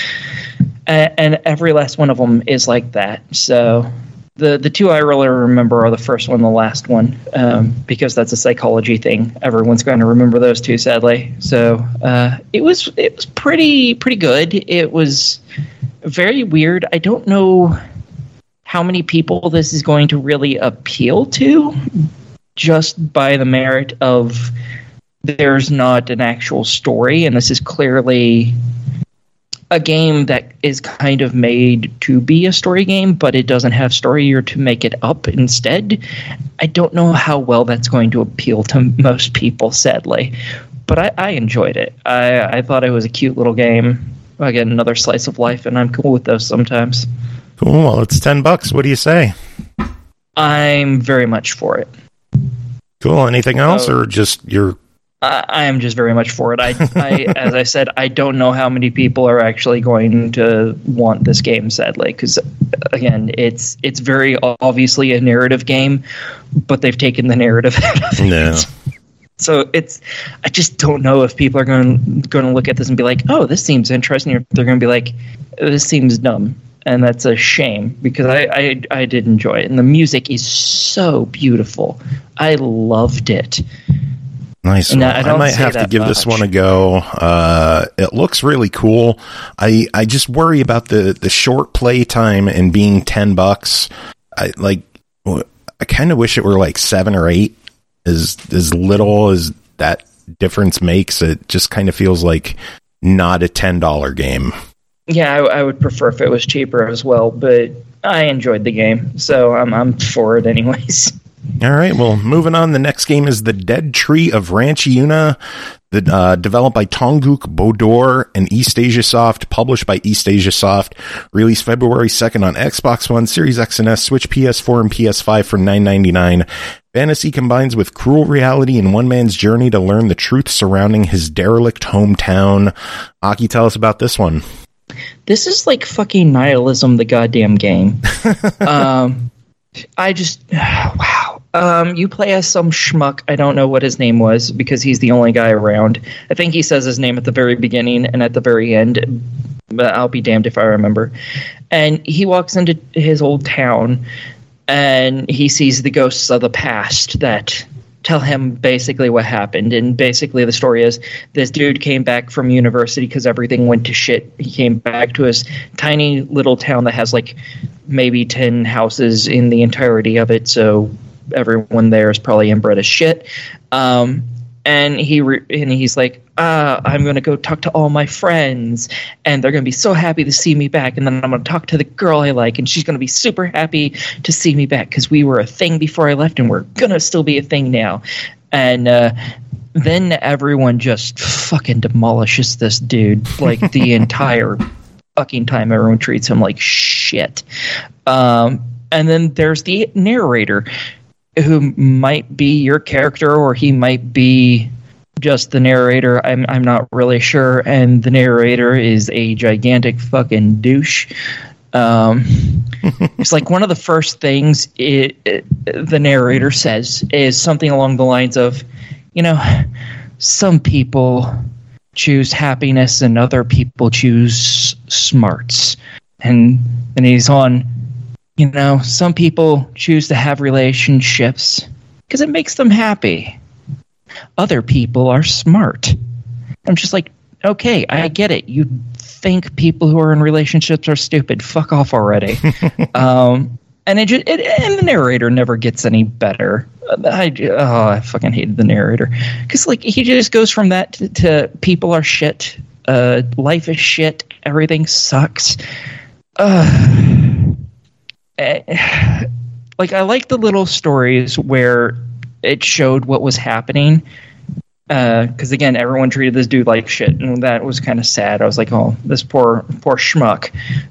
And every last one of them is like that. So the two I really remember are the first one and the last one, because that's a psychology thing. Everyone's going to remember those two, sadly. So it was pretty good. It was very weird. I don't know how many people this is going to really appeal to, just by the merit of there's not an actual story, and this is clearly a game that is kind of made to be a story game, but it doesn't have story or to make it up instead. I don't know how well that's going to appeal to most people, sadly. But I enjoyed it. I thought it was a cute little game. Again, another slice of life, and I'm cool with those sometimes. Cool. Well, it's $10. What do you say? I'm very much for it. Cool. Anything else, or just your... I am just very much for it. I as I said, I don't know how many people are actually going to want this game, sadly, because again, it's very obviously a narrative game, but they've taken the narrative out of it. No. So I just don't know if people are going to look at this and be like, "Oh, this seems interesting," or they're going to be like, "This seems dumb," and that's a shame, because I did enjoy it, and the music is so beautiful. I loved it. Nice. Well, I might have to give this one a go. It looks really cool. I just worry about the short play time and being $10. I kind of wish it were like 7 or 8. As little as that difference makes, it just kind of feels like not a $10 game. Yeah, I would prefer if it was cheaper as well, but I enjoyed the game, so I'm for it anyways. All right, well, moving on. The next game is The Dead Tree of Ranchiuna, developed by Tongguk Bodor and East Asia Soft, published by East Asia Soft, released February 2nd on Xbox One, Series X and S, Switch, PS4, and PS5 for $9.99. Fantasy combines with cruel reality in one man's journey to learn the truth surrounding his derelict hometown. Aki, tell us about this one. This is like fucking Nihilism, the goddamn game. Wow. You play as some schmuck. I don't know what his name was because he's the only guy around. I think he says his name at the very beginning and at the very end, but I'll be damned if I remember. And he walks into his old town and he sees the ghosts of the past that tell him basically what happened. And basically the story is this dude came back from university because everything went to shit. He came back to his tiny little town that has like maybe 10 houses in the entirety of it. So everyone there is probably inbred as shit. And he's like, I'm going to go talk to all my friends and they're going to be so happy to see me back. And then I'm going to talk to the girl I like and she's going to be super happy to see me back because we were a thing before I left and we're going to still be a thing now. And then everyone just fucking demolishes this dude like the entire fucking time. Everyone treats him like shit. And then there's the narrator, who might be your character or he might be just the narrator. I'm not really sure. And the narrator is a gigantic fucking douche. It's like one of the first things the narrator says is something along the lines of, some people choose happiness and other people choose smarts. And he's on, some people choose to have relationships because it makes them happy. Other people are smart. I'm just like, okay, I get it. You think people who are in relationships are stupid. Fuck off already. And the narrator never gets any better. I fucking hated the narrator because he just goes from that to people are shit. Life is shit. Everything sucks. I like the little stories where it showed what was happening. Because again, everyone treated this dude like shit, and that was kind of sad. I was like, oh, this poor schmuck.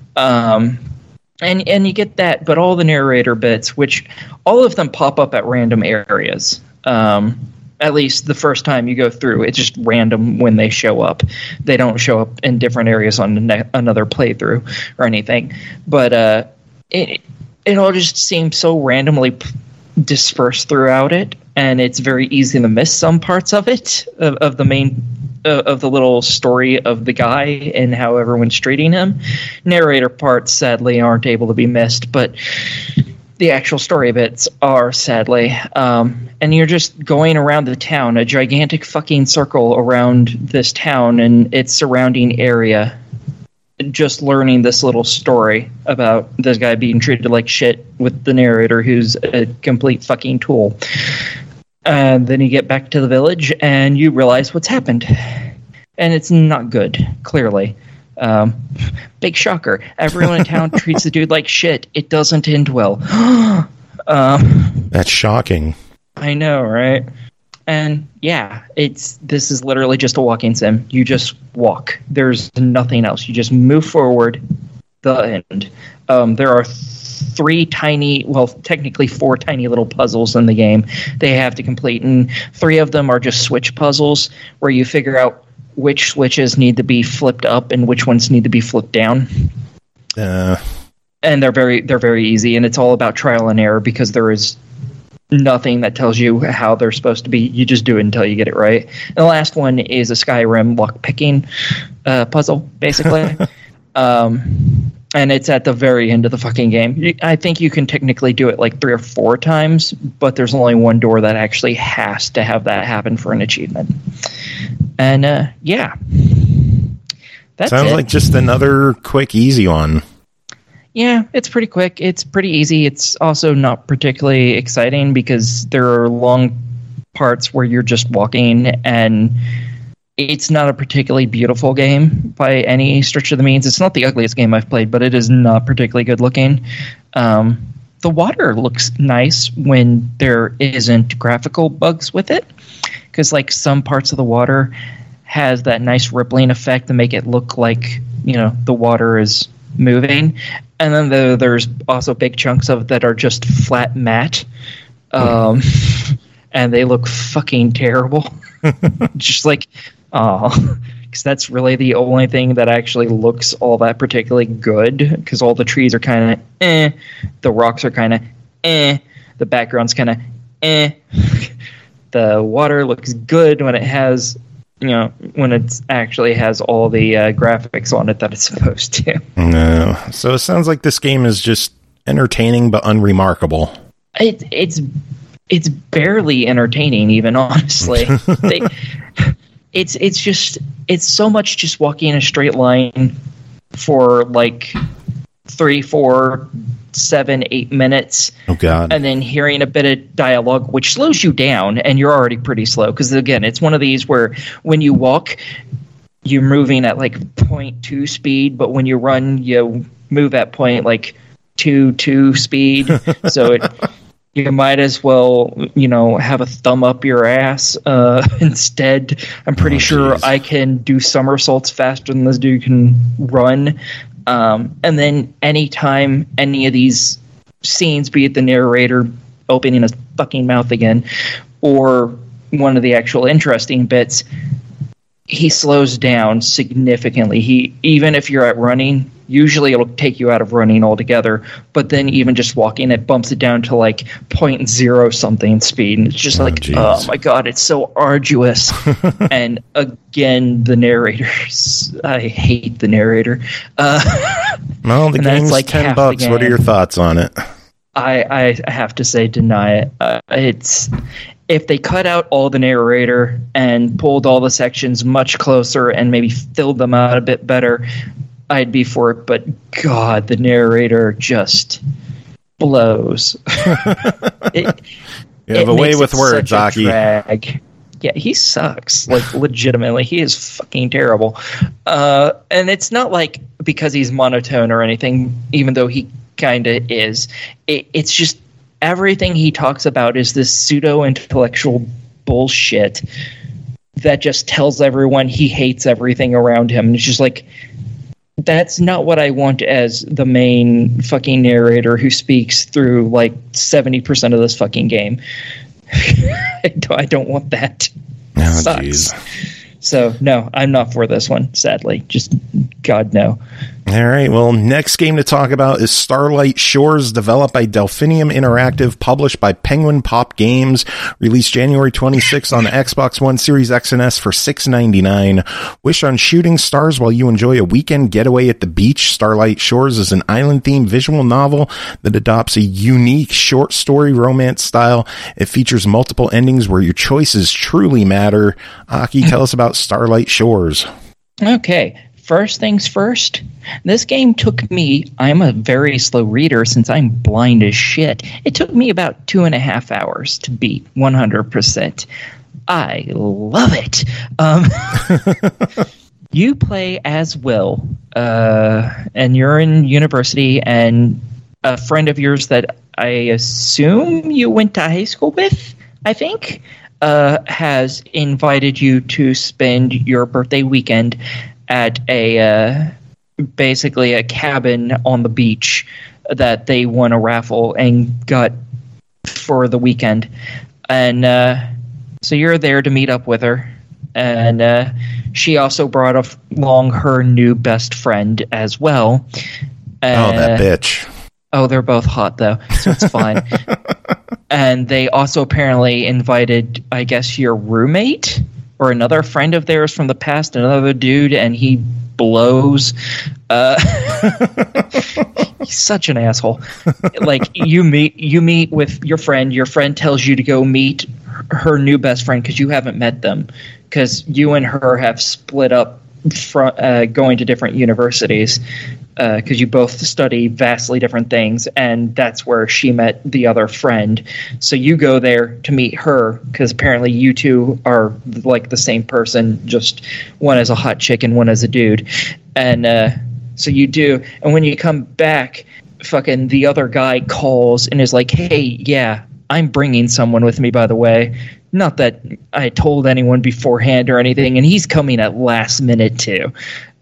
And you get that, but all the narrator bits, which all of them pop up at random areas. At least the first time you go through, it's just random when they show up. They don't show up in different areas on another playthrough or anything. But it all just seems so randomly dispersed throughout it, and it's very easy to miss some parts of it, of the main of the little story of the guy and how everyone's treating him. Narrator parts sadly aren't able to be missed, but the actual story bits are, sadly. And you're just going around the town, a gigantic fucking circle around this town and its surrounding area, just learning this little story about this guy being treated like shit with the narrator who's a complete fucking tool. And then you get back to the village and you realize what's happened. And it's not good, clearly. Big shocker. Everyone in town treats the dude like shit. It doesn't end well. That's shocking. I know, right? And yeah, this is literally just a walking sim. You just walk. There's nothing else. You just move forward. The end. There are technically 4 tiny little puzzles in the game they have to complete, and 3 of them are just switch puzzles where you figure out which switches need to be flipped up and which ones need to be flipped down. And they're very easy, and it's all about trial and error because there is nothing that tells you how they're supposed to be. You just do it until you get it right. And the last one is a Skyrim lock-picking puzzle, basically. And it's at the very end of the fucking game. I think you can technically do it like 3 or 4 times, but there's only one door that actually has to have that happen for an achievement. And yeah. That's Sounds it. like just another quick, easy one. Yeah, it's pretty quick. It's pretty easy. It's also not particularly exciting because there are long parts where you're just walking, and it's not a particularly beautiful game by any stretch of the means. It's not the ugliest game I've played, but it is not particularly good looking. the water looks nice when there isn't graphical bugs with it, because like some parts of the water has that nice rippling effect to make it look like, you know, the water is moving. And then there's also big chunks of it that are just flat matte, and they look fucking terrible. Just like, because that's really the only thing that actually looks all that particularly good, because all the trees are kind of the rocks are kind of the background's kind of the water looks good when it has, you know, when it actually has all the graphics on it that it's supposed to. No. So it sounds like this game is just entertaining but unremarkable. It's barely entertaining, even, honestly. It's so much just walking in a straight line for like 3, 4, 7, 8 minutes. Oh God. And then hearing a bit of dialogue, which slows you down, and you're already pretty slow. Because again, it's one of these where when you walk, you're moving at like 0.2 speed, but when you run, you move at point like 2 speed. So you might as well, you know, have a thumb up your ass instead. I'm pretty sure I can do somersaults faster than this dude can run. And then anytime any of these scenes, be it the narrator opening his fucking mouth again, or one of the actual interesting bits, he slows down significantly. Even if you're at running, usually it'll take you out of running altogether, but then even just walking, it bumps it down to like 0.0 something speed, and it's just oh my God, it's so arduous. And again, the narrators, I hate the narrator. Well, the game's like $10. What are your thoughts on it? I have to say deny it. It's if they cut out all the narrator and pulled all the sections much closer and maybe filled them out a bit better, I'd be for it. But God, the narrator just blows. You have a way with words, Aki. Yeah, he sucks. Like, legitimately, he is fucking terrible. And it's not like because he's monotone or anything, even though he kind of is. It's just everything he talks about is this pseudo-intellectual bullshit that just tells everyone he hates everything around him. And it's just like, that's not what I want as the main fucking narrator who speaks through like 70% of this fucking game. I don't want that. Oh, sucks. So, no, I'm not for this one, sadly. Just, God, no. All right, well, next game to talk about is Starlight Shores, developed by Delphinium Interactive, published by Penguin Pop Games, released January 26th on the Xbox One, Series X and S for $6.99. Wish on shooting stars while you enjoy a weekend getaway at the beach. Starlight Shores is an island-themed visual novel that adopts a unique short story romance style. It features multiple endings where your choices truly matter. Aki, tell us about Starlight Shores. Okay. First things first, this game took me, I'm a very slow reader since I'm blind as shit. It took me about 2.5 hours to beat 100%. I love it. You play as Will, and you're in university, and a friend of yours that I assume you went to high school with, I think, has invited you to spend your birthday weekend at basically a cabin on the beach that they won a raffle and got for the weekend. And so you're there to meet up with her. And she also brought along her new best friend as well. Oh, that bitch. Oh, they're both hot, though, so it's fine. And they also apparently invited, I guess, your roommate or another friend of theirs from the past, another dude, and he blows. He's such an asshole. Like, you meet with your friend. Your friend tells you to go meet her new best friend because you haven't met them, because you and her have split up going to different universities, because you both study vastly different things, and that's where she met the other friend. So you go there to meet her because apparently you two are like the same person, just one as a hot chick and one as a dude. And so you do, and when you come back, fucking the other guy calls and is like, hey, yeah, I'm bringing someone with me, by the way. Not that I told anyone beforehand or anything, and he's coming at last minute too.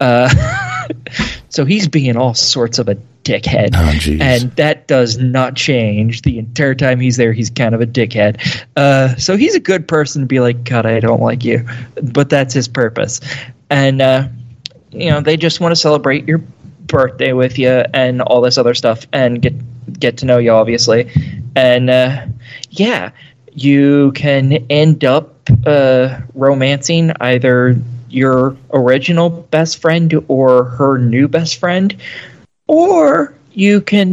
So he's being all sorts of a dickhead. Oh, and that does not change. The entire time he's there, he's kind of a dickhead. So he's a good person to be like, God, I don't like you. But that's his purpose. And, they just want to celebrate your birthday with you and all this other stuff and get to know you, obviously. And, you can end up romancing either your original best friend or her new best friend, or you can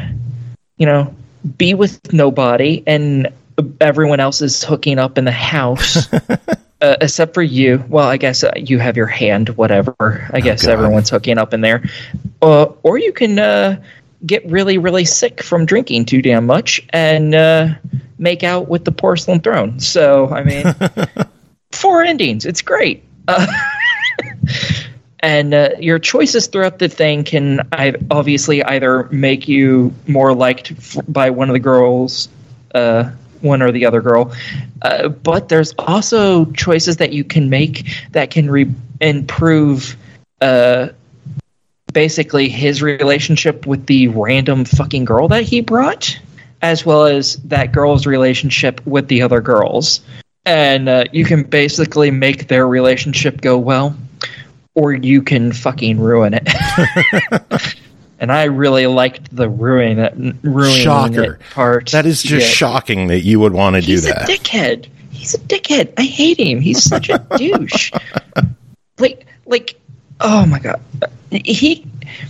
be with nobody and everyone else is hooking up in the house except for you. Well, I guess you have your hand, whatever. I guess everyone's hooking up in there. Or you can get really, really sick from drinking too damn much and make out with the porcelain throne. So, I mean, 4 endings. It's great. And your choices throughout the thing can obviously either make you more liked by one of the girls, one or the other girl, but there's also choices that you can make that can improve basically his relationship with the random fucking girl that he brought, as well as that girl's relationship with the other girls. And you can basically make their relationship go well, or you can fucking ruin it. And I really liked the ruining Shocker. It part. That is just shocking that you would want to do that. He's a dickhead. I hate him. He's such a douche. Like, oh my God. The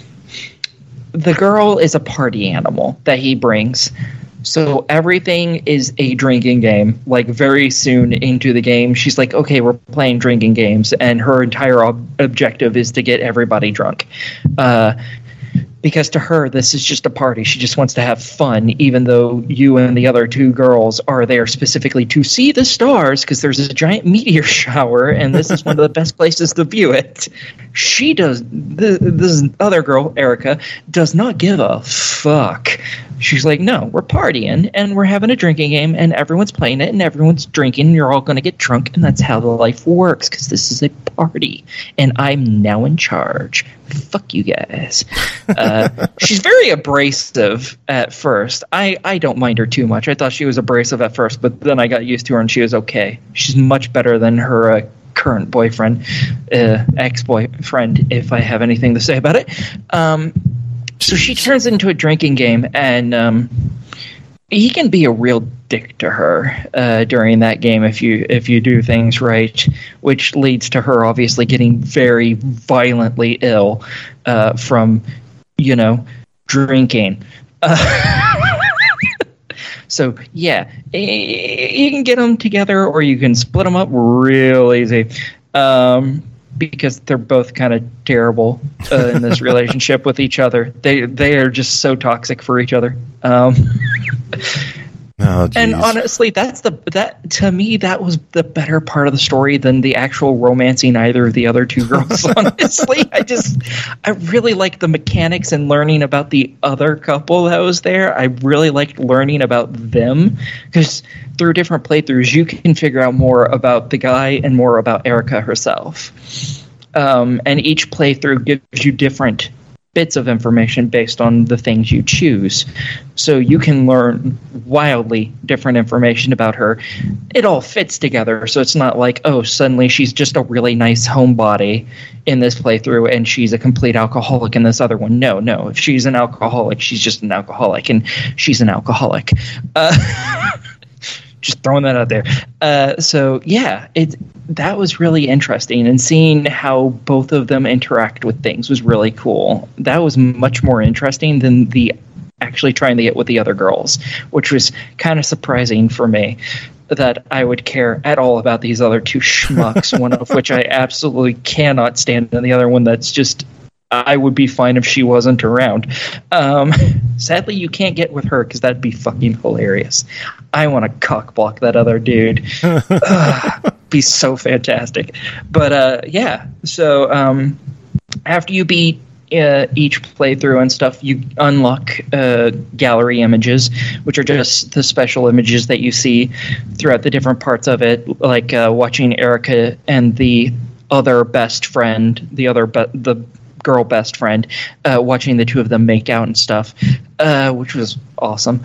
girl is a party animal that he brings. So everything is a drinking game. Like, very soon into the game, she's like, okay, we're playing drinking games. And her entire objective is to get everybody drunk. Because to her, this is just a party. She just wants to have fun, even though you and the other 2 girls are there specifically to see the stars, because there's a giant meteor shower, and this is one of the best places to view it. She does. This other girl, Erica, does not give a fuck. She's like, no, we're partying, and we're having a drinking game, and everyone's playing it, and everyone's drinking, and you're all going to get drunk, and that's how the life works, because this is a party, and I'm now in charge. Fuck you guys. She's very abrasive at first. I don't mind her too much. I thought she was abrasive at first, but then I got used to her, and she was okay. She's much better than her current boyfriend, ex-boyfriend, if I have anything to say about it. So she turns into a drinking game, and he can be a real dick to her during that game if you do things right, which leads to her obviously getting very violently ill from, drinking. So, yeah, you can get them together or you can split them up real easy. Because they're both kind of terrible in this relationship with each other. They are just so toxic for each other. And honestly, to me that was the better part of the story than the actual romancing either of the other 2 girls. Honestly, I really liked the mechanics and learning about the other couple that was there. I really liked learning about them, because through different playthroughs you can figure out more about the guy and more about Erica herself. And each playthrough gives you different bits of information based on the things you choose. So you can learn wildly different information about her. It all fits together, so it's not like, oh, suddenly she's just a really nice homebody in this playthrough and she's a complete alcoholic in this other one. No. If she's an alcoholic, she's just an alcoholic, and she's an alcoholic. Just throwing that out there. So yeah, that was really interesting, and seeing how both of them interact with things was really cool. That was much more interesting than the actually trying to get with the other girls, which was kind of surprising for me that I would care at all about these other 2 schmucks, one of which I absolutely cannot stand, and the other one that's just, I would be fine if she wasn't around. Sadly, you can't get with her because that'd be fucking hilarious. I want to cockblock that other dude. Be so fantastic. But yeah, so after you beat each playthrough and stuff, you unlock gallery images, which are just the special images that you see throughout the different parts of it, like watching Erica and the other best friend, the girl best friend, watching the two of them make out and stuff, which was awesome.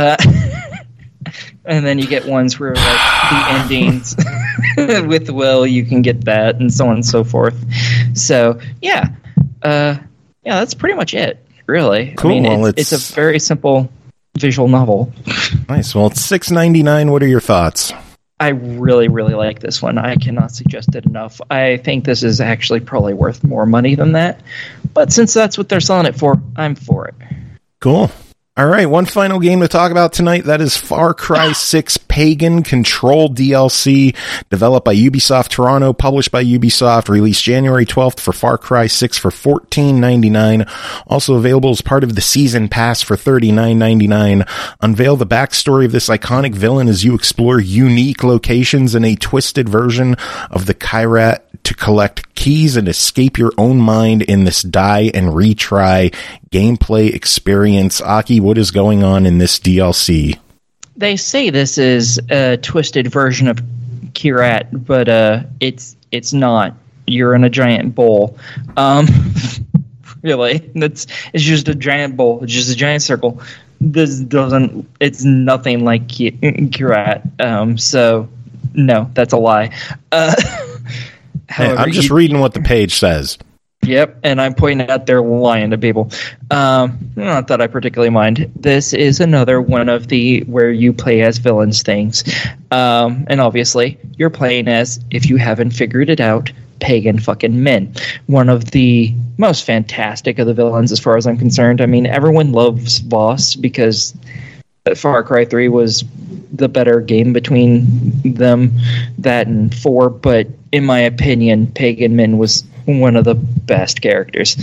And then you get ones where, like, the endings with Will, you can get that, and so on and so forth. So, yeah, that's pretty much it, really. Cool. I mean, it's a very simple visual novel. Nice. Well, it's $6.99. What are your thoughts? I really, really like this one. I cannot suggest it enough. I think this is actually probably worth more money than that. But since that's what they're selling it for, I'm for it. Cool. All right, one final game to talk about tonight. That is Far Cry 6 Pagan Control DLC, developed by Ubisoft Toronto, published by Ubisoft, released January 12th for Far Cry 6 for $14.99. Also available as part of the Season Pass for $39.99. Unveil the backstory of this iconic villain as you explore unique locations in a twisted version of the Kyrat to collect keys and escape your own mind in this die and retry gameplay experience. Aki, what is going on in this DLC? They say this is a twisted version of Kyrat, but it's not. You're in a giant bowl. Really, it's just a giant bowl. It's just a giant circle. It's nothing like Kyrat. So no, that's a lie. However, I'm just reading what the page says. Yep, and I'm pointing out they're lying to people. Not that I particularly mind. This is another one of the where you play as villains things. And obviously, you're playing as, if you haven't figured it out, pagan fucking men. One of the most fantastic of the villains as far as I'm concerned. I mean, everyone loves Voss because Far Cry 3 was the better game between them, that and 4, but in my opinion, Pagan Min was one of the best characters.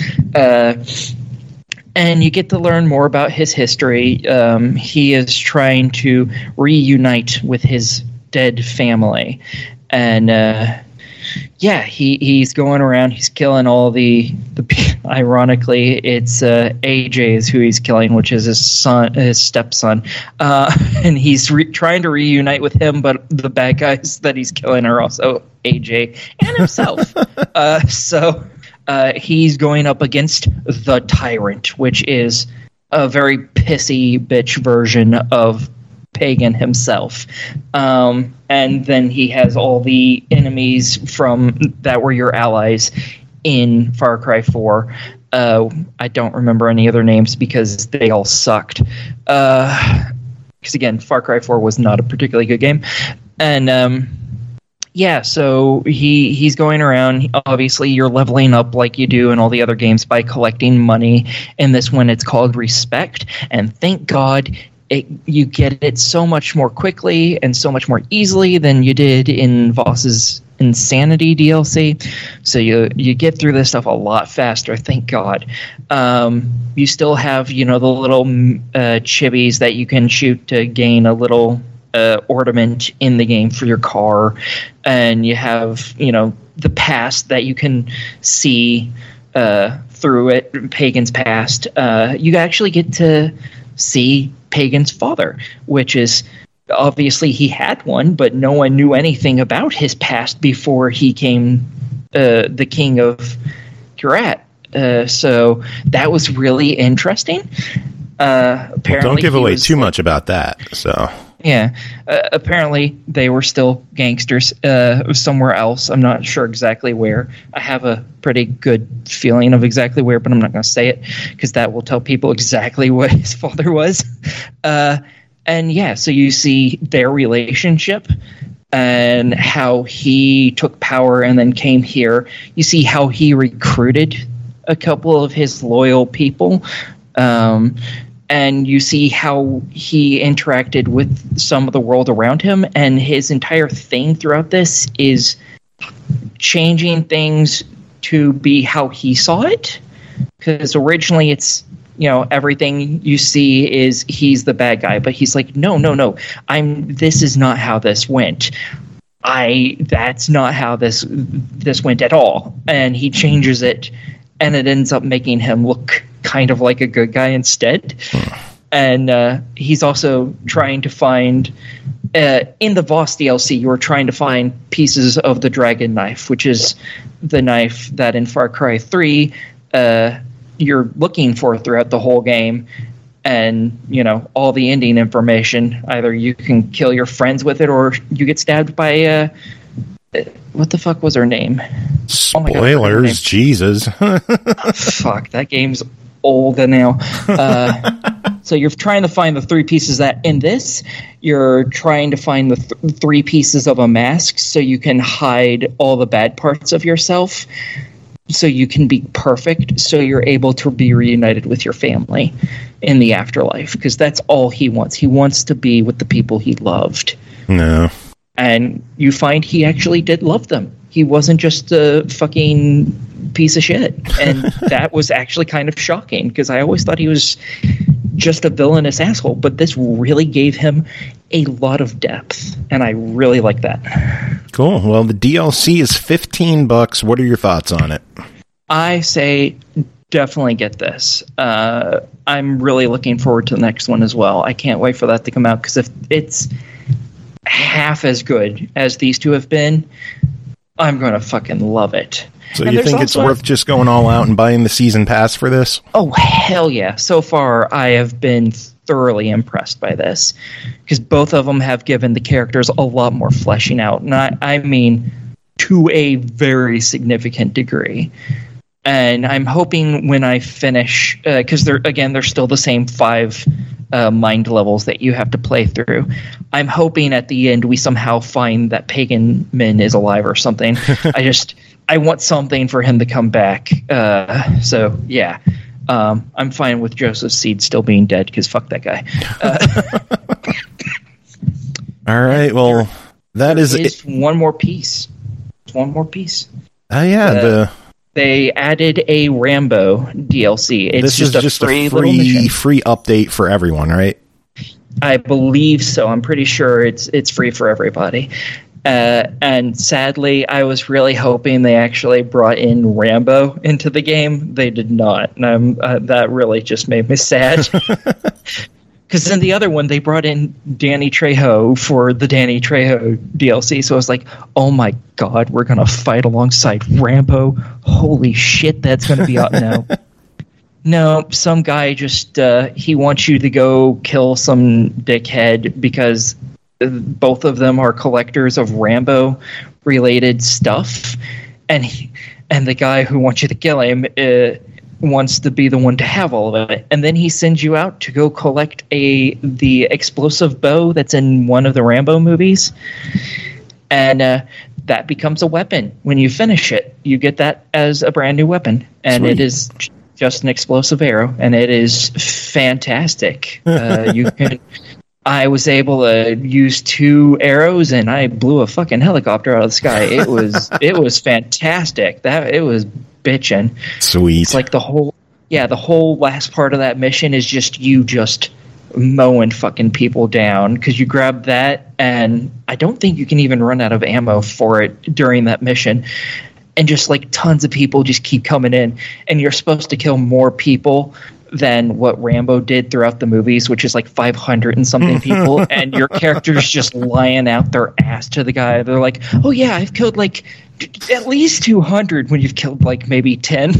And you get to learn more about his history. He is trying to reunite with his dead family. And he's going around, he's killing all the ironically, it's AJ's who he's killing, which is his stepson. And he's trying to reunite with him, but the bad guys that he's killing are also AJ and himself. So he's going up against the Tyrant, which is a very pissy bitch version of Pagan himself. And then he has all the enemies from that were your allies in Far Cry 4. I don't remember any other names because they all sucked. Because again, Far Cry 4 was not a particularly good game. And so he's going around. Obviously, you're leveling up like you do in all the other games by collecting money. In this one, it's called Respect. And thank God you get it so much more quickly and so much more easily than you did in Voss's Insanity DLC. So you get through this stuff a lot faster, thank God. You still have, the little chibis that you can shoot to gain a little ornament in the game for your car. And you have, the past that you can see through it, Pagan's past. You actually get to see Pagan's father, which is obviously he had one, but no one knew anything about his past before he came the king of Kyrat. So that was really interesting. Apparently, don't give away too much about that. So yeah, apparently they were still gangsters somewhere else. I'm not sure exactly where. I have a pretty good feeling of exactly where, but I'm not going to say it because that will tell people exactly what his father was. So you see their relationship and how he took power and then came here. You see how he recruited a couple of his loyal people. And you see how he interacted with some of the world around him, and his entire thing throughout this is changing things to be how he saw it. Because originally it's, everything you see is he's the bad guy, but he's like, no, this is not how this went. That's not how this went at all. And he changes it and it ends up making him look kind of like a good guy instead. And he's also trying to find, in the Voss DLC, you were trying to find pieces of the dragon knife, which is the knife that in Far Cry 3 you're looking for throughout the whole game. And, you know, all the ending information, either you can kill your friends with it or you get stabbed by, what the fuck was her name? Spoilers, oh my God, her name. Jesus. Fuck, that game's old now. So you're trying to find the three pieces that in this, you're trying to find the three pieces of a mask so you can hide all the bad parts of yourself, so you can be perfect, so you're able to be reunited with your family in the afterlife, because that's all he wants. He wants to be with the people he loved. No. And you find he actually did love them. He wasn't just a fucking piece of shit. And that was actually kind of shocking, because I always thought he was just a villainous asshole. But this really gave him a lot of depth, and I really like that. Cool. Well, the DLC is $15. What are your thoughts on it? I say definitely get this. I'm really looking forward to the next one as well. I can't wait for that to come out, because if it's half as good as these two have been, I'm going to fucking love it. So you think it's worth just going all out and buying the season pass for this? Oh, hell yeah. So far, I have been thoroughly impressed by this, because both of them have given the characters a lot more fleshing out. And I mean, to a very significant degree. And I'm hoping when I finish, because they're still the same 5 mind levels that you have to play through. I'm hoping at the end we somehow find that Pagan Min is alive or something. I want something for him to come back. So yeah, I'm fine with Joseph Seed still being dead, because fuck that guy. All right, well, that is one more piece. One more piece. Oh yeah, they added a Rambo DLC. It's this is just a free update for everyone, right? I believe so. I'm pretty sure it's free for everybody. And sadly, I was really hoping they actually brought in Rambo into the game. They did not, and that really just made me sad. Because in the other one, they brought in Danny Trejo for the Danny Trejo DLC. So I was like, oh my God, we're going to fight alongside Rambo. Holy shit, that's going to be out now. No, some guy just, he wants you to go kill some dickhead because both of them are collectors of Rambo-related stuff. And the guy who wants you to kill him wants to be the one to have all of it, and then he sends you out to go collect the explosive bow that's in one of the Rambo movies, and that becomes a weapon. When you finish it, you get that as a brand new weapon, and Sweet. It is just an explosive arrow, and it is fantastic. I was able to use 2 arrows, and I blew a fucking helicopter out of the sky. It was fantastic. It was bitchin'. Sweet. It's like the whole last part of that mission is just you just mowing fucking people down, because you grab that, and I don't think you can even run out of ammo for it during that mission. And just like tons of people just keep coming in, and you're supposed to kill more people than what Rambo did throughout the movies, which is like 500 and something people, and your character's just lying out their ass to the guy. They're like, oh yeah, I've killed like at least 200 when you've killed like maybe 10.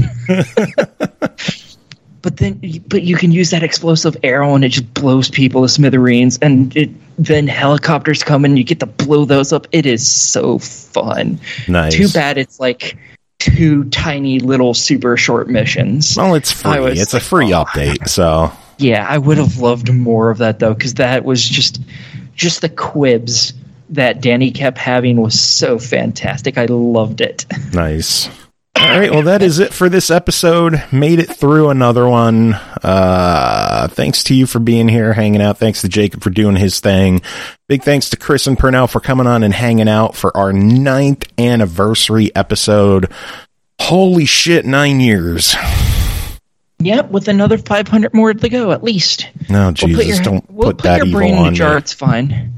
But you can use that explosive arrow and it just blows people to smithereens, and then helicopters come and you get to blow those up. It is so fun. Nice. Too bad it's like 2 tiny little super short missions. Well, it's free. It's a free update, so. Yeah, I would have loved more of that though, because that was just the quibs that Danny kept having was so fantastic. I loved it. Nice. All right, well, that is it for this episode. Made it through another one. Thanks to you for being here, hanging out. Thanks to Jacob for doing his thing. Big thanks to Chris and Purnell for coming on and hanging out for our 9th anniversary episode. Holy shit, 9 years. Yep, with another 500 more to go, at least. No, Jesus, don't put that evil brain on in the jar, me. It's fine.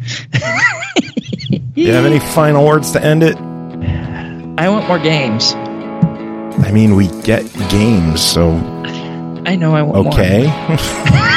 Do you have any final words to end it? I want more games. I mean, we get games, so I know I want okay. more.